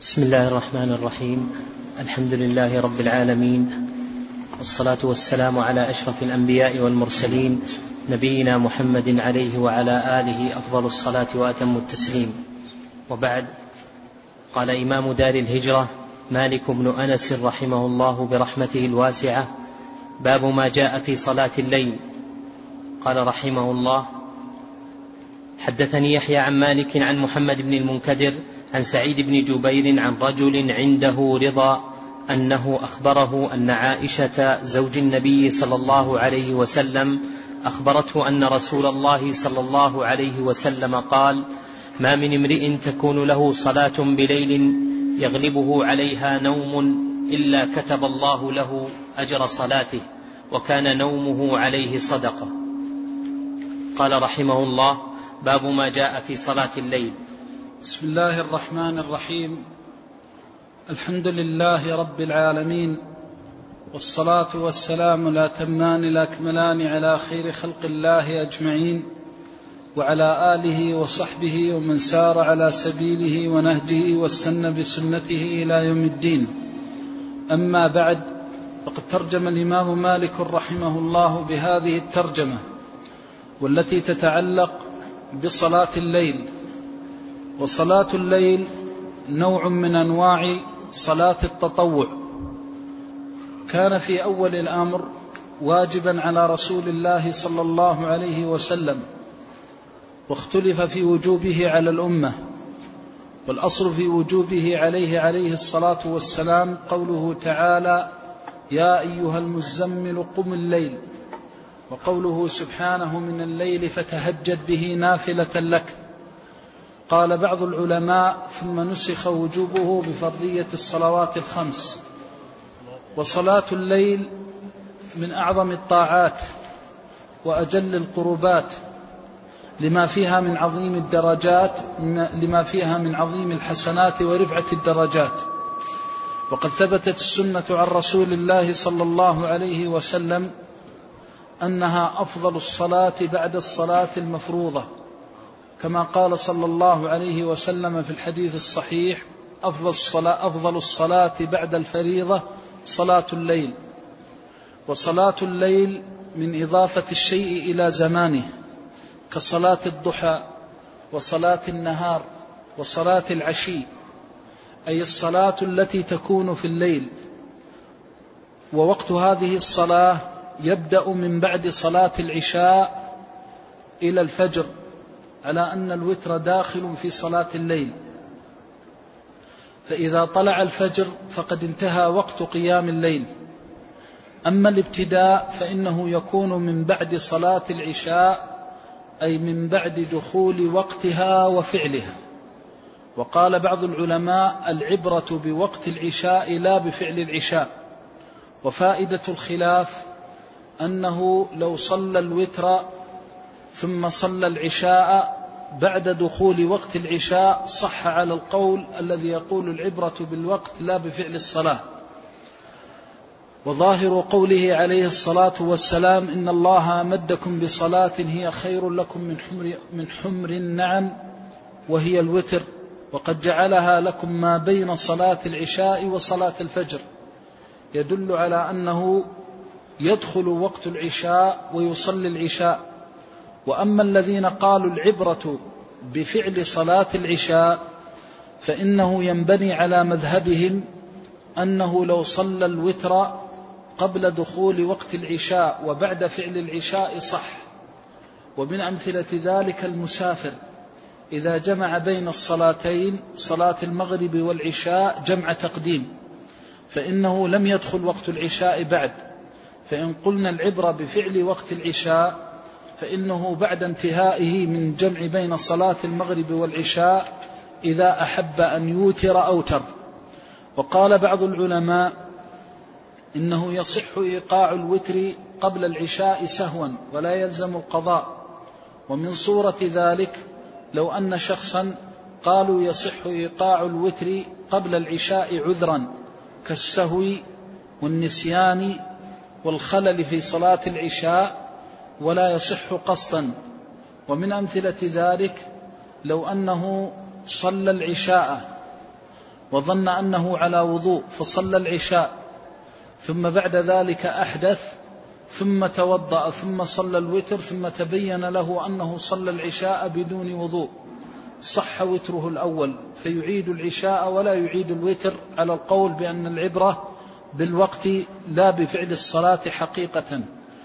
بسم الله الرحمن الرحيم. الحمد لله رب العالمين، والصلاة والسلام على أشرف الأنبياء والمرسلين، نبينا محمد عليه وعلى آله أفضل الصلاة وأتم التسليم. وبعد، قال إمام دار الهجرة مالك بن أنس رحمه الله برحمته الواسعة: باب ما جاء في صلاة الليل. قال رحمه الله: حدثني يحيى عن مالك عن محمد بن المنكدر عن سعيد بن جبير عن رجل عنده رضا أنه أخبره أن عائشة زوج النبي صلى الله عليه وسلم أخبرته أن رسول الله صلى الله عليه وسلم قال: ما من امرئ تكون له صلاة بليل يغلبه عليها نوم إلا كتب الله له أجر صلاته، وكان نومه عليه صدقة. قال رحمه الله: باب ما جاء في صلاة الليل. بسم الله الرحمن الرحيم. الحمد لله رب العالمين، والصلاة والسلام الأتمان الأكملان على خير خلق الله أجمعين، وعلى آله وصحبه ومن سار على سبيله ونهجه واستنى بسنته إلى يوم الدين. أما بعد، فقد ترجم الإمام مالك رحمه الله بهذه الترجمة، والتي تتعلق بصلاة الليل. وصلاة الليل نوع من أنواع صلاة التطوع، كان في أول الأمر واجبا على رسول الله صلى الله عليه وسلم، واختلف في وجوبه على الأمة. والأصل في وجوبه عليه الصلاة والسلام قوله تعالى: يا أيها المزمل قم الليل، وقوله سبحانه: من الليل فتهجد به نافلة لك. قال بعض العلماء: ثم نسخ وجوبه بفرضية الصلوات الخمس. وصلاة الليل من أعظم الطاعات وأجل القربات، لما فيها من عظيم الدرجات، لما فيها من عظيم الحسنات ورفعة الدرجات. وقد ثبتت السنة عن رسول الله صلى الله عليه وسلم أنها أفضل الصلاة بعد الصلاة المفروضة، كما قال صلى الله عليه وسلم في الحديث الصحيح: أفضل الصلاة بعد الفريضة صلاة الليل. وصلاة الليل من إضافة الشيء إلى زمانه، كصلاة الضحى وصلاة النهار وصلاة العشي، أي الصلاة التي تكون في الليل. ووقت هذه الصلاة يبدأ من بعد صلاة العشاء إلى الفجر، على أن الوتر داخل في صلاة الليل. فإذا طلع الفجر فقد انتهى وقت قيام الليل. أما الابتداء فإنه يكون من بعد صلاة العشاء، أي من بعد دخول وقتها وفعلها. وقال بعض العلماء: العبرة بوقت العشاء لا بفعل العشاء. وفائدة الخلاف أنه لو صلى الوتر ثم صلى العشاء بعد دخول وقت العشاء صح على القول الذي يقول العبرة بالوقت لا بفعل الصلاة. وظاهر قوله عليه الصلاة والسلام: إن الله أمدكم بصلاة هي خير لكم من حمر النعم، وهي الوتر، وقد جعلها لكم ما بين صلاة العشاء وصلاة الفجر، يدل على أنه يدخل وقت العشاء ويصلي العشاء. وأما الذين قالوا العبرة بفعل صلاة العشاء فإنه ينبني على مذهبهم أنه لو صلى الوتر قبل دخول وقت العشاء وبعد فعل العشاء صح. ومن أمثلة ذلك المسافر إذا جمع بين الصلاتين، صلاة المغرب والعشاء، جمع تقديم، فإنه لم يدخل وقت العشاء بعد. فإن قلنا العبرة بفعل وقت العشاء فإنه بعد انتهائه من جمع بين صلاة المغرب والعشاء إذا أحب أن يوتر أوتر. وقال بعض العلماء: إنه يصح إيقاع الوتر قبل العشاء سهوا ولا يلزم القضاء. ومن صورة ذلك لو أن شخصا قالوا يصح إيقاع الوتر قبل العشاء عذرا، كالسهو والنسيان والخلل في صلاة العشاء، ولا يصح قصدا. ومن أمثلة ذلك لو أنه صلى العشاء وظن أنه على وضوء فصلى العشاء، ثم بعد ذلك أحدث ثم توضأ ثم صلى الوتر، ثم تبين له أنه صلى العشاء بدون وضوء، صح وتره الأول فيعيد العشاء ولا يعيد الوتر، على القول بأن العبرة بالوقت لا بفعل الصلاة حقيقة.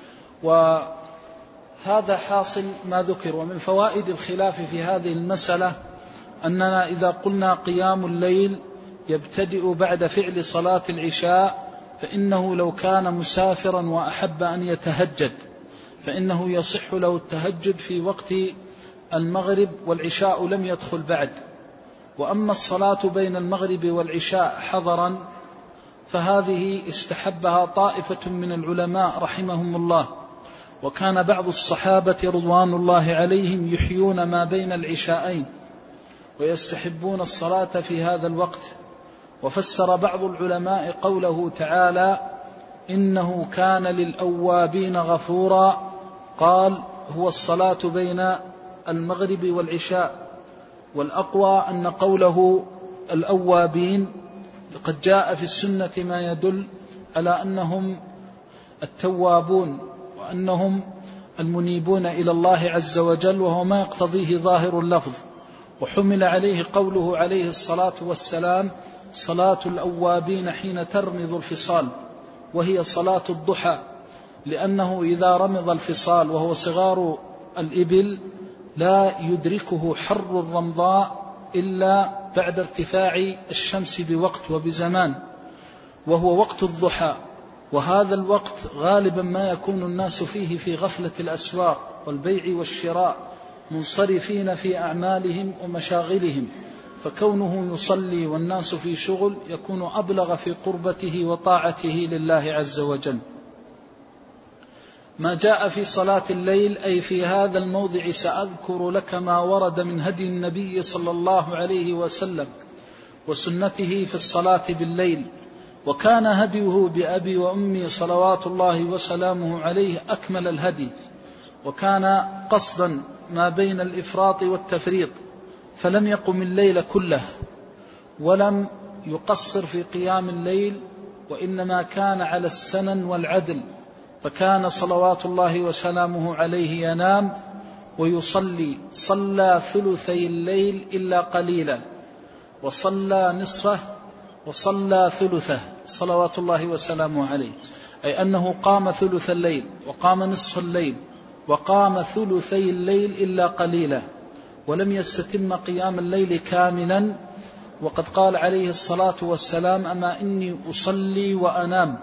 وهذا حاصل ما ذكر. ومن فوائد الخلاف في هذه المسألة أننا إذا قلنا قيام الليل يبتدئ بعد فعل صلاة العشاء، فإنه لو كان مسافرا وأحب أن يتهجد فإنه يصح له التهجد في وقت المغرب والعشاء لم يدخل بعد. وأما الصلاة بين المغرب والعشاء حضرا فهذه استحبها طائفة من العلماء رحمهم الله، وكان بعض الصحابة رضوان الله عليهم يحيون ما بين العشاءين ويستحبون الصلاة في هذا الوقت. وفسر بعض العلماء قوله تعالى إنه كان للأوابين غفورا، قال هو الصلاة بين المغرب والعشاء. والأقوى أن قوله الأوابين قد جاء في السنة ما يدل على أنهم التوابون وأنهم المنيبون إلى الله عز وجل، وهو ما يقتضيه ظاهر اللفظ. وحمل عليه قوله عليه الصلاة والسلام صلاة الأوابين حين ترمض الفصال، وهي صلاة الضحى، لأنه إذا رمض الفصال وهو صغار الإبل لا يدركه حر الرمضاء إلا بعد ارتفاع الشمس بوقت وبزمان، وهو وقت الضحى. وهذا الوقت غالبا ما يكون الناس فيه في غفلة الأسواق والبيع والشراء، منصرفين في أعمالهم ومشاغلهم، فكونه يصلي والناس في شغل يكون أبلغ في قربته وطاعته لله عز وجل. ما جاء في صلاة الليل أي في هذا الموضع سأذكر لك ما ورد من هدي النبي صلى الله عليه وسلم وسنته في الصلاة بالليل. وكان هديه بأبي وأمي صلوات الله وسلامه عليه أكمل الهدي، وكان قصدا ما بين الإفراط والتفريط، فلم يقم الليل كله ولم يقصر في قيام الليل، وإنما كان على السنن والعدل. فكان صلوات الله وسلامه عليه ينام ويصلي، صلى ثلثي الليل إلا قليلا، وصلى نصفه وصلى ثلثه صلوات الله وسلامه عليه، أي أنه قام ثلث الليل وقام نصف الليل وقام ثلثي الليل إلا قليلا، ولم يستتم قيام الليل كاملا. وقد قال عليه الصلاة والسلام أما إني أصلي وأنام.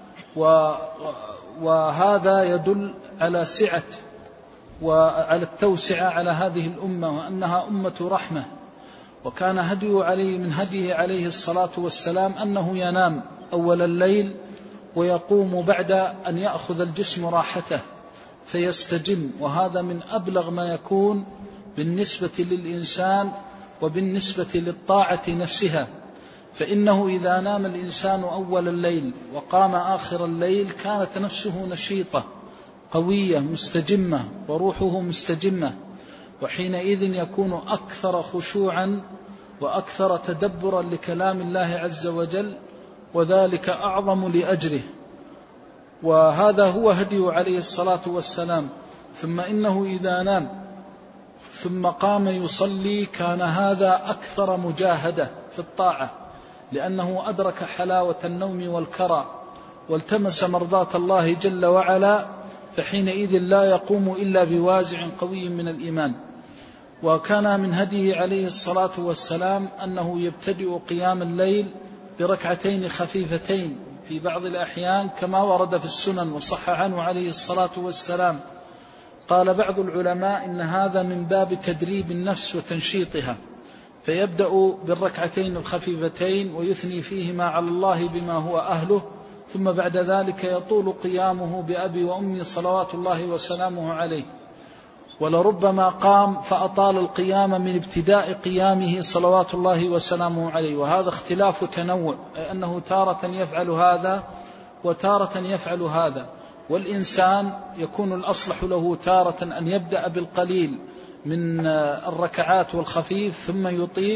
وهذا يدل على سعة وعلى التوسعة على هذه الأمة، وأنها أمة رحمة. وكان هديه عليه من هديه عليه الصلاة والسلام أنه ينام أول الليل ويقوم بعد أن يأخذ الجسم راحته فيستجم، وهذا من أبلغ ما يكون بالنسبة للإنسان وبالنسبة للطاعة نفسها. فإنه إذا نام الإنسان أول الليل وقام آخر الليل كانت نفسه نشيطة قوية مستجمة وروحه مستجمة، وحينئذ يكون أكثر خشوعا وأكثر تدبرا لكلام الله عز وجل، وذلك أعظم لأجره. وهذا هو هديه عليه الصلاة والسلام. ثم إنه إذا نام ثم قام يصلي كان هذا أكثر مجاهدة في الطاعة، لأنه أدرك حلاوة النوم والكرى والتمس مرضاة الله جل وعلا، فحينئذ لا يقوم إلا بوازع قوي من الإيمان. وكان من هديه عليه الصلاة والسلام أنه يبتدئ قيام الليل بركعتين خفيفتين في بعض الأحيان كما ورد في السنن وصح عنه عليه الصلاة والسلام. قال بعض العلماء إن هذا من باب تدريب النفس وتنشيطها، فيبدأ بالركعتين الخفيفتين ويثني فيهما على الله بما هو أهله، ثم بعد ذلك يطول قيامه بأبي وأمي صلوات الله وسلامه عليه. ولربما قام فأطال القيام من ابتداء قيامه صلوات الله وسلامه عليه، وهذا اختلاف تنوع، أي أنه تارة يفعل هذا وتارة يفعل هذا. والإنسان يكون الأصلح له تارة أن يبدأ بالقليل من الركعات والخفيف ثم يطيل،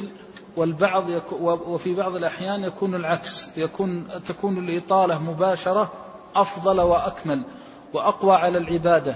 وفي بعض الأحيان يكون العكس، تكون الإطالة مباشرة أفضل وأكمل وأقوى على العبادة.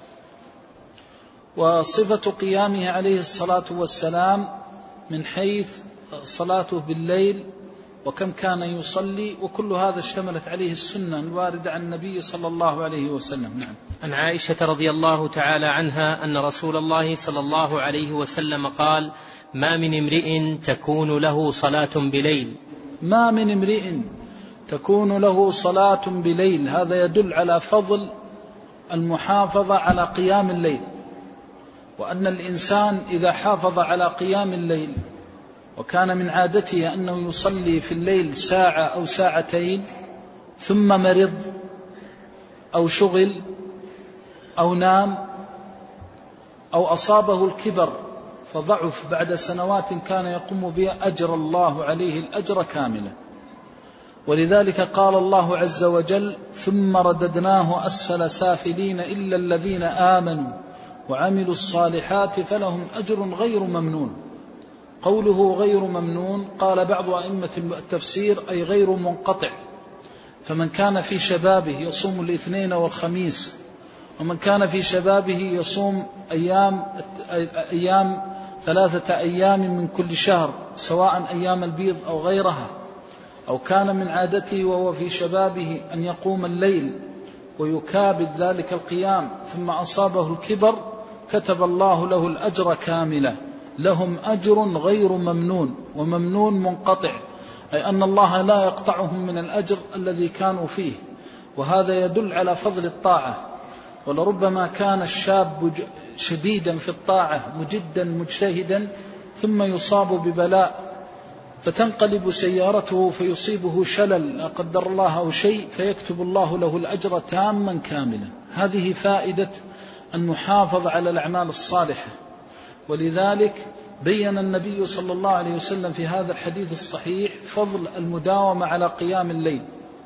وصفة قيامه عليه الصلاة والسلام من حيث صلاته بالليل وكم كان يصلي، وكل هذا اشتملت عليه السنة الواردة عن النبي صلى الله عليه وسلم. نعم. عن عائشة رضي الله تعالى عنها أن رسول الله صلى الله عليه وسلم قال: ما من امرئ تكون له صلاة بليل. ما من امرئ تكون له صلاة بليل، هذا يدل على فضل المحافظة على قيام الليل، وأن الإنسان إذا حافظ على قيام الليل وكان من عادته أنه يصلي في الليل ساعة أو ساعتين ثم مرض أو شغل أو نام أو أصابه الكبر فضعف بعد سنوات كان يقوم بها، أجر الله عليه الأجر كاملا. ولذلك قال الله عز وجل: ثم رددناه أسفل سافلين إلا الذين آمنوا وعملوا الصالحات فلهم أجر غير ممنون. قوله غير ممنون قال بعض أئمة التفسير أي غير منقطع، فمن كان في شبابه يصوم الاثنين والخميس، ومن كان في شبابه يصوم أيام 3 أيام من كل شهر سواء أيام البيض أو غيرها، أو كان من عادته وهو في شبابه أن يقوم الليل ويكابد ذلك القيام ثم أصابه الكبر، كتب الله له الأجر كاملا. لهم أجر غير ممنون، وممنون منقطع، أي أن الله لا يقطعهم من الأجر الذي كانوا فيه. وهذا يدل على فضل الطاعة. ولربما كان الشاب شديدا في الطاعة مجدا مجتهدا ثم يصاب ببلاء فتنقلب سيارته فيصيبه شلل لا قدر الله أو شيء، فيكتب الله له الأجر تاما كاملا. هذه فائدة المحافظة على الأعمال الصالحة. ولذلك بين النبي صلى الله عليه وسلم في هذا الحديث الصحيح فضل المداومة على قيام الليل.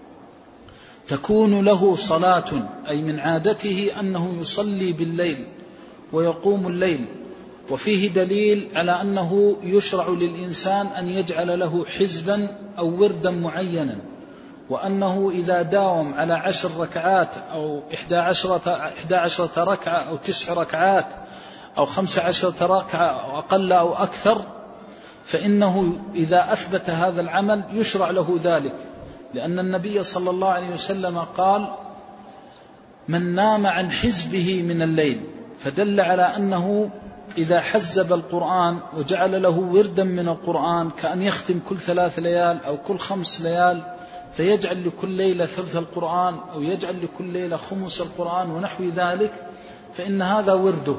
تكون له صلاة، أي من عادته أنه يصلي بالليل ويقوم الليل. وفيه دليل على أنه يشرع للإنسان أن يجعل له حزبا أو وردا معينا، وأنه إذا داوم على 10 ركعات أو 11 ركعة أو 9 ركعات أو 15 ركعة أو أقل أو أكثر، فإنه إذا أثبت هذا العمل يشرع له ذلك، لأن النبي صلى الله عليه وسلم قال: من نام عن حزبه من الليل، فدل على أنه إذا حزب القرآن وجعل له وردا من القرآن كأن يختم كل 3 ليال أو كل 5 ليال، فيجعل لكل ليلة ثلث القرآن أو يجعل لكل ليلة خمس القرآن ونحو ذلك، فإن هذا ورده.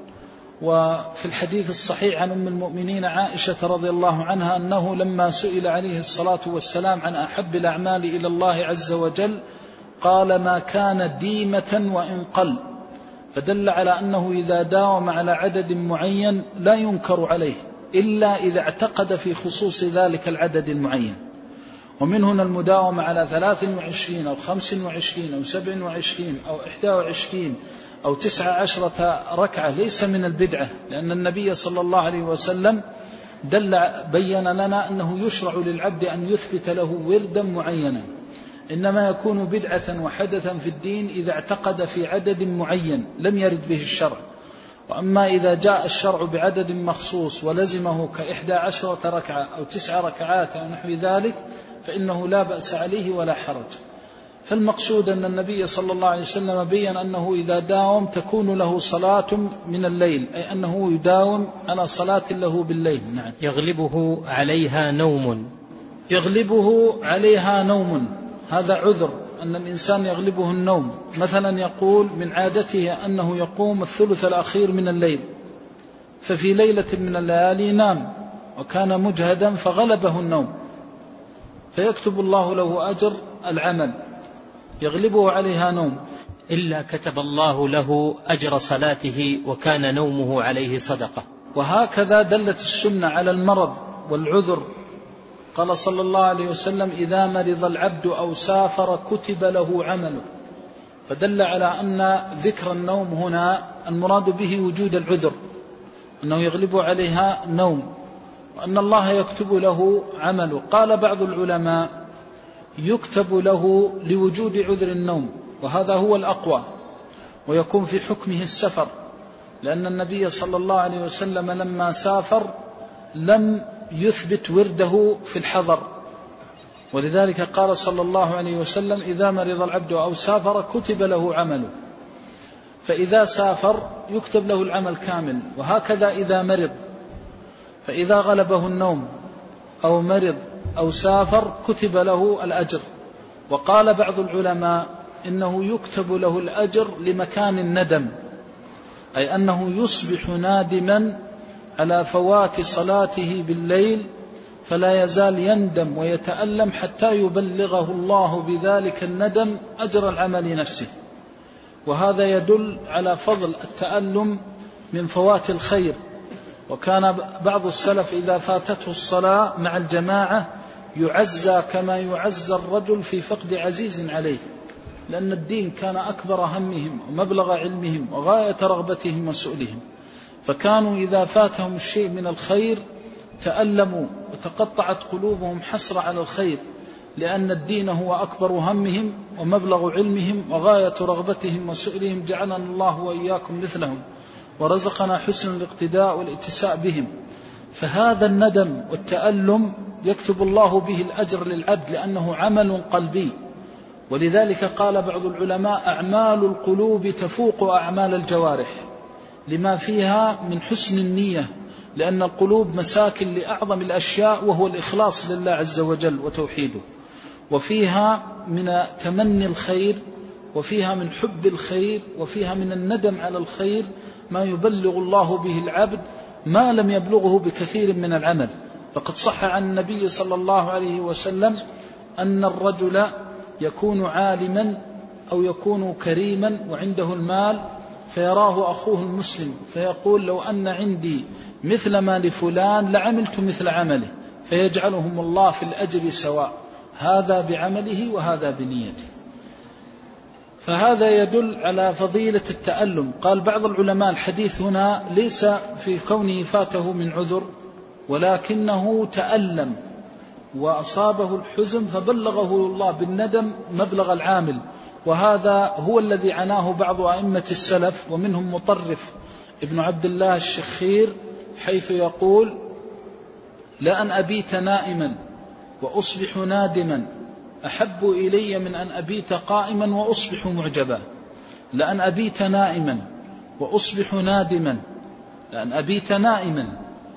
وفي الحديث الصحيح عن أم المؤمنين عائشة رضي الله عنها أنه لما سئل عليه الصلاة والسلام عن أحب الأعمال إلى الله عز وجل قال: ما كان ديمة وإن قل، فدل على أنه إذا داوم على عدد معين لا ينكر عليه إلا إذا اعتقد في خصوص ذلك العدد المعين. ومن هنا المداومة على 23 أو 25 أو 27 أو 21 أو 19 ركعة ليس من البدعة، لأن النبي صلى الله عليه وسلم بين لنا أنه يشرع للعبد أن يثبت له وردا معينا، إنما يكون بدعة وحدثا في الدين إذا اعتقد في عدد معين لم يرد به الشرع. وأما إذا جاء الشرع بعدد مخصوص ولزمه ك11 ركعة أو 9 ركعات أو نحو ذلك فإنه لا بأس عليه ولا حرج. فالمقصود أن النبي صلى الله عليه وسلم بيّن أنه إذا داوم تكون له صلاة من الليل، أي أنه يداوم على صلاة له بالليل. نعم. يغلبه عليها نوم. يغلبه عليها نوم، هذا عذر أن الإنسان يغلبه النوم. مثلا يقول من عادته أنه يقوم الثلث الأخير من الليل، ففي ليلة من الليالي نام وكان مجهدا فغلبه النوم، فيكتب الله له أجر العمل. يغلبه عليها نوم، إلا كتب الله له أجر صلاته وكان نومه عليه صدقة. وهكذا دلت السنة على المرض والعذر. قال صلى الله عليه وسلم: إذا مرض العبد أو سافر كتب له عمله. فدل على أن ذكر النوم هنا المراد به وجود العذر، أنه يغلب عليها نوم. وأن الله يكتب له عمله. قال بعض العلماء يكتب له لوجود عذر النوم، وهذا هو الأقوى، ويكون في حكمه السفر، لأن النبي صلى الله عليه وسلم لما سافر لم يثبت ورده في الحضر، ولذلك قال صلى الله عليه وسلم إذا مرض العبد أو سافر كتب له عمله. فإذا سافر يكتب له العمل كامل، وهكذا إذا مرض، فإذا غلبه النوم أو مرض أو سافر كتب له الأجر. وقال بعض العلماء إنه يكتب له الأجر لمكان الندم، أي أنه يصبح نادما على فوات صلاته بالليل، فلا يزال يندم ويتألم حتى يبلغه الله بذلك الندم أجر العمل نفسه. وهذا يدل على فضل التألم من فوات الخير. وكان بعض السلف إذا فاتته الصلاة مع الجماعة يعزى كما يعزى الرجل في فقد عزيز عليه، لأن الدين كان أكبر همهم ومبلغ علمهم وغاية رغبتهم وسؤلهم، فكانوا إذا فاتهم الشيء من الخير تألموا وتقطعت قلوبهم حسرة على الخير، لأن الدين هو أكبر همهم ومبلغ علمهم وغاية رغبتهم وسؤلهم. جعلنا الله وإياكم مثلهم ورزقنا حسن الاقتداء والاتساء بهم. فهذا الندم والتألم يكتب الله به الأجر للعبد، لأنه عمل قلبي. ولذلك قال بعض العلماء أعمال القلوب تفوق أعمال الجوارح، لما فيها من حسن النية، لأن القلوب مساكن لأعظم الأشياء وهو الإخلاص لله عز وجل وتوحيده، وفيها من تمني الخير، وفيها من حب الخير، وفيها من الندم على الخير ما يبلغ الله به العبد ما لم يبلغه بكثير من العمل. فقد صح عن النبي صلى الله عليه وسلم أن الرجل يكون عالما أو يكون كريما وعنده المال، فيراه أخوه المسلم فيقول لو أن عندي مثل ما لفلان لعملت مثل عمله، فيجعلهم الله في الأجر سواء، هذا بعمله وهذا بنيته. فهذا يدل على فضيلة التألم. قال بعض العلماء الحديث هنا ليس في كونه فاته من عذر، ولكنه تألم وأصابه الحزن فبلغه الله بالندم مبلغ العامل. وهذا هو الذي عناه بعض أئمة السلف، ومنهم مطرف ابن عبد الله الشخير، حيث يقول لأن أبيت نائما وأصبح نادما أحب إلي من أن أبيت قائما وأصبح معجبا. لأن أبيت نائما وأصبح نادما، لأن أبيت نائما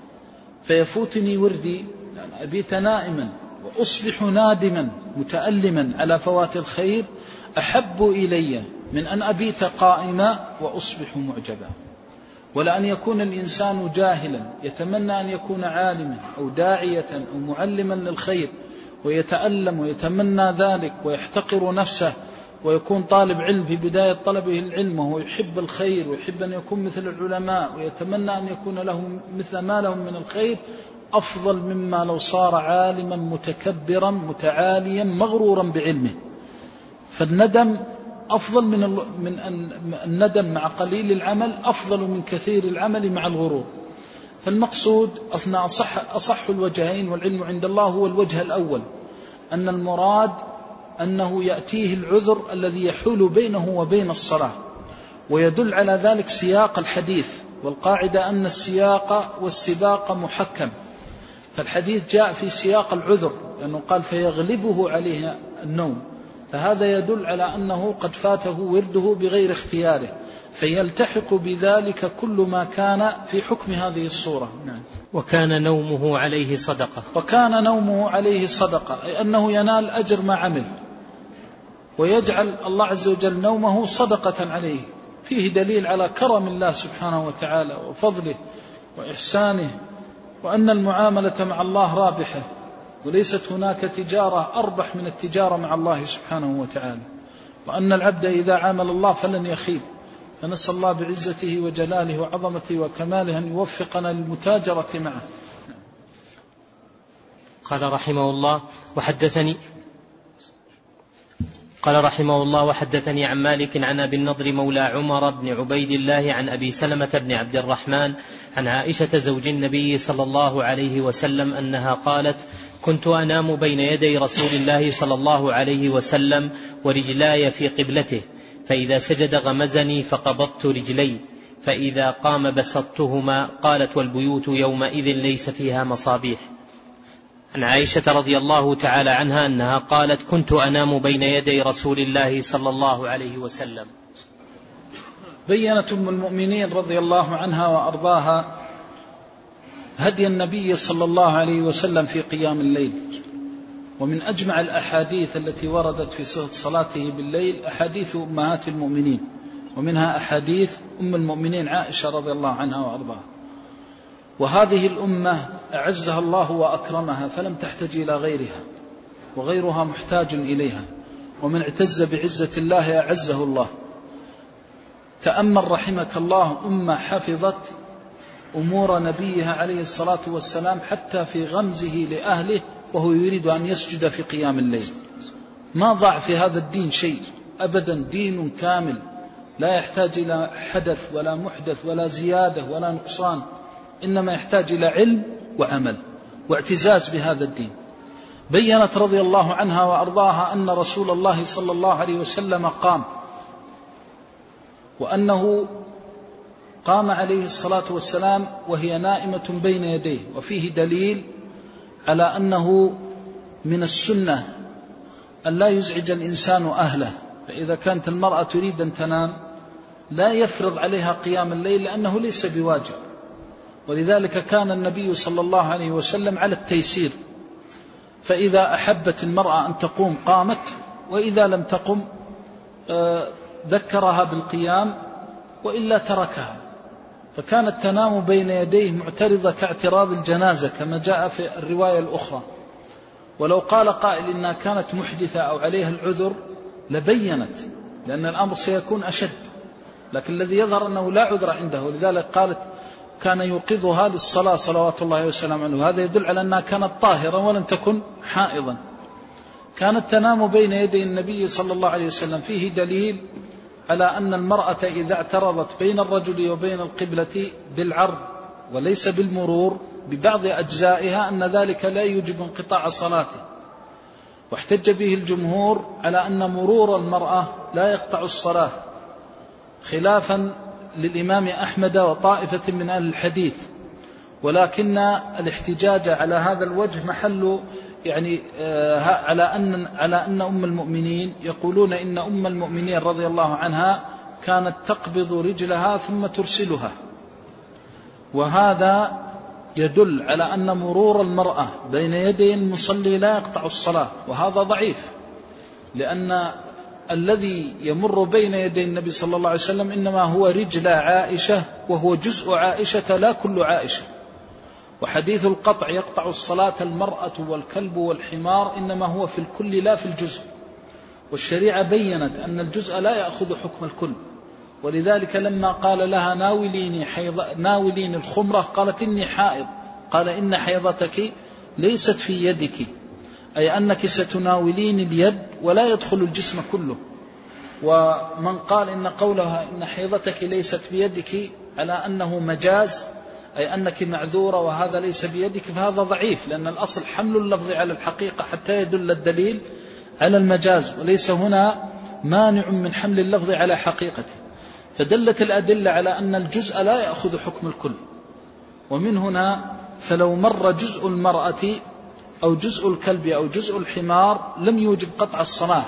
فيفوتني وردي، لأن أبيت نائما وأصبح نادما متألما على فوات الخير أحب إلي من أن أبيت قائما وأصبح معجبا. ولأن يكون الإنسان جاهلا يتمنى أن يكون عالما أو داعية أو معلما للخير، ويتألم ويتمنى ذلك ويحتقر نفسه، ويكون طالب علم في بداية طلبه العلم وهو يحب الخير ويحب أن يكون مثل العلماء ويتمنى أن يكون له مثل ما لهم من الخير، أفضل مما لو صار عالما متكبرا متعاليا مغرورا بعلمه. فالندم أفضل من الندم مع قليل العمل أفضل من كثير العمل مع الغرور. فالمقصود أن أصح الوجهين والعلم عند الله هو الوجه الأول، أن المراد أنه يأتيه العذر الذي يحول بينه وبين الصلاة. ويدل على ذلك سياق الحديث، والقاعدة أن السياق والسباق محكم، فالحديث جاء في سياق العذر لأنه قال فيغلبه عليه النوم، فهذا يدل على أنه قد فاته ورده بغير اختياره، فيلتحق بذلك كل ما كان في حكم هذه الصورة. نعم. وكان نومه عليه صدقة. وكان نومه عليه صدقة، أي أنه ينال أجر ما عمل، ويجعل الله عز وجل نومه صدقة عليه. فيه دليل على كرم الله سبحانه وتعالى وفضله وإحسانه، وأن المعاملة مع الله رابحة، وليست هناك تجارة أربح من التجارة مع الله سبحانه وتعالى، وأن العبد إذا عامل الله فلن يخيب. فنسأل الله بعزته وجلاله وعظمته وكماله أن يوفقنا للمتاجرة معه. قال رحمه الله وحدثني عن مالك عن أبي النضر مولى عمر بن عبيد الله عن أبي سلمة بن عبد الرحمن عن عائشة زوج النبي صلى الله عليه وسلم أنها قالت: كنت أنام بين يدي رسول الله صلى الله عليه وسلم ورجلاي في قبلته، فإذا سجد غمزني فقبضت رجلي، فإذا قام بسطتهما. قالت: والبيوت يومئذ ليس فيها مصابيح. عن عائشة رضي الله تعالى عنها أنها قالت: كنت أنام بين يدي رسول الله صلى الله عليه وسلم. بيّنت أم المؤمنين رضي الله عنها وأرضاها هدي النبي صلى الله عليه وسلم في قيام الليل، ومن أجمع الأحاديث التي وردت في صفة صلاته بالليل أحاديث أمهات المؤمنين، ومنها أحاديث أم المؤمنين عائشة رضي الله عنها وأرضاها. وهذه الأمة أعزها الله وأكرمها فلم تحتج إلى غيرها، وغيرها محتاج إليها، ومن اعتز بعزة الله أعزه الله. تأمل رحمك الله أمة حفظت أمور نبيها عليه الصلاة والسلام حتى في غمزه لأهله وهو يريد أن يسجد في قيام الليل. ما ضاع في هذا الدين شيء أبدا، دين كامل لا يحتاج إلى حدث ولا محدث ولا زيادة ولا نقصان، إنما يحتاج إلى علم وعمل واعتزاز بهذا الدين. بيّنت رضي الله عنها وأرضاها أن رسول الله صلى الله عليه وسلم قام، وأنه قام عليه الصلاة والسلام وهي نائمة بين يديه، وفيه دليل على أنه من السنة أن لا يزعج الإنسان أهله، فإذا كانت المرأة تريد أن تنام لا يفرض عليها قيام الليل لأنه ليس بواجب. ولذلك كان النبي صلى الله عليه وسلم على التيسير، فإذا أحبت المرأة أن تقوم قامت، وإذا لم تقم ذكرها بالقيام وإلا تركها. فكانت تنام بين يديه معترضة كاعتراض الجنازة كما جاء في الرواية الأخرى. ولو قال قائل إنها كانت محدثة أو عليها العذر لبينت، لأن الأمر سيكون أشد، لكن الذي يظهر أنه لا عذر عنده، ولذلك قالت كان يوقظها للصلاة صلوات الله وسلامه عليه. هذا يدل على أنها كانت طاهرة ولم تكن حائضا. كانت تنام بين يدي النبي صلى الله عليه وسلم، فيه دليل على أن المرأة إذا اعترضت بين الرجل وبين القبلة بالعرض وليس بالمرور ببعض أجزائها أن ذلك لا يوجب انقطاع صلاته. واحتج به الجمهور على أن مرور المرأة لا يقطع الصلاة، خلافا للإمام أحمد وطائفة من أهل الحديث. ولكن الاحتجاج على هذا الوجه محل على أن أم المؤمنين يقولون إن أم المؤمنين رضي الله عنها كانت تقبض رجلها ثم ترسلها، وهذا يدل على أن مرور المرأة بين يدي المصلي لا يقطع الصلاة، وهذا ضعيف، لأن الذي يمر بين يدي النبي صلى الله عليه وسلم إنما هو رجل عائشة، وهو جزء عائشة لا كل عائشة. وحديث القطع يقطع الصلاة المرأة والكلب والحمار إنما هو في الكل لا في الجزء، والشريعة بيّنت أن الجزء لا يأخذ حكم الكل. ولذلك لما قال لها ناوليني الخمرة قالت إني حائض، قال إن حيضتك ليست في يدك، أي أنك ستناولين اليد ولا يدخل الجسم كله. ومن قال إن قولها إن حيضتك ليست بيدك على أنه مجاز، أي أنك معذورة وهذا ليس بيدك، فهذا ضعيف، لأن الأصل حمل اللفظ على الحقيقة حتى يدل الدليل على المجاز، وليس هنا مانع من حمل اللفظ على حقيقته. فدلت الأدلة على أن الجزء لا يأخذ حكم الكل. ومن هنا فلو مر جزء المرأة أو جزء الكلب أو جزء الحمار لم يوجب قطع الصلاة.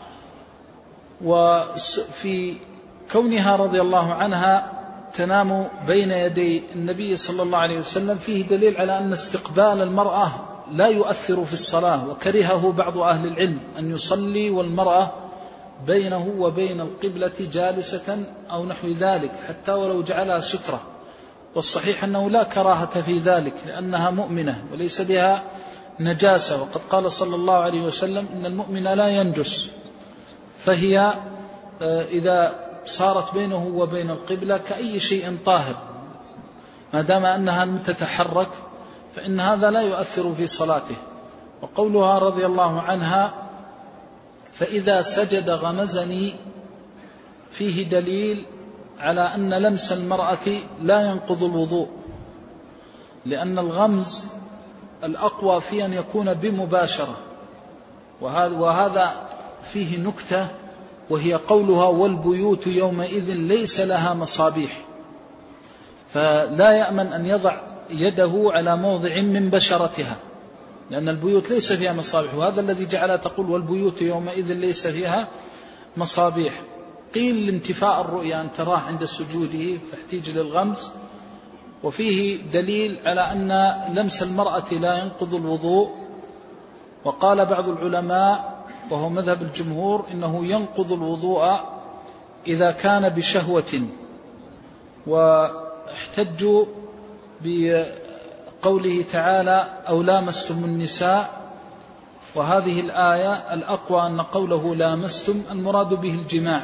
وفي كونها رضي الله عنها تنام بين يدي النبي صلى الله عليه وسلم فيه دليل على أن استقبال المرأة لا يؤثر في الصلاة، وكرهه بعض أهل العلم أن يصلي والمرأة بينه وبين القبلة جالسة أو نحو ذلك حتى ولو جعلها سترة. والصحيح أنه لا كراهة في ذلك، لأنها مؤمنة وليس بها نجاسة، وقد قال صلى الله عليه وسلم إن المؤمن لا ينجس، فهي إذا صارت بينه وبين القبلة كأي شيء طاهر ما دام أنها تتحرك، فإن هذا لا يؤثر في صلاته. وقولها رضي الله عنها فإذا سجد غمزني فيه دليل على أن لمس المرأة لا ينقض الوضوء، لأن الغمز الأقوى في أن يكون بمباشرة، وهذا فيه نكتة، وهي قولها والبيوت يومئذ ليس لها مصابيح، فلا يأمن أن يضع يده على موضع من بشرتها، لأن البيوت ليس فيها مصابيح، وهذا الذي جعلها تقول والبيوت يومئذ ليس فيها مصابيح. قيل لانتفاء الرؤيا أن تراه عند سجوده فاحتيج للغمز، وفيه دليل على أن لمس المرأة لا ينقض الوضوء. وقال بعض العلماء وهو مذهب الجمهور إنه ينقض الوضوء إذا كان بشهوة، واحتجوا بقوله تعالى أو لامستم النساء، وهذه الآية الأقوى أن قوله لامستم المراد به الجماع،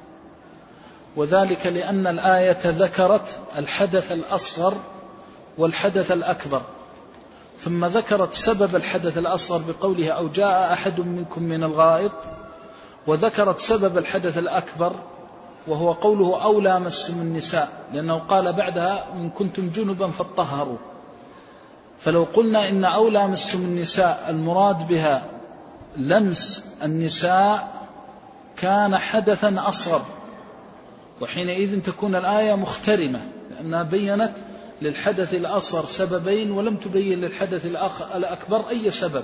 وذلك لأن الآية ذكرت الحدث الأصغر والحدث الأكبر، ثم ذكرت سبب الحدث الأصغر بقولها أو جاء أحد منكم من الغائط، وذكرت سبب الحدث الأكبر وهو قوله أو لامستم النساء، لأنه قال بعدها إن كنتم جنبا فاطهروا. فلو قلنا إن أو لامستم النساء المراد بها لمس النساء كان حدثا أصغر، وحينئذ تكون الآية مخترمة، لأنها بيّنت للحدث الأصغر سببين ولم تبين للحدث الأكبر أي سبب.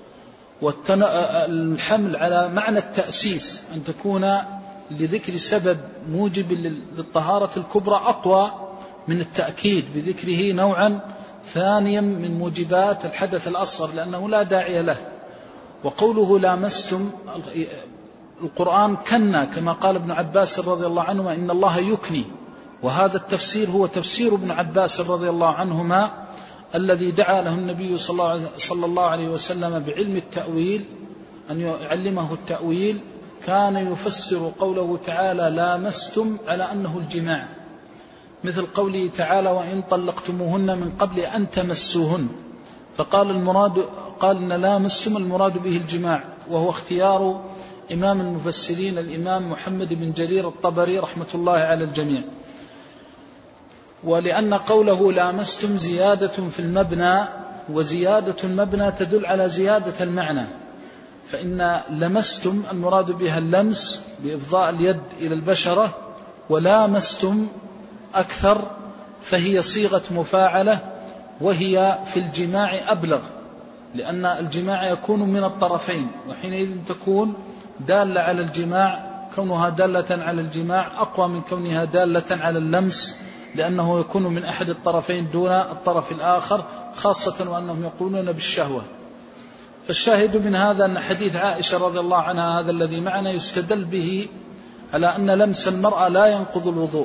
والحمل على معنى التأسيس أن تكون لذكر سبب موجب للطهارة الكبرى أقوى من التأكيد بذكره نوعا ثانيا من موجبات الحدث الأصغر، لأنه لا داعي له. وقوله لامستم القرآن كنا، كما قال ابن عباس رضي الله عنهما إن الله يكني، وهذا التفسير هو تفسير ابن عباس رضي الله عنهما الذي دعا له النبي صلى الله عليه وسلم بعلم التأويل أن يعلمه التأويل. كان يفسر قوله تعالى لامستم على أنه الجماع، مثل قوله تعالى وإن طلقتموهن من قبل أن تمسوهن، فقال قال إن لامستم المراد به الجماع، وهو اختيار إمام المفسرين الإمام محمد بن جرير الطبري رحمة الله على الجميع. ولأن قوله لامستم زيادة في المبنى، وزيادة المبنى تدل على زيادة المعنى، فإن لمستم المراد بها اللمس بإفضاء اليد إلى البشرة، ولامستم أكثر فهي صيغة مفاعلة، وهي في الجماع أبلغ، لأن الجماع يكون من الطرفين، وحينئذ تكون دالة على الجماع، كونها دالة على الجماع أقوى من كونها دالة على اللمس، لأنه يكون من أحد الطرفين دون الطرف الآخر، خاصة وأنهم يقولون بالشهوة. فالشاهد من هذا أن حديث عائشة رضي الله عنها هذا الذي معنا يستدل به على أن لمس المرأة لا ينقض الوضوء،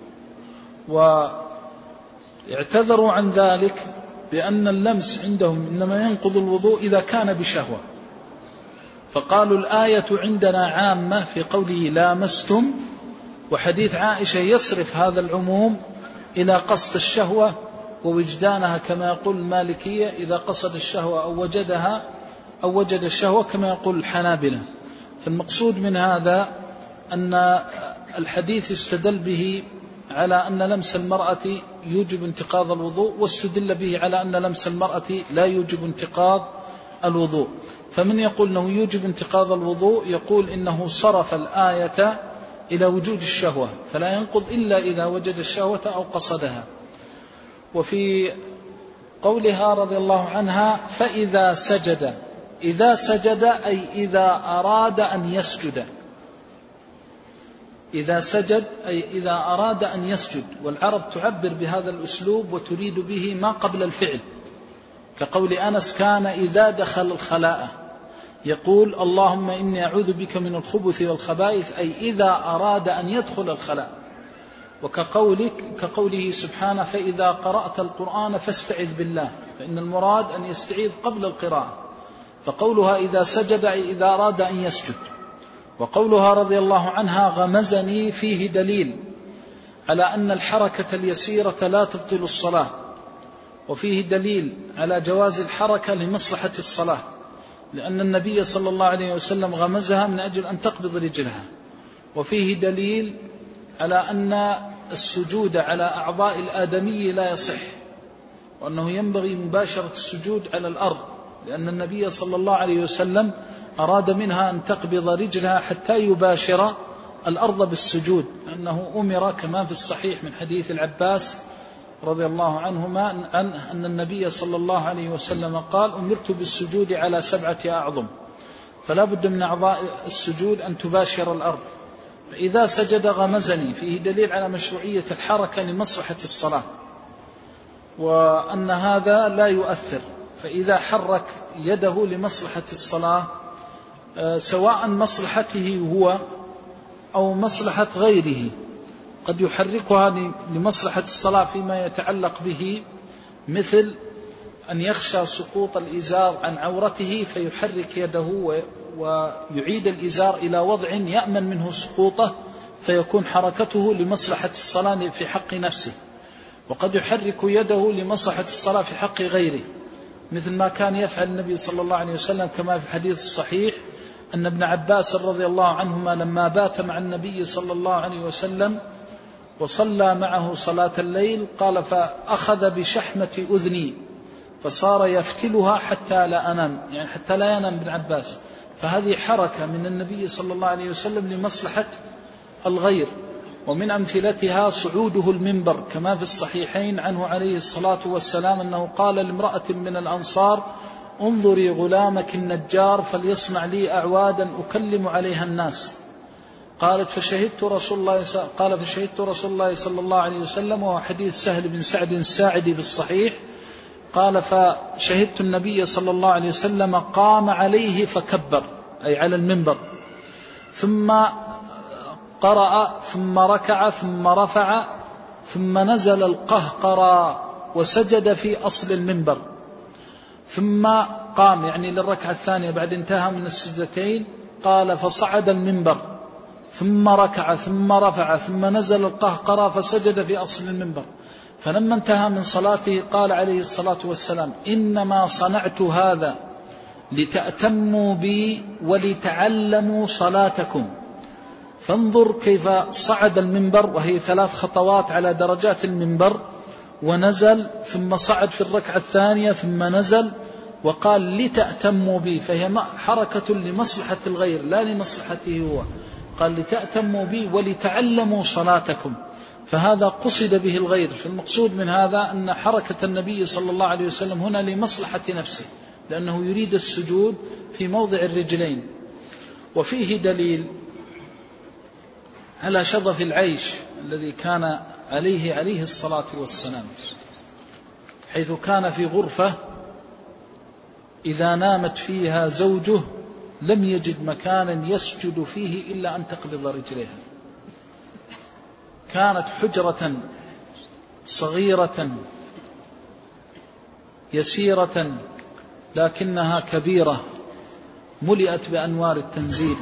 واعتذروا عن ذلك بأن اللمس عندهم إنما ينقض الوضوء إذا كان بشهوة، فقالوا الآية عندنا عامة في قوله لامستم، وحديث عائشة يصرف هذا العموم إلى قصد الشهوة ووجدانها، كما يقول المالكية إذا قصد الشهوة أو وجدها أو وجد الشهوة، كما يقول الحنابلة. فالمقصود من هذا أن الحديث يستدل به على أن لمس المرأة يوجب انتقاض الوضوء، واستدل به على أن لمس المرأة لا يوجب انتقاض الوضوء. فمن يقول أنه يوجب انتقاض الوضوء يقول إنه صرف الآية إلى وجود الشهوة، فلا ينقض إلا إذا وجد الشهوة أو قصدها. وفي قولها رضي الله عنها فإذا سجد، إذا سجد أي إذا أراد أن يسجد، إذا سجد أي إذا أراد أن يسجد. والعرب تعبر بهذا الأسلوب وتريد به ما قبل الفعل، كقول أنس كان إذا دخل الخلاء يقول اللهم إني أعوذ بك من الخبث والخبائث، أي إذا أراد أن يدخل الخلاء. كقوله سبحانه فإذا قرأت القرآن فاستعذ بالله، فإن المراد أن يستعيذ قبل القراءة. فقولها إذا سجد أي إذا أراد أن يسجد. وقولها رضي الله عنها غمزني فيه دليل على أن الحركة اليسيرة لا تبطل الصلاة، وفيه دليل على جواز الحركة لمصلحة الصلاة، لأن النبي صلى الله عليه وسلم غمزها من أجل أن تقبض رجلها. وفيه دليل على أن السجود على أعضاء الآدمي لا يصح، وأنه ينبغي مباشرة السجود على الأرض، لأن النبي صلى الله عليه وسلم أراد منها أن تقبض رجلها حتى يباشر الأرض بالسجود، لأنه أمر كما في الصحيح من حديث العباس رضي الله عنهما أن النبي صلى الله عليه وسلم قال: أمرت بالسجود على 7 أعظم، فلا بد من أعضاء السجود أن تباشر الأرض. فإذا سجد غمزني فيه دليل على مشروعية الحركة لمصلحة الصلاة، وأن هذا لا يؤثر. فإذا حرك يده لمصلحة الصلاة، سواء مصلحته هو أو مصلحة غيره، قد يحركها لمصلحة الصلاة فيما يتعلق به، مثل أن يخشى سقوط الإزار عن عورته فيحرك يده ويعيد الإزار إلى وضع يأمن منه سقوطه، فيكون حركته لمصلحة الصلاة في حق نفسه. وقد يحرك يده لمصلحة الصلاة في حق غيره، مثل ما كان يفعل النبي صلى الله عليه وسلم كما في الحديث الصحيح أن ابن عباس رضي الله عنهما لما بات مع النبي صلى الله عليه وسلم وصلى معه صلاة الليل، قال: فأخذ بشحمة أذني فصار يفتلها حتى لا أنام، يعني حتى لا ينام ابن عباس. فهذه حركة من النبي صلى الله عليه وسلم لمصلحة الغير. ومن أمثلتها صعوده المنبر كما في الصحيحين عنه عليه الصلاة والسلام أنه قال لامرأة من الأنصار: انظري غلامك النجار فليصنع لي أعوادا أكلم عليها الناس. قالت: فشهدت رسول الله صلى الله عليه وسلم، وهو حديث سهل بن سعد الساعدي بالصحيح، قال: فشهدت النبي صلى الله عليه وسلم قام عليه فكبر، أي على المنبر، ثم قرأ ثم ركع ثم رفع ثم نزل القهقرى وسجد في أصل المنبر، ثم قام يعني للركعة الثانية بعد انتهى من السجدتين، قال: فصعد المنبر ثم ركع ثم رفع ثم نزل القهقرى فسجد في أصل المنبر. فلما انتهى من صلاته قال عليه الصلاة والسلام: إنما صنعت هذا لتأتموا بي ولتعلموا صلاتكم. فانظر كيف صعد المنبر، وهي 3 خطوات على درجات المنبر، ونزل ثم صعد في الركعة الثانية ثم نزل، وقال: لتأتموا بي، فهي حركة لمصلحة الغير لا لمصلحته هو. قال: لتأتموا بي ولتعلموا صلاتكم، فهذا قصد به الغير. فالمقصود من هذا أن حركة النبي صلى الله عليه وسلم هنا لمصلحة نفسه، لأنه يريد السجود في موضع الرجلين. وفيه دليل على شظف العيش الذي كان عليه الصلاة والسلام، حيث كان في غرفة إذا نامت فيها زوجه لم يجد مكانا يسجد فيه إلا أن تقبض رجليها. كانت حجرة صغيرة يسيرة لكنها كبيرة، ملئت بأنوار التنزيل،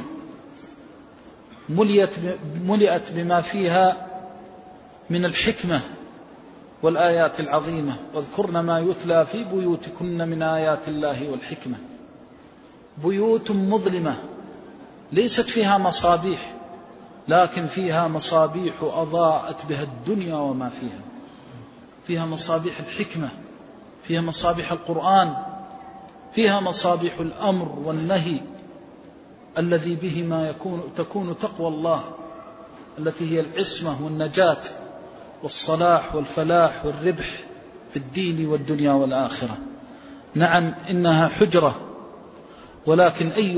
ملئت بما فيها من الحكمة والآيات العظيمة. واذكرن ما يتلى في بيوتكن من آيات الله والحكمة. بيوت مظلمة ليست فيها مصابيح، لكن فيها مصابيح أضاءت بها الدنيا وما فيها. فيها مصابيح الحكمة، فيها مصابيح القرآن، فيها مصابيح الأمر والنهي الذي بهما تكون تقوى الله، التي هي العصمة والنجاة والصلاح والفلاح والربح في الدين والدنيا والآخرة. نعم إنها حجرة، ولكن أي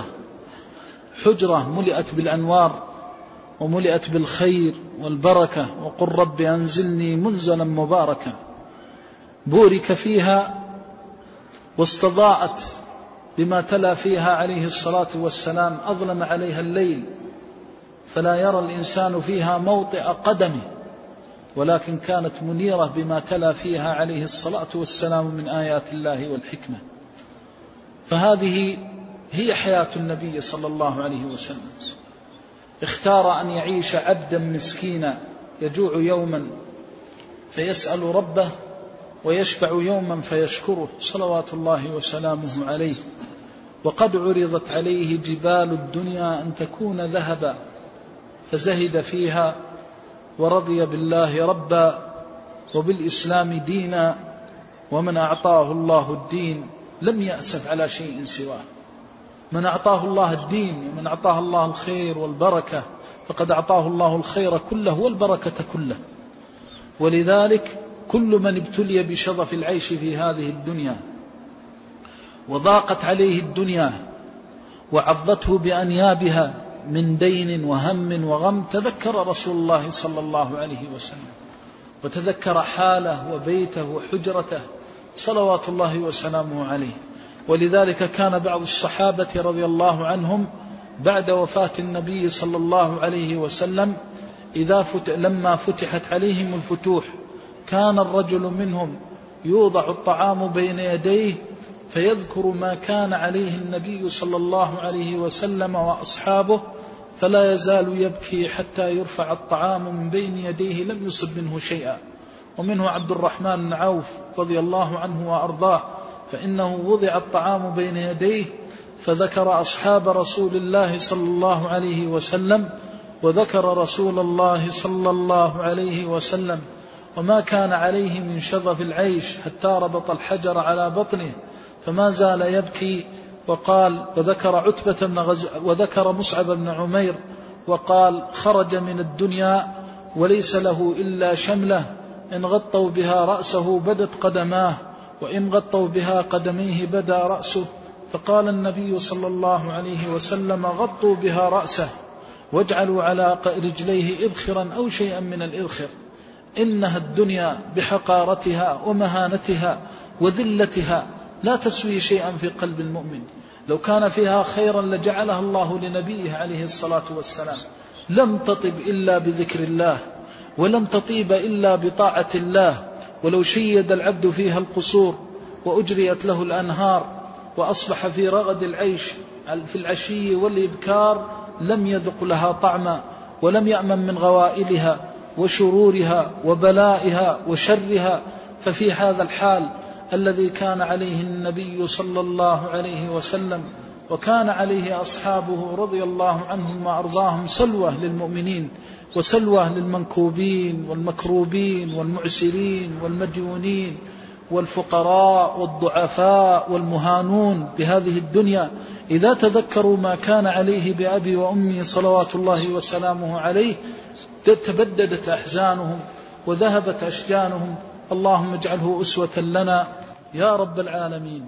حجرة ملئت بالأنوار وملئت بالخير والبركة. وقل رب أنزلني منزلا مباركا، بورك فيها واستضاءت بما تلا فيها عليه الصلاة والسلام، أظلم عليها الليل فلا يرى الإنسان فيها موطئ قدمه، ولكن كانت منيرة بما تلا فيها عليه الصلاة والسلام من آيات الله والحكمة. فهذه هي حياة النبي صلى الله عليه وسلم. اختار أن يعيش عبدا مسكينا يجوع يوما فيسأل ربه، ويشبع يوما فيشكره، صلوات الله وسلامه عليه. وقد عرضت عليه جبال الدنيا أن تكون ذهبا فزهد فيها، ورضي بالله ربا وبالإسلام دينا ومن أعطاه الله الدين لم يأسف على شيء سواه. من أعطاه الله الدين ومن أعطاه الله الخير والبركة فقد أعطاه الله الخير كله والبركة كله. ولذلك كل من ابتلي بشظف العيش في هذه الدنيا وضاقت عليه الدنيا وعضته بأنيابها من دين وهم وغم تذكر رسول الله صلى الله عليه وسلم، وتذكر حاله وبيته وحجرته صلوات الله وسلامه عليه. ولذلك كان بعض الصحابة رضي الله عنهم بعد وفاة النبي صلى الله عليه وسلم لما فتحت عليهم الفتوح كان الرجل منهم يوضع الطعام بين يديه فيذكر ما كان عليه النبي صلى الله عليه وسلم وأصحابه فلا يزال يبكي حتى يرفع الطعام من بين يديه لم يصب منه شيئا. ومنه عبد الرحمن بن عوف رضي الله عنه وأرضاه، فإنه وضع الطعام بين يديه فذكر أصحاب رسول الله صلى الله عليه وسلم وذكر رسول الله صلى الله عليه وسلم وما كان عليه من شظف العيش حتى ربط الحجر على بطنه فما زال يبكي. وقال وذكر مصعب بن عمير وقال خرج من الدنيا وليس له إلا شملة إن غطوا بها رأسه بدت قدماه وإن غطوا بها قدميه بدا رأسه. فقال النبي صلى الله عليه وسلم غطوا بها رأسه واجعلوا على رجليه إذخرا أو شيئا من الإذخر، إنها الدنيا بحقارتها ومهانتها وذلتها لا تسوي شيئا في قلب المؤمن. لو كان فيها خيرا لجعلها الله لنبيه عليه الصلاة والسلام. لم تطب إلا بذكر الله ولم تطيب إلا بطاعة الله. ولو شيد العبد فيها القصور وأجريت له الأنهار وأصبح في رغد العيش في العشي والإبكار لم يذق لها طعما ولم يأمن من غوائلها وشرورها وبلائها وشرها. ففي هذا الحال الذي كان عليه النبي صلى الله عليه وسلم وكان عليه أصحابه رضي الله عنهم وأرضاهم سلوة للمؤمنين وسلوة للمنكوبين والمكروبين والمعسرين والمديونين والفقراء والضعفاء والمهانون بهذه الدنيا. إذا تذكروا ما كان عليه بأبي وأمي صلوات الله وسلامه عليه تبددت أحزانهم وذهبت أشجانهم. اللهم اجعله أسوة لنا يا رب العالمين.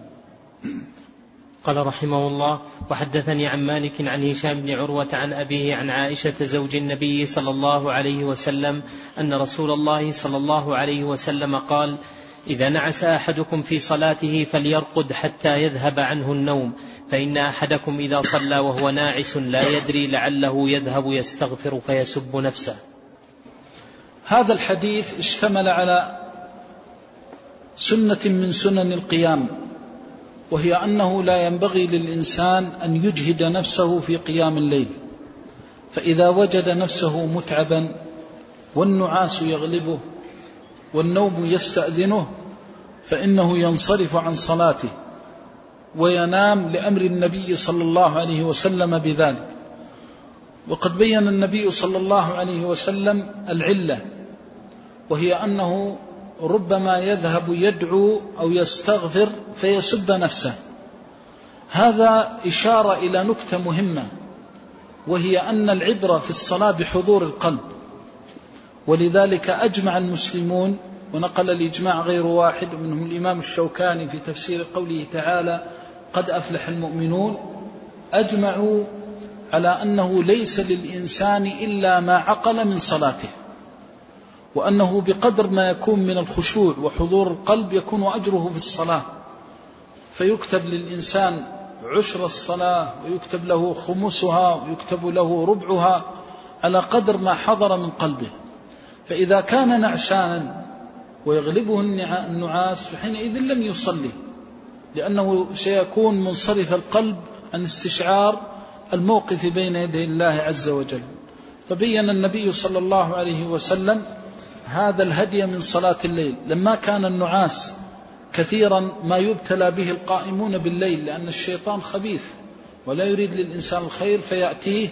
قال رحمه الله: وحدثني عن مالك عن هشام بن عروة عن أبيه عن عائشة زوج النبي صلى الله عليه وسلم أن رسول الله صلى الله عليه وسلم قال: إذا نعس أحدكم في صلاته فليرقد حتى يذهب عنه النوم، فإن أحدكم إذا صلى وهو ناعس لا يدري لعله يذهب يستغفر فيسب نفسه. هذا الحديث اشتمل على سنة من سنن القيام، وهي أنه لا ينبغي للإنسان أن يجهد نفسه في قيام الليل، فإذا وجد نفسه متعبا والنعاس يغلبه والنوم يستأذنه فإنه ينصرف عن صلاته وينام لأمر النبي صلى الله عليه وسلم بذلك. وقد بين النبي صلى الله عليه وسلم العلة، وهي أنه ربما يذهب يدعو أو يستغفر فيسب نفسه. هذا إشارة إلى نكتة مهمة، وهي أن العبرة في الصلاة بحضور القلب. ولذلك أجمع المسلمون، ونقل الإجماع غير واحد منهم الإمام الشوكاني في تفسير قوله تعالى قد أفلح المؤمنون، أجمعوا على أنه ليس للإنسان إلا ما عقل من صلاته، وأنه بقدر ما يكون من الخشوع وحضور القلب يكون أجره في الصلاة، فيكتب للإنسان عشر الصلاة ويكتب له خمسها ويكتب له ربعها على قدر ما حضر من قلبه. فإذا كان نعسانا ويغلبه النعاس فحينئذ لم يصلي، لأنه سيكون منصرف القلب عن استشعار الموقف بين يدي الله عز وجل. فبين النبي صلى الله عليه وسلم هذا الهدي من صلاة الليل لما كان النعاس كثيرا ما يبتلى به القائمون بالليل، لأن الشيطان خبيث ولا يريد للإنسان الخير فيأتيه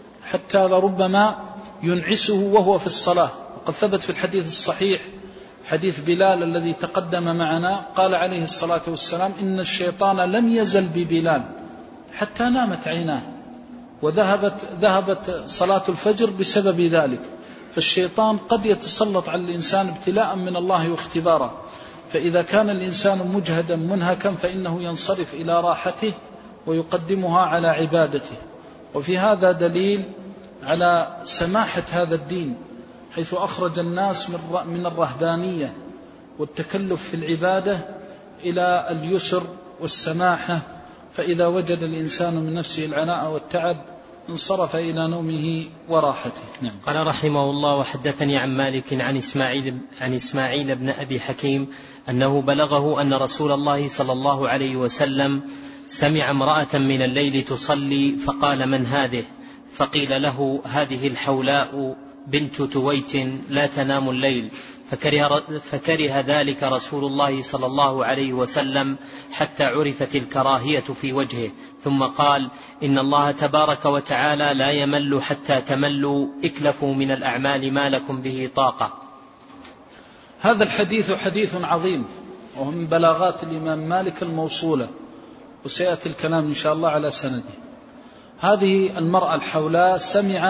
حتى لربما ينعسه وهو في الصلاة. وقد ثبت في الحديث الصحيح حديث بلال الذي تقدم معنا، قال عليه الصلاة والسلام: إن الشيطان لم يزل ببلال حتى نامت عيناه، وذهبت صلاة الفجر بسبب ذلك. فالشيطان قد يتسلط على الإنسان ابتلاء من الله واختبارا، فإذا كان الإنسان مجهدا منهكا فإنه ينصرف إلى راحته ويقدمها على عبادته. وفي هذا دليل على سماحة هذا الدين، حيث أخرج الناس من الرهبانية والتكلف في العبادة إلى اليسر والسماحة. فإذا وجد الإنسان من نفسه العناء والتعب انصرف إلى نومه وراحته. نعم. قال رحمه الله: وحدثني عن مالك عن إسماعيل بن أبي حكيم أنه بلغه أن رسول الله صلى الله عليه وسلم سمع امرأة من الليل تصلي فقال: من هذه؟ فقيل له: هذه الحولاء بنت تويت لا تنام الليل. فكره ذلك رسول الله صلى الله عليه وسلم حتى عرفت الكراهية في وجهه، ثم قال: إن الله تبارك وتعالى لا يمل حتى تملوا، اكلفوا من الأعمال ما لكم به طاقة. هذا الحديث حديث عظيم، وهو من بلاغات الإمام مالك الموصولة، وسيأتي الكلام إن شاء الله على سنده. هذه المرأة الحولاء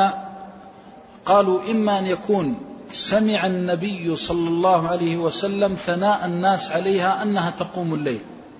قالوا إما أن يكون سمع النبي صلى الله عليه وسلم ثناء الناس عليها أنها تقوم الليل،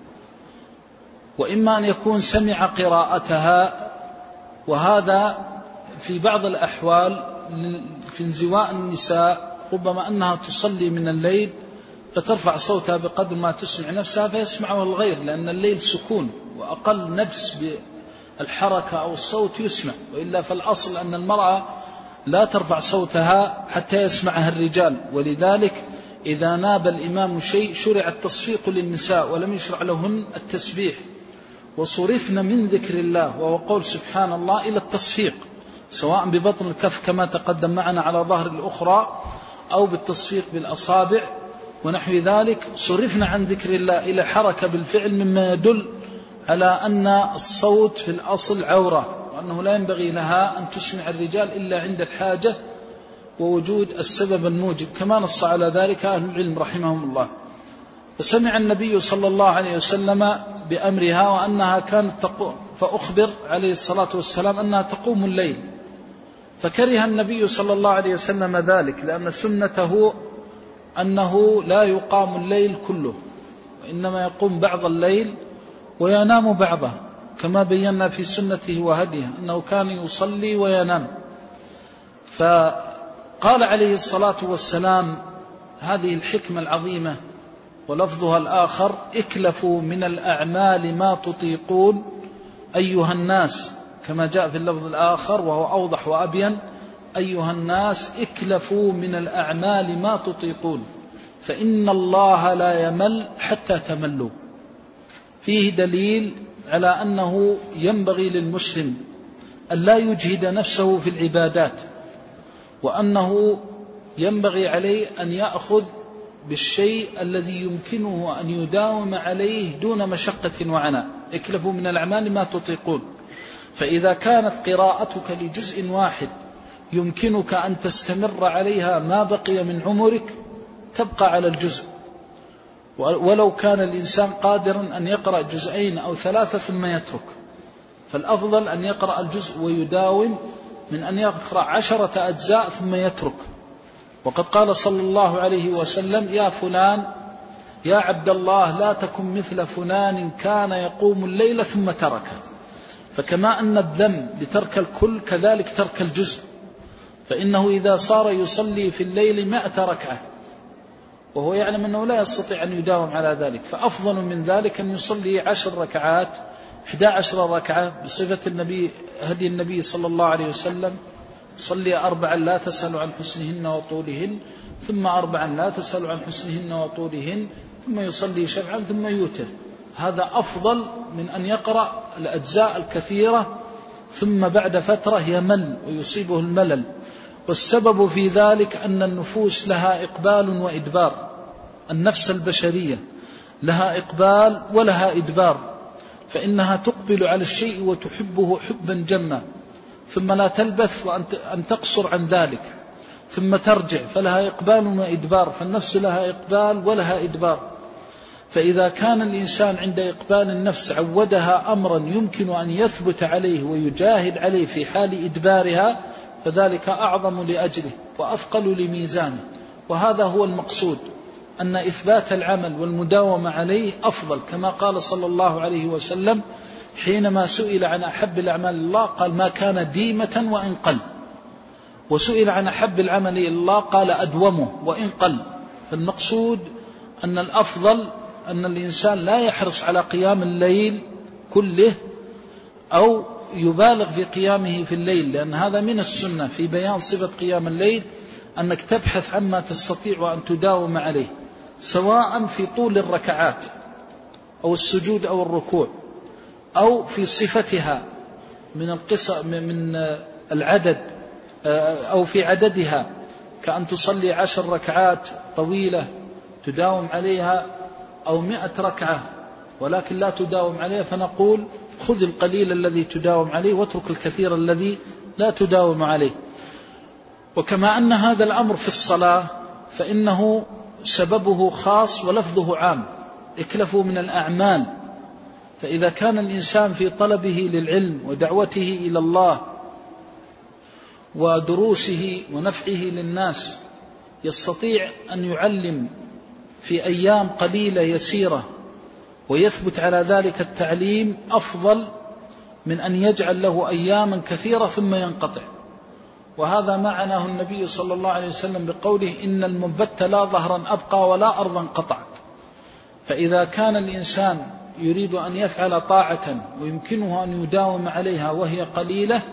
وإما أن يكون سمع قراءتها. وهذا في بعض الأحوال في انزواء النساء، ربما أنها تصلي من الليل فترفع صوتها بقدر ما تسمع نفسها فيسمعه الغير، لأن الليل سكون وأقل نفس بالحركة أو الصوت يسمع، وإلا فالأصل أن المرأة لا ترفع صوتها حتى يسمعها الرجال. ولذلك إذا ناب الإمام شيء شرع التصفيق للنساء ولم يشرع لهن التسبيح، وصرفنا من ذكر الله وهو قول سبحان الله إلى التصفيق، سواء ببطن الكف كما تقدم معنا على ظهر الأخرى أو بالتصفيق بالأصابع ونحو ذلك. صرفنا عن ذكر الله إلى حركة بالفعل، مما يدل على أن الصوت في الأصل عورة، وأنه لا ينبغي لها أن تسمع الرجال إلا عند الحاجة ووجود السبب الموجب، كما نص على ذلك أهل العلم رحمهم الله. فسمع النبي صلى الله عليه وسلم بأمرها وأنها كانت فأخبر عليه الصلاة والسلام أنها تقوم الليل، فكره النبي صلى الله عليه وسلم ذلك، لأن سنته أنه لا يقام الليل كله، وإنما يقوم بعض الليل وينام بعضه، كما بينا في سنته وهديه أنه كان يصلي وينام. فقال عليه الصلاة والسلام هذه الحكمة العظيمة ولفظها الآخر: اكلفوا من الأعمال ما تطيقون أيها الناس، كما جاء في اللفظ الآخر وهو أوضح وأبين: أيها الناس اكلفوا من الأعمال ما تطيقون فإن الله لا يمل حتى تملوا. فيه دليل على أنه ينبغي للمسلم أن لا يجهد نفسه في العبادات، وأنه ينبغي عليه أن يأخذ بالشيء الذي يمكنه أن يداوم عليه دون مشقة وعناء. اكلفوا من الأعمال ما تطيقون، فإذا كانت قراءتك لجزء واحد يمكنك أن تستمر عليها ما بقي من عمرك تبقى على الجزء، ولو كان الإنسان قادرا أن يقرأ جزئين أو ثلاثة ثم يترك، فالأفضل أن يقرأ الجزء ويداوم من أن يقرأ 10 أجزاء ثم يترك. وقد قال صلى الله عليه وسلم: يا فلان يا عبد الله لا تكن مثل فلان كان يقوم الليل ثم تركه. فكما أن الذم لترك الكل كذلك ترك الجزء، فإنه إذا صار يصلي في الليل 100 ركعة وهو يعلم أنه لا يستطيع أن يداوم على ذلك، فأفضل من ذلك أن يصلي 10 ركعات 11 ركعة بصفة النبي هدي النبي صلى الله عليه وسلم: صلي 4 لا تسأل عن حسنهن وطولهن، ثم 4 لا تسأل عن حسنهن وطولهن، ثم يصلي 7 ثم يوتر. هذا أفضل من أن يقرأ الأجزاء الكثيرة ثم بعد فترة يمل ويصيبه الملل. والسبب في ذلك أن النفوس لها إقبال وإدبار، النفس البشرية لها إقبال ولها إدبار، فإنها تقبل على الشيء وتحبه حبا جما ثم لا تلبث وأن تقصر عن ذلك، ثم ترجع، فلها إقبال وإدبار، فالنفس لها إقبال ولها إدبار. فإذا كان الإنسان عند إقبال النفس عودها أمرا يمكن أن يثبت عليه ويجاهد عليه في حال إدبارها، فذلك أعظم لأجله وأثقل لميزانه. وهذا هو المقصود، أن إثبات العمل والمداومة عليه أفضل، كما قال صلى الله عليه وسلم حينما سئل عن أحب الأعمال الله قال ما كان ديمة وإن قل، وسئل عن أحب العمل إلى الله قال أدومه وإن قل. فالمقصود أن الأفضل أن الإنسان لا يحرص على قيام الليل كله أو يبالغ في قيامه في الليل، لأن هذا من السنة في بيان صفة قيام الليل أنك تبحث عما تستطيع وأن تداوم عليه، سواء في طول الركعات أو السجود أو الركوع، أو في صفتها من العدد أو في عددها، كأن تصلي 10 ركعات طويلة تداوم عليها، أو 100 ركعة ولكن لا تداوم عليها، فنقول خذ القليل الذي تداوم عليه واترك الكثير الذي لا تداوم عليه. وكما أن هذا الأمر في الصلاة فإنه سببه خاص ولفظه عام، اكلفوا من الأعمال. فإذا كان الإنسان في طلبه للعلم ودعوته إلى الله ودروسه ونفعه للناس يستطيع أن يعلم في أيام قليلة يسيرة ويثبت على ذلك التعليم، أفضل من أن يجعل له أياما كثيرة ثم ينقطع. وهذا معناه النبي صلى الله عليه وسلم بقوله إن المنبت لا ظهرا أبقى ولا أرضا قطعت. فإذا كان الإنسان يريد أن يفعل طاعة ويمكنه أن يداوم عليها وهي قليلة،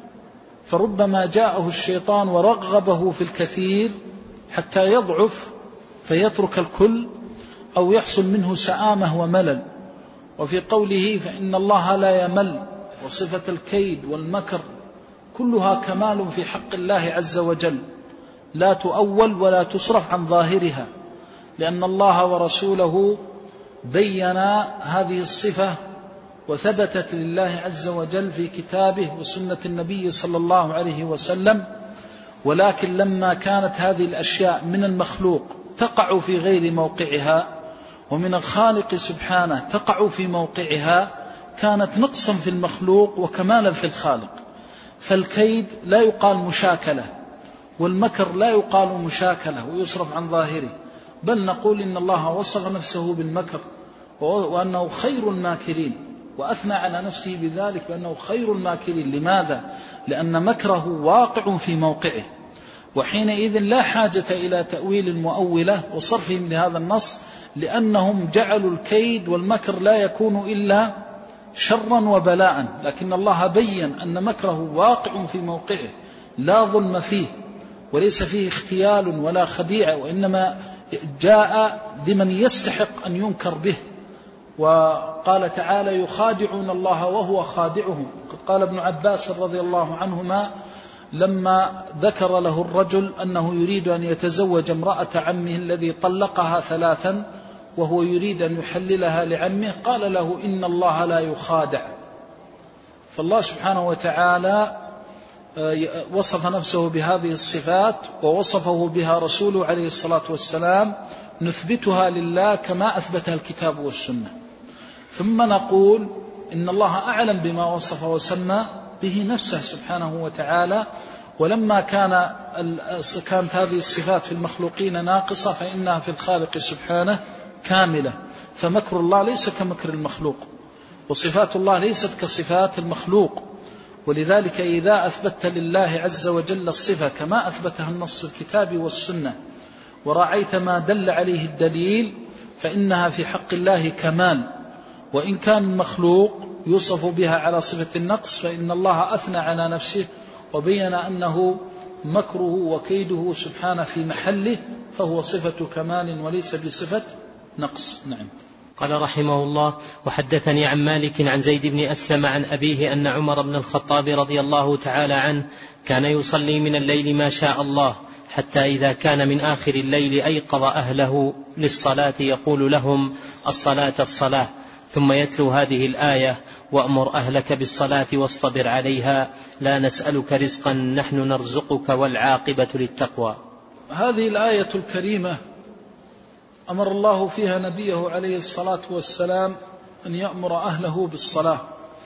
فربما جاءه الشيطان ورغبه في الكثير حتى يضعف فيترك الكل أو يحصل منه سآمة وملل. وفي قوله فإن الله لا يمل، وصفة الكيد والمكر كلها كمال في حق الله عز وجل، لا تؤول ولا تصرف عن ظاهرها، لأن الله ورسوله بينا هذه الصفة وثبتت لله عز وجل في كتابه وسنة النبي صلى الله عليه وسلم. ولكن لما كانت هذه الأشياء من المخلوق تقع في غير موقعها، ومن الخالق سبحانه تقع في موقعها، كانت نقصا في المخلوق وكمالا في الخالق. فالكيد لا يقال مشاكلة، والمكر لا يقال مشاكلة ويصرف عن ظاهره، بل نقول إن الله وصف نفسه بالمكر وأنه خير الماكرين، وأثنى على نفسه بذلك بأنه خير الماكرين. لماذا؟ لأن مكره واقع في موقعه، وحينئذ لا حاجة إلى تأويل المؤولة وصرفهم لهذا النص، لأنهم جعلوا الكيد والمكر لا يكون إلا شرا وبلاء. لكن الله بيّن أن مكره واقع في موقعه لا ظلم فيه، وليس فيه اختيال ولا خديعة، وإنما جاء لمن يستحق أن ينكر به. وقال تعالى يخادعون الله وهو خادعهم. قال ابن عباس رضي الله عنهما لما ذكر له الرجل أنه يريد أن يتزوج امرأة عمه الذي طلقها 3 وهو يريد أن يحللها لعمه، قال له إن الله لا يخادع. فالله سبحانه وتعالى وصف نفسه بهذه الصفات ووصفه بها رسوله عليه الصلاة والسلام، نثبتها لله كما أثبتها الكتاب والسنة. ثم نقول إن الله أعلم بما وصف وسمى به نفسه سبحانه وتعالى، ولما كانت هذه الصفات في المخلوقين ناقصة فإنها في الخالق سبحانه كاملة. فمكر الله ليس كمكر المخلوق، وصفات الله ليست كصفات المخلوق. ولذلك إذا أثبت لله عز وجل الصفة كما أثبتها النص في الكتاب والسنة ورأيت ما دل عليه الدليل، فإنها في حق الله كمال. وإن كان المخلوق يوصف بها على صفة النقص، فإن الله أثنى على نفسه وبين أنه مكره وكيده سبحانه في محله، فهو صفة كمال وليس بصفة نقص. نعم. قال رحمه الله: وحدثني عن مالك عن زيد بن أسلم عن أبيه أن عمر بن الخطاب رضي الله تعالى عنه كان يصلي من الليل ما شاء الله، حتى إذا كان من آخر الليل أيقظ أهله للصلاة يقول لهم: الصلاة الصلاة، ثم يتلو هذه الآية: وأمر أهلك بالصلاة واصطبر عليها لا نسألك رزقا نحن نرزقك والعاقبة للتقوى. هذه الآية الكريمة أمر الله فيها نبيه عليه الصلاة والسلام أن يأمر أهله بالصلاة،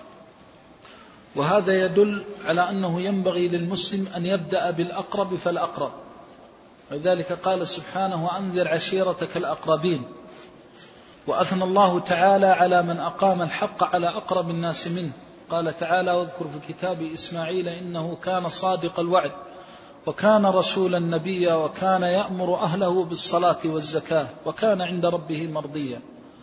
وهذا يدل على أنه ينبغي للمسلم أن يبدأ بالأقرب فالأقرب، ولذلك قال سبحانه وأنذر عشيرتك الأقربين. وأثنى الله تعالى على من أقام الحق على أقرب الناس منه، قال تعالى واذكر في الكتاب إسماعيل إنه كان صادق الوعد وكان رسولا نبيا وكان يأمر أهله بالصلاة والزكاة وكان عند ربه مرضيا.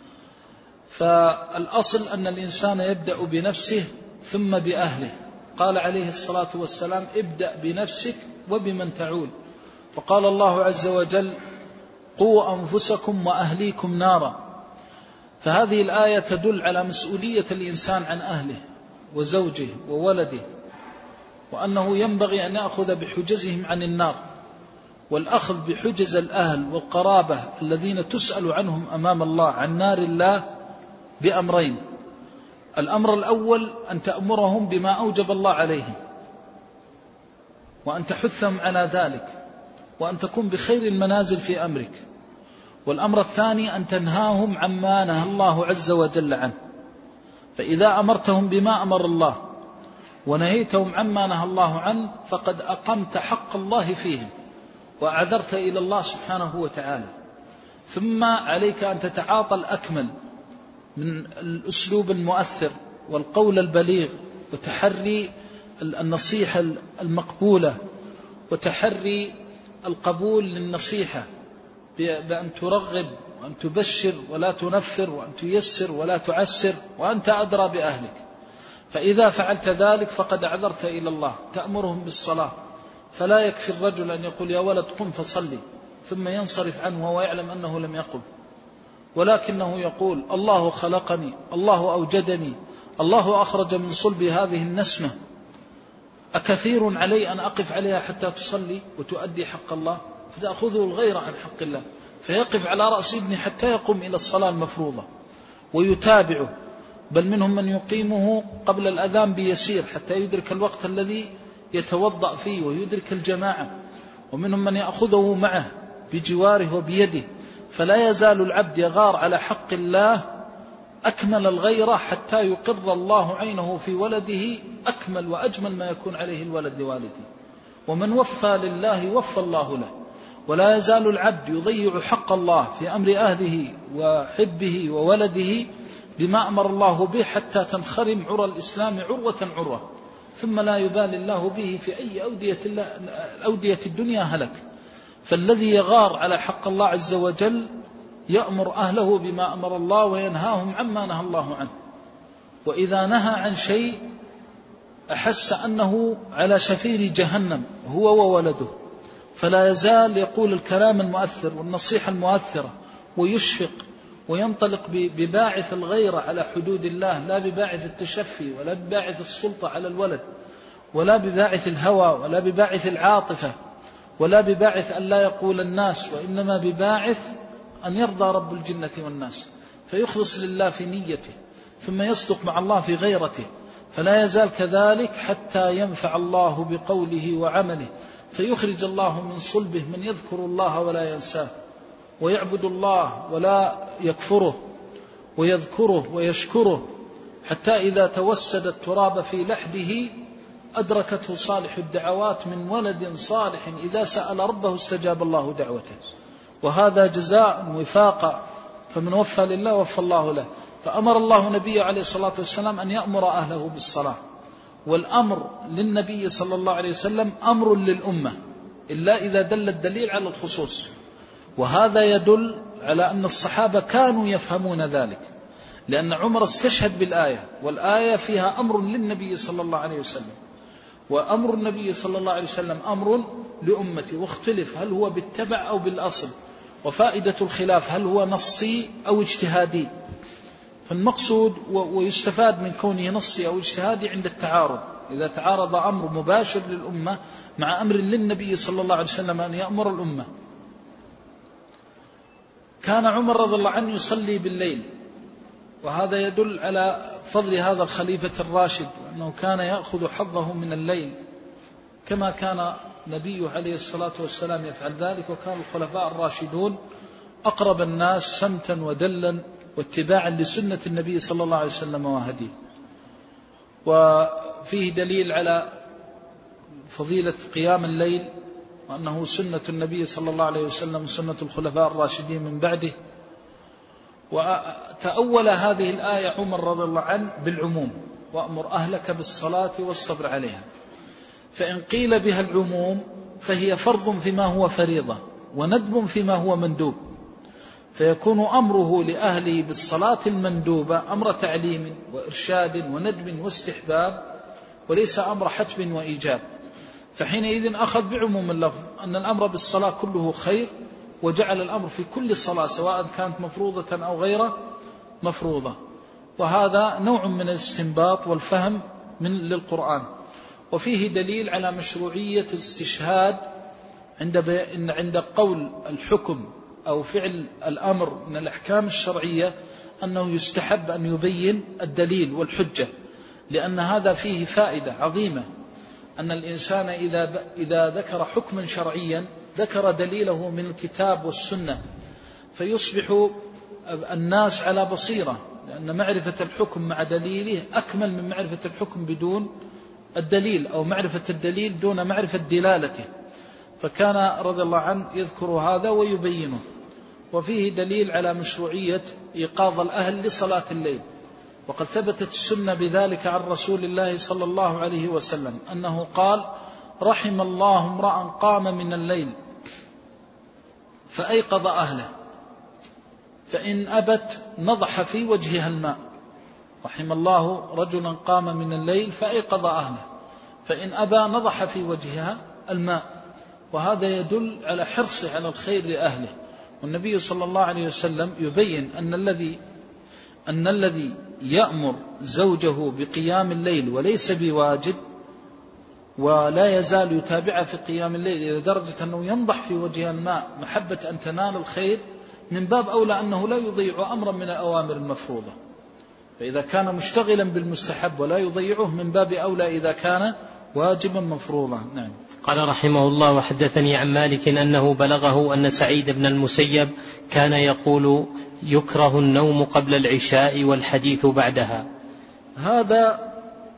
فالأصل أن الإنسان يبدأ بنفسه ثم بأهله. قال عليه الصلاة والسلام ابدأ بنفسك وبمن تعول، وقال الله عز وجل قوا أنفسكم وأهليكم نارا. فهذه الآية تدل على مسؤولية الإنسان عن أهله وزوجه وولده، وأنه ينبغي أن يأخذ بحجزهم عن النار. والأخذ بحجز الأهل والقرابة الذين تسأل عنهم أمام الله عن نار الله بأمرين: الأمر الأول أن تأمرهم بما أوجب الله عليهم وأن تحثهم على ذلك وأن تكون بخير المنازل في أمرك. والأمر الثاني أن تنهاهم عما نهى الله عز وجل عنه. فإذا أمرتهم بما أمر الله ونهيتهم عما نهى الله عنه فقد أقمت حق الله فيهم وأعذرت إلى الله سبحانه وتعالى. ثم عليك أن تتعاطى الأكمل من الأسلوب المؤثر والقول البليغ وتحري النصيحة المقبولة وتحري القبول للنصيحة، بأن ترغب وأن تبشر ولا تنفر وأن تيسر ولا تعسر، وأنت أدرى بأهلك. فإذا فعلت ذلك فقد أعذرت إلى الله. تأمرهم بالصلاة، فلا يكفي الرجل أن يقول يا ولد قم فصلي ثم ينصرف عنه وهو يعلم أنه لم يقم، ولكنه يقول الله خلقني، الله أوجدني، الله أخرج من صلبي هذه النسمة، أكثير علي أن أقف عليها حتى تصلي وتؤدي حق الله؟ فتأخذه الغيرة عن حق الله، فيقف على رأس ابنه حتى يقوم إلى الصلاة المفروضة ويتابعه، بل منهم من يقيمه قبل الأذان بيسير حتى يدرك الوقت الذي يتوضأ فيه ويدرك الجماعة، ومنهم من يأخذه معه بجواره وبيده. فلا يزال العبد يغار على حق الله أكمل الغيرة حتى يقر الله عينه في ولده أكمل وأجمل ما يكون عليه الولد لوالده. ومن وفى لله وفى الله له. ولا يزال العبد يضيع حق الله في أمر أهله وحبه وولده بما أمر الله به حتى تنخرم عرى الإسلام عروة عروة، ثم لا يبالي الله به في أي أودية الدنيا هلك. فالذي يغار على حق الله عز وجل يأمر أهله بما أمر الله وينهاهم عما نهى الله عنه. وإذا نهى عن شيء أحس أنه على شفير جهنم هو وولده، فلا يزال يقول الكلام المؤثر والنصيحة المؤثرة ويشفق وينطلق بباعث الغيرة على حدود الله، لا بباعث التشفي ولا بباعث السلطة على الولد ولا بباعث الهوى ولا بباعث العاطفة ولا بباعث أن لا يقول الناس، وإنما بباعث أن يرضى رب الجنة والناس، فيخلص لله في نيته ثم يصدق مع الله في غيرته. فلا يزال كذلك حتى ينفع الله بقوله وعمله، فيخرج الله من صلبه من يذكر الله ولا ينساه ويعبد الله ولا يكفره ويذكره ويشكره، حتى إذا توسد التراب في لحده أدركته صالح الدعوات من ولد صالح إذا سأل ربه استجاب الله دعوته. وهذا جزاء وفاقا، فمن وفى لله وفى الله له. فأمر الله نبيه عليه الصلاة والسلام أن يأمر أهله بالصلاة، والأمر للنبي صلى الله عليه وسلم أمر للأمة إلا إذا دل الدليل على الخصوص. وهذا يدل على أن الصحابة كانوا يفهمون ذلك، لأن عمر استشهد بالآية، والآية فيها أمر للنبي صلى الله عليه وسلم، وأمر النبي صلى الله عليه وسلم أمر لأمته، واختلف هل هو بالتبع أو بالأصل، وفائدة الخلاف هل هو نصي أو اجتهادي. فالمقصود ويستفاد من كونه نصي أو اجتهادي عند التعارض، إذا تعارض أمر مباشر للأمة مع أمر للنبي صلى الله عليه وسلم أن يأمر الأمة. كان عمر رضي الله عنه يصلي بالليل وهذا يدل على فضل هذا الخليفة الراشد، وأنه كان يأخذ حظه من الليل كما كان نبيه عليه الصلاة والسلام يفعل ذلك. وكان الخلفاء الراشدون أقرب الناس سمتا ودلا واتباعا لسنة النبي صلى الله عليه وسلم وهديه. وفيه دليل على فضيلة قيام الليل، وأنه سنة النبي صلى الله عليه وسلم وسنة الخلفاء الراشدين من بعده. وتأول هذه الآية عمر رضي الله عنه بالعموم: وأمر أهلك بالصلاة والصبر عليها. فإن قيل بها العموم فهي فرض فيما هو فريضة وندب فيما هو مندوب، فيكون أمره لأهله بالصلاة المندوبة أمر تعليم وإرشاد وندب واستحباب، وليس أمر حتم وإيجاب. فحينئذ أخذ بعموم اللفظ أن الأمر بالصلاة كله خير، وجعل الأمر في كل صلاة سواء كانت مفروضة أو غير مفروضة. وهذا نوع من الاستنباط والفهم للقرآن. وفيه دليل على مشروعية الاستشهاد عند قول الحكم أو فعل الأمر من الأحكام الشرعية، أنه يستحب أن يبين الدليل والحجة، لأن هذا فيه فائدة عظيمة، أن الإنسان إذا ذكر حكما شرعيا ذكر دليله من الكتاب والسنة، فيصبح الناس على بصيرة، لأن معرفة الحكم مع دليله أكمل من معرفة الحكم بدون الدليل، أو معرفة الدليل دون معرفة دلالته. فكان رضي الله عنه يذكر هذا ويبينه. وفيه دليل على مشروعية إيقاظ الأهل لصلاة الليل، وقد ثبتت السنة بذلك عن رسول الله صلى الله عليه وسلم أنه قال: رحم الله امرأ قام من الليل فأيقظ أهله فإن أبت نضح في وجهها الماء. رحم الله رجلا قام من الليل فأيقظ أهله فإن أبى نضح في وجهها الماء. وهذا يدل على حرصه على الخير لأهله. والنبي صلى الله عليه وسلم يبين أن الذي يأمر زوجه بقيام الليل وليس بواجب ولا يزال يتابعها في قيام الليل إلى درجة أنه ينضح في وجهها الماء محبة أن تنال الخير، من باب أولى أنه لا يضيع أمرا من الأوامر المفروضة. فإذا كان مشتغلا بالمستحب ولا يضيعه، من باب أولى إذا كان واجبا مفروضا. نعم. قال رحمه الله: وحدثني عن مالك أنه بلغه أن سعيد بن المسيب كان يقول: يكره النوم قبل العشاء والحديث بعدها. هذا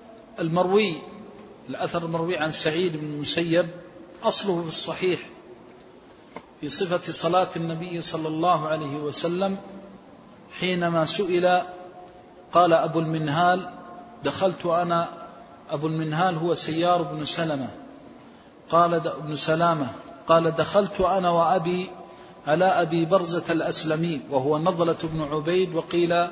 الأثر المروي عن سعيد بن المسيب أصله في الصحيح في صفة صلاة النبي صلى الله عليه وسلم. حينما سئل قال أبو المنهال: دخلت أنا. أبو المنهال هو سيار بن سلمة، قال ابن سلامة، قال: دخلت أنا وأبي على أبي برزة الأسلمي وهو نضلة بن عبيد، وقيل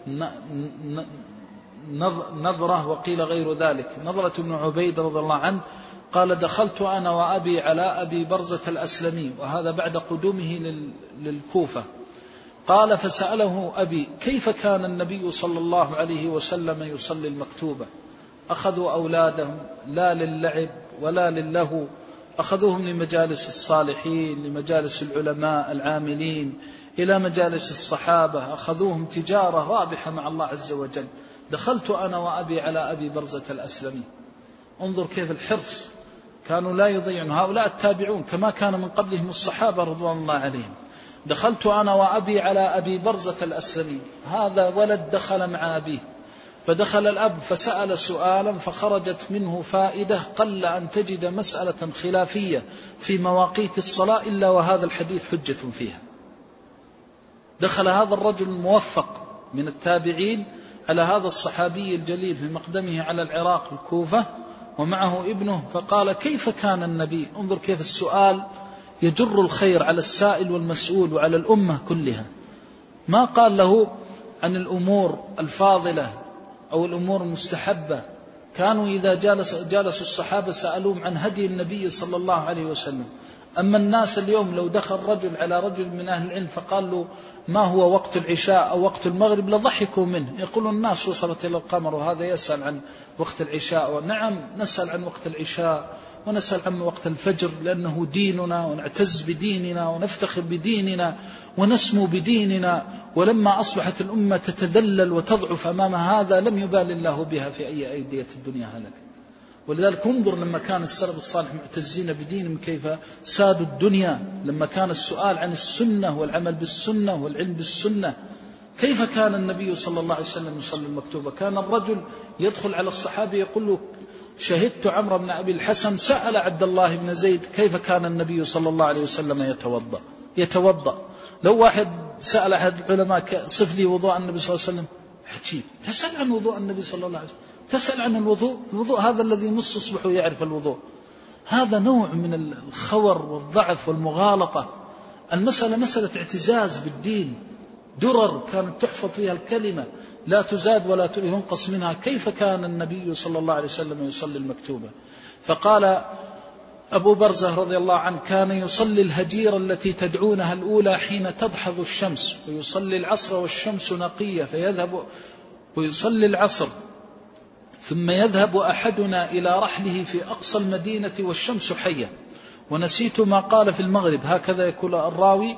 نظرة وقيل غير ذلك. نضلة بن عبيد رضي الله عنه قال: دخلت أنا وأبي على أبي برزة الأسلمي، وهذا بعد قدومه للكوفة. قال: فسأله أبي: كيف كان النبي صلى الله عليه وسلم يصلي المكتوبة؟ أخذوا أولادهم لا للعب ولا للهو، أخذوهم لمجالس الصالحين، لمجالس العلماء العاملين، إلى مجالس الصحابة، أخذوهم تجارة رابحة مع الله عز وجل. دخلت أنا وأبي على أبي برزة الأسلمي. انظر كيف الحرص، كانوا لا يضيعون. هؤلاء التابعون كما كان من قبلهم الصحابة رضوان الله عليهم. دخلت أنا وأبي على أبي برزة الأسلمي، هذا ولد دخل مع أبيه، فدخل الأب فسأل سؤالا فخرجت منه فائدة قل أن تجد مسألة خلافية في مواقيت الصلاة إلا وهذا الحديث حجة فيها. دخل هذا الرجل الموفق من التابعين على هذا الصحابي الجليل في مقدمه على العراق الكوفة ومعه ابنه، فقال: كيف كان النبي؟ انظر كيف السؤال يجر الخير على السائل والمسؤول وعلى الأمة كلها. ما قال له عن الأمور الفاضلة أو الأمور المستحبة. كانوا إذا جالسوا الصحابة سألوهم عن هدي النبي صلى الله عليه وسلم أما الناس اليوم لو دخل رجل على رجل من أهل العلم فقال له ما هو وقت العشاء أو وقت المغرب لضحكوا منه، يقول الناس وصلت إلى القمر وهذا يسأل عن وقت العشاء. ونعم نسأل عن وقت العشاء ونسأل عن وقت الفجر، لأنه ديننا ونعتز بديننا ونفتخر بديننا ونسمو بديننا. ولما أصبحت الأمة تتدلل وتضعف أمام هذا لم يبال الله بها في أي أيدية الدنيا هلك. ولذلك انظر لما كان السلف الصالح معتزين بدينهم كيف سادوا الدنيا، لما كان السؤال عن السنة والعمل بالسنة والعلم بالسنة. كيف كان النبي صلى الله عليه وسلم يصلي المكتوبة؟ كان الرجل يدخل على الصحابي يقول له شهدت عمرو بن أبي الحسن سأل عبد الله بن زيد كيف كان النبي صلى الله عليه وسلم يتوضأ. لو واحد سأل أحد العلماء صف لي وضوء النبي صلى الله عليه وسلم، عجيب، تسأل عن وضوء النبي صلى الله عليه وسلم، تسأل عن الوضوء هذا الذي نص أصبحه يعرف الوضوء. هذا نوع من الخور والضعف والمغالطة. المسألة مسألة اعتزاز بالدين، درر كانت تحفظ فيها الكلمة لا تزاد ولا ينقص منها. كيف كان النبي صلى الله عليه وسلم يصلي المكتوبة؟ فقال أبو برزة رضي الله عنه كان يصلي الهجيرة التي تدعونها الأولى حين تدحض الشمس، ويصلي العصر والشمس نقية فيذهب ويصلي العصر، ثم يذهب أحدنا إلى رحله في أقصى المدينة والشمس حية. ونسيت ما قال في المغرب، هكذا يقول الراوي.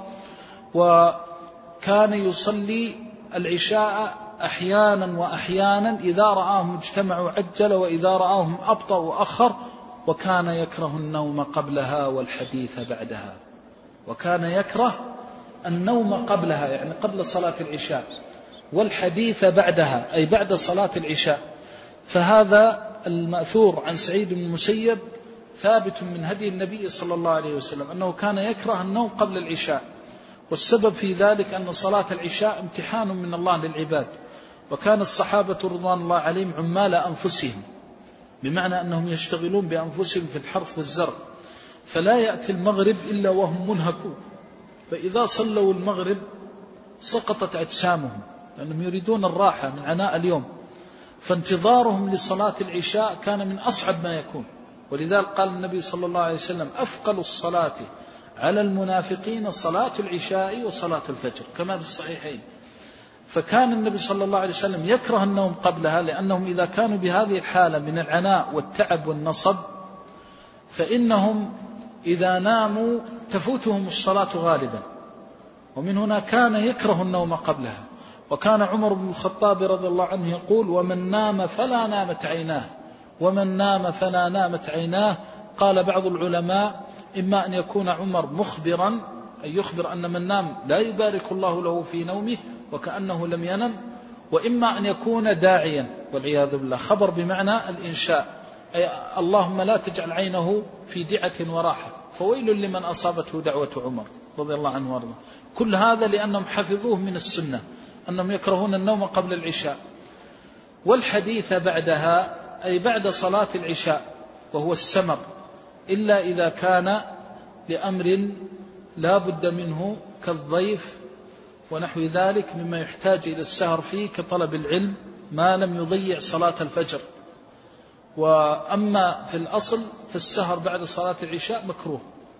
وكان يصلي العشاء أحيانا وأحيانا، إذا رآهم اجتمعوا عجل وإذا رآهم أبطأوا أخر. وكان يكره النوم قبلها والحديث بعدها. وكان يكره النوم قبلها يعني قبل صلاة العشاء، والحديث بعدها أي بعد صلاة العشاء. فهذا المأثور عن سعيد بن المسيب ثابت من هدي النبي صلى الله عليه وسلم أنه كان يكره النوم قبل العشاء. والسبب في ذلك أن صلاة العشاء امتحان من الله للعباد. وكان الصحابة رضوان الله عليهم عمال أنفسهم، بمعنى أنهم يشتغلون بأنفسهم في الحرث والزرع، فلا يأتي المغرب إلا وهم منهكون. فإذا صلوا المغرب سقطت أجسامهم لأنهم يريدون الراحة من عناء اليوم، فانتظارهم لصلاة العشاء كان من أصعب ما يكون. ولذلك قال النبي صلى الله عليه وسلم أثقل الصلاة على المنافقين صلاة العشاء وصلاة الفجر كما في الصحيحين. فكان النبي صلى الله عليه وسلم يكره النوم قبلها، لأنهم إذا كانوا بهذه الحالة من العناء والتعب والنصب فإنهم إذا ناموا تفوتهم الصلاة غالبا. ومن هنا كان يكره النوم قبلها. وكان عمر بن الخطاب رضي الله عنه يقول ومن نام فلا نامت عيناه، ومن نام فلا نامت عيناه. قال بعض العلماء إما أن يكون عمر مخبرا أي يخبر أن من نام لا يبارك الله له في نومه وكأنه لم ينم، وإما أن يكون داعيا والعياذ بالله، خبر بمعنى الإنشاء أي اللهم لا تجعل عينه في دعة وراحة، فويل لمن أصابته دعوة عمر رضي الله عنه وارضاه. كل هذا لأنهم حفظوه من السنة أنهم يكرهون النوم قبل العشاء. والحديث بعدها أي بعد صلاة العشاء، وهو السمر، إلا إذا كان لأمر لا بد منه كالضيف ونحو ذلك مما يحتاج إلى السهر فيه كطلب العلم ما لم يضيع صلاة الفجر. وأما في الأصل فالسهر بعد صلاة العشاء مكروه،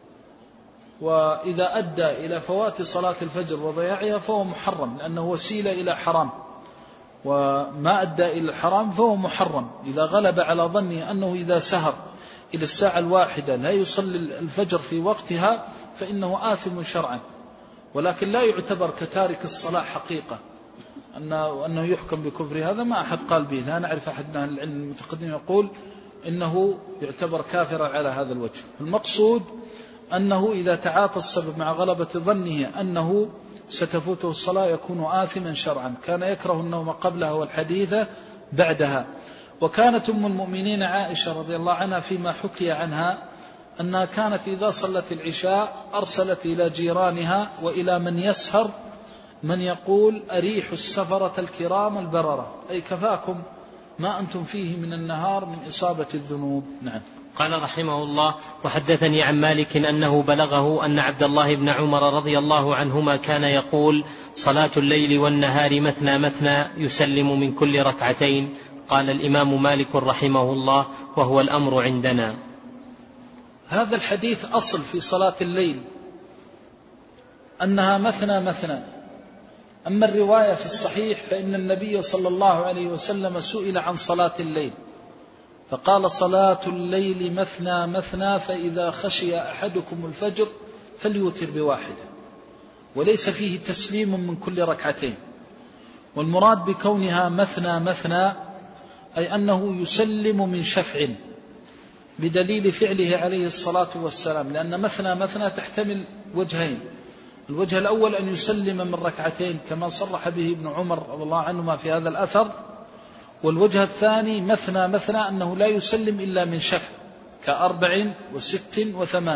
وإذا أدى إلى فوات صلاة الفجر وضياعها فهو محرم، لأنه وسيلة إلى حرام، وما أدى إلى الحرام فهو محرم. إذا غلب على ظنه أنه إذا سهر إلى الساعة 1 لا يصلي الفجر في وقتها فإنه آثم شرعا، ولكن لا يعتبر كتارك الصلاة حقيقة أنه يحكم بكفر. هذا ما أحد قال به، لا نعرف أحد من أهل العلم المتقدم يقول إنه يعتبر كافرا على هذا الوجه. المقصود أنه إذا تعاطى السبب مع غلبة ظنه أنه ستفوته الصلاة يكون آثما شرعا. كان يكره النوم قبلها والحديث بعدها. وكانت أم المؤمنين عائشة رضي الله عنها فيما حكي عنها أنها كانت إذا صلت العشاء أرسلت إلى جيرانها وإلى من يسهر من يقول أريح السفرة الكرام البررة، أي كفاكم ما أنتم فيه من النهار من إصابة الذنوب. نعم. قال رحمه الله وحدثني عن مالك أنه بلغه أن عبد الله بن عمر رضي الله عنهما كان يقول صلاة الليل والنهار مثنى مثنى يسلم من كل ركعتين. قال الإمام مالك رحمه الله وهو الأمر عندنا. هذا الحديث أصل في صلاة الليل أنها مثنى مثنى. أما الرواية في الصحيح فإن النبي صلى الله عليه وسلم سئل عن صلاة الليل فقال: صلاة الليل مثنى مثنى، فإذا خشي أحدكم الفجر فليوتر بواحدة، وليس فيه تسليم من كل ركعتين. والمراد بكونها مثنى مثنى أي أنه يسلم من شفع، بدليل فعله عليه الصلاة والسلام، لأن مثنى مثنى تحتمل وجهين: الوجه الأول أن يسلم من ركعتين كما صرح به ابن عمر رضي الله عنهما في هذا الأثر، والوجه الثاني مثنى مثنى أنه لا يسلم إلا من شفع ك4 و6 و8.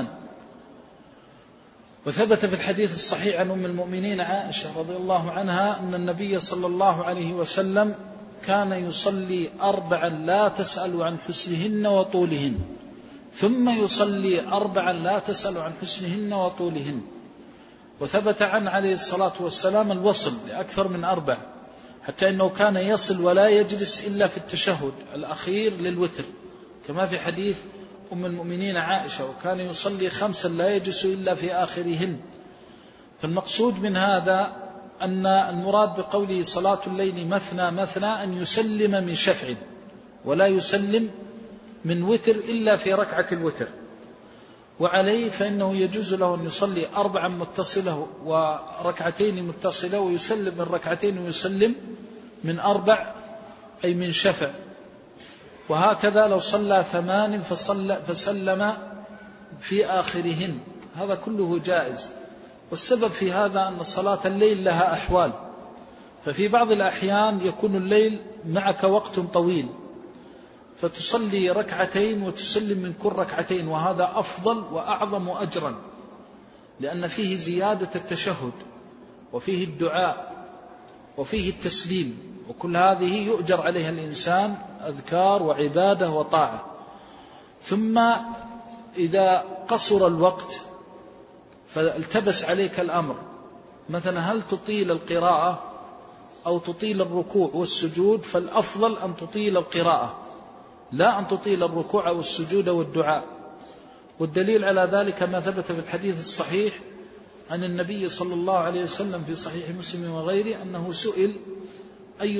وثبت في الحديث الصحيح عن أم المؤمنين عائشة رضي الله عنها أن النبي صلى الله عليه وسلم كان يصلي 4 لا تسأل عن حسنهن وطولهن، ثم يصلي 4 لا تسأل عن حسنهن وطولهن. وثبت عن عليه الصلاة والسلام الوصل لأكثر من 4، حتى أنه كان يصل ولا يجلس إلا في التشهد الأخير للوتر، كما في حديث أم المؤمنين عائشة: وكان يصلي 5 لا يجلس إلا في آخرهن. فالمقصود من هذا أن المراد بقوله صلاة الليل مثنى مثنى أن يسلم من شفع، ولا يسلم من وتر إلا في ركعة الوتر. وعليه فإنه يجوز له أن يصلي 4 متصلة وركعتين متصلة، ويسلم من ركعتين ويسلم من 4 أي من شفع. وهكذا لو صلى 8 فسلم في آخرهن، هذا كله جائز. والسبب في هذا أن صلاة الليل لها أحوال، ففي بعض الأحيان يكون الليل معك وقت طويل فتصلي 2 وتسلم من كل 2، وهذا أفضل وأعظم أجرا، لأن فيه زيادة التشهد وفيه الدعاء وفيه التسليم، وكل هذه يؤجر عليها الإنسان أذكار وعبادة وطاعة. ثم إذا قصر الوقت فالتبس عليك الأمر، مثلا هل تطيل القراءة أو تطيل الركوع والسجود؟ فالأفضل أن تطيل القراءة، لا أن تطيل الركوع والسجود والدعاء. والدليل على ذلك ما ثبت في الحديث الصحيح عن النبي صلى الله عليه وسلم في صحيح مسلم وغيره أنه سئل أي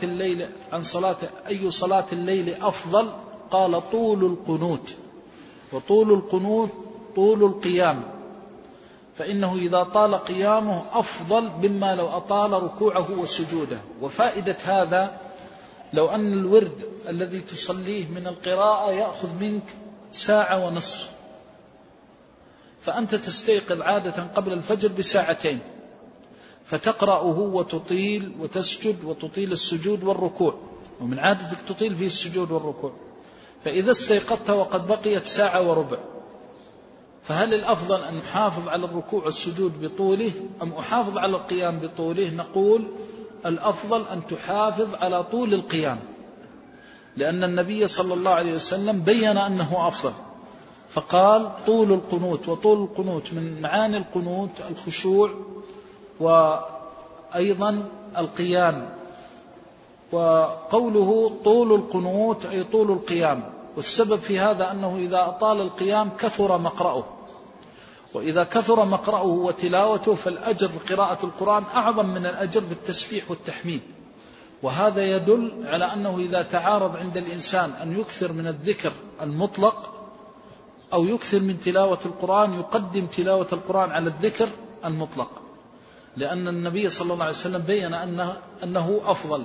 صلاة الليل أفضل؟ قال: طول القنوت. وطول القنوت طول القيام، فإنه إذا طال قيامه أفضل مما لو أطال ركوعه وسجوده. وفائدة هذا لو أن الورد الذي تصليه من القراءة يأخذ منك 1.5 ساعة، فأنت تستيقظ عادة قبل الفجر ب2 فتقرأه وتطيل وتسجد وتطيل السجود والركوع، ومن عادتك تطيل فيه السجود والركوع. فإذا استيقظت وقد بقيت 1.25 ساعة، فهل الأفضل أن أحافظ على الركوع والسجود بطوله أم أحافظ على القيام بطوله؟ نقول الأفضل أن تحافظ على طول القيام، لأن النبي صلى الله عليه وسلم بين أنه أفضل، فقال: طول القنوت. وطول القنوت من معاني القنوت الخشوع وأيضا القيام. وقوله طول القنوت أي طول القيام، والسبب في هذا أنه إذا أطال القيام كثر مقرأه، وإذا كثر مقرأه وتلاوته فالأجر بقراءة القرآن أعظم من الأجر بالتسبيح والتحميد. وهذا يدل على أنه إذا تعارض عند الإنسان أن يكثر من الذكر المطلق أو يكثر من تلاوة القرآن، يقدم تلاوة القرآن على الذكر المطلق، لأن النبي صلى الله عليه وسلم بيّن أنه أفضل.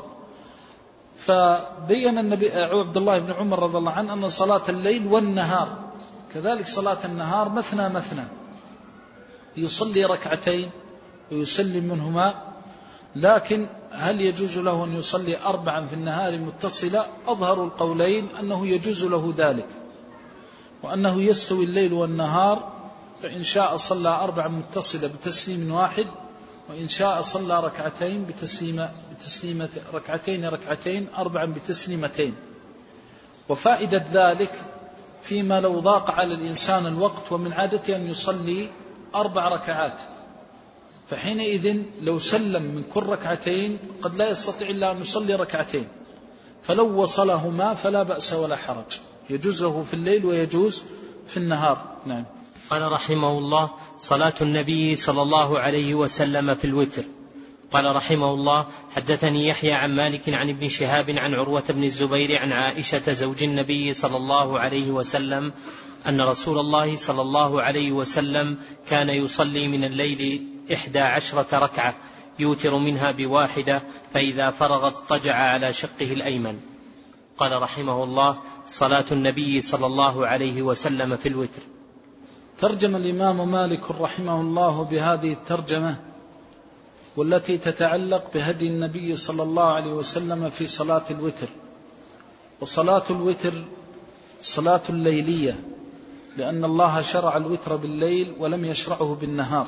فبين النبي عبد الله بن عمر رضي الله عنه أن صلاة الليل والنهار كذلك صلاة النهار مثنى مثنى، يصلي 2 ويسلم منهما. لكن هل يجوز له أن يصلي 4 في النهار متصلة؟ أظهر القولين أنه يجوز له ذلك، وأنه يستوي الليل والنهار، فإن شاء صلى 4 متصلة بتسليم واحد، وإن شاء صلى 2 بتسليمة 2 4 بتسليمتين. وفائدة ذلك فيما لو ضاق على الإنسان الوقت ومن عادته أن يصلي 4 ركعات، فحينئذ لو سلم من كل 2 قد لا يستطيع إلا أن يصلي 2، فلو وصلهما فلا بأس ولا حرج، يجوز له في الليل ويجوز في النهار. نعم. قال رحمه الله: صلاة النبي صلى الله عليه وسلم في الوتر. قال رحمه الله: حدثني يحيى عن مالك عن ابن شهاب عن عروة بن الزبير عن عائشة زوج النبي صلى الله عليه وسلم أن رسول الله صلى الله عليه وسلم كان يصلي من الليل 11 ركعة يوتر منها بواحدة، فإذا فرغ اضطجع على شقه الأيمن. قال رحمه الله: صلاة النبي صلى الله عليه وسلم في الوتر. ترجم الإمام مالك رحمه الله بهذه الترجمة والتي تتعلق بهدي النبي صلى الله عليه وسلم في صلاة الوتر. وصلاة الوتر صلاة الليلية، لأن الله شرع الوتر بالليل ولم يشرعه بالنهار،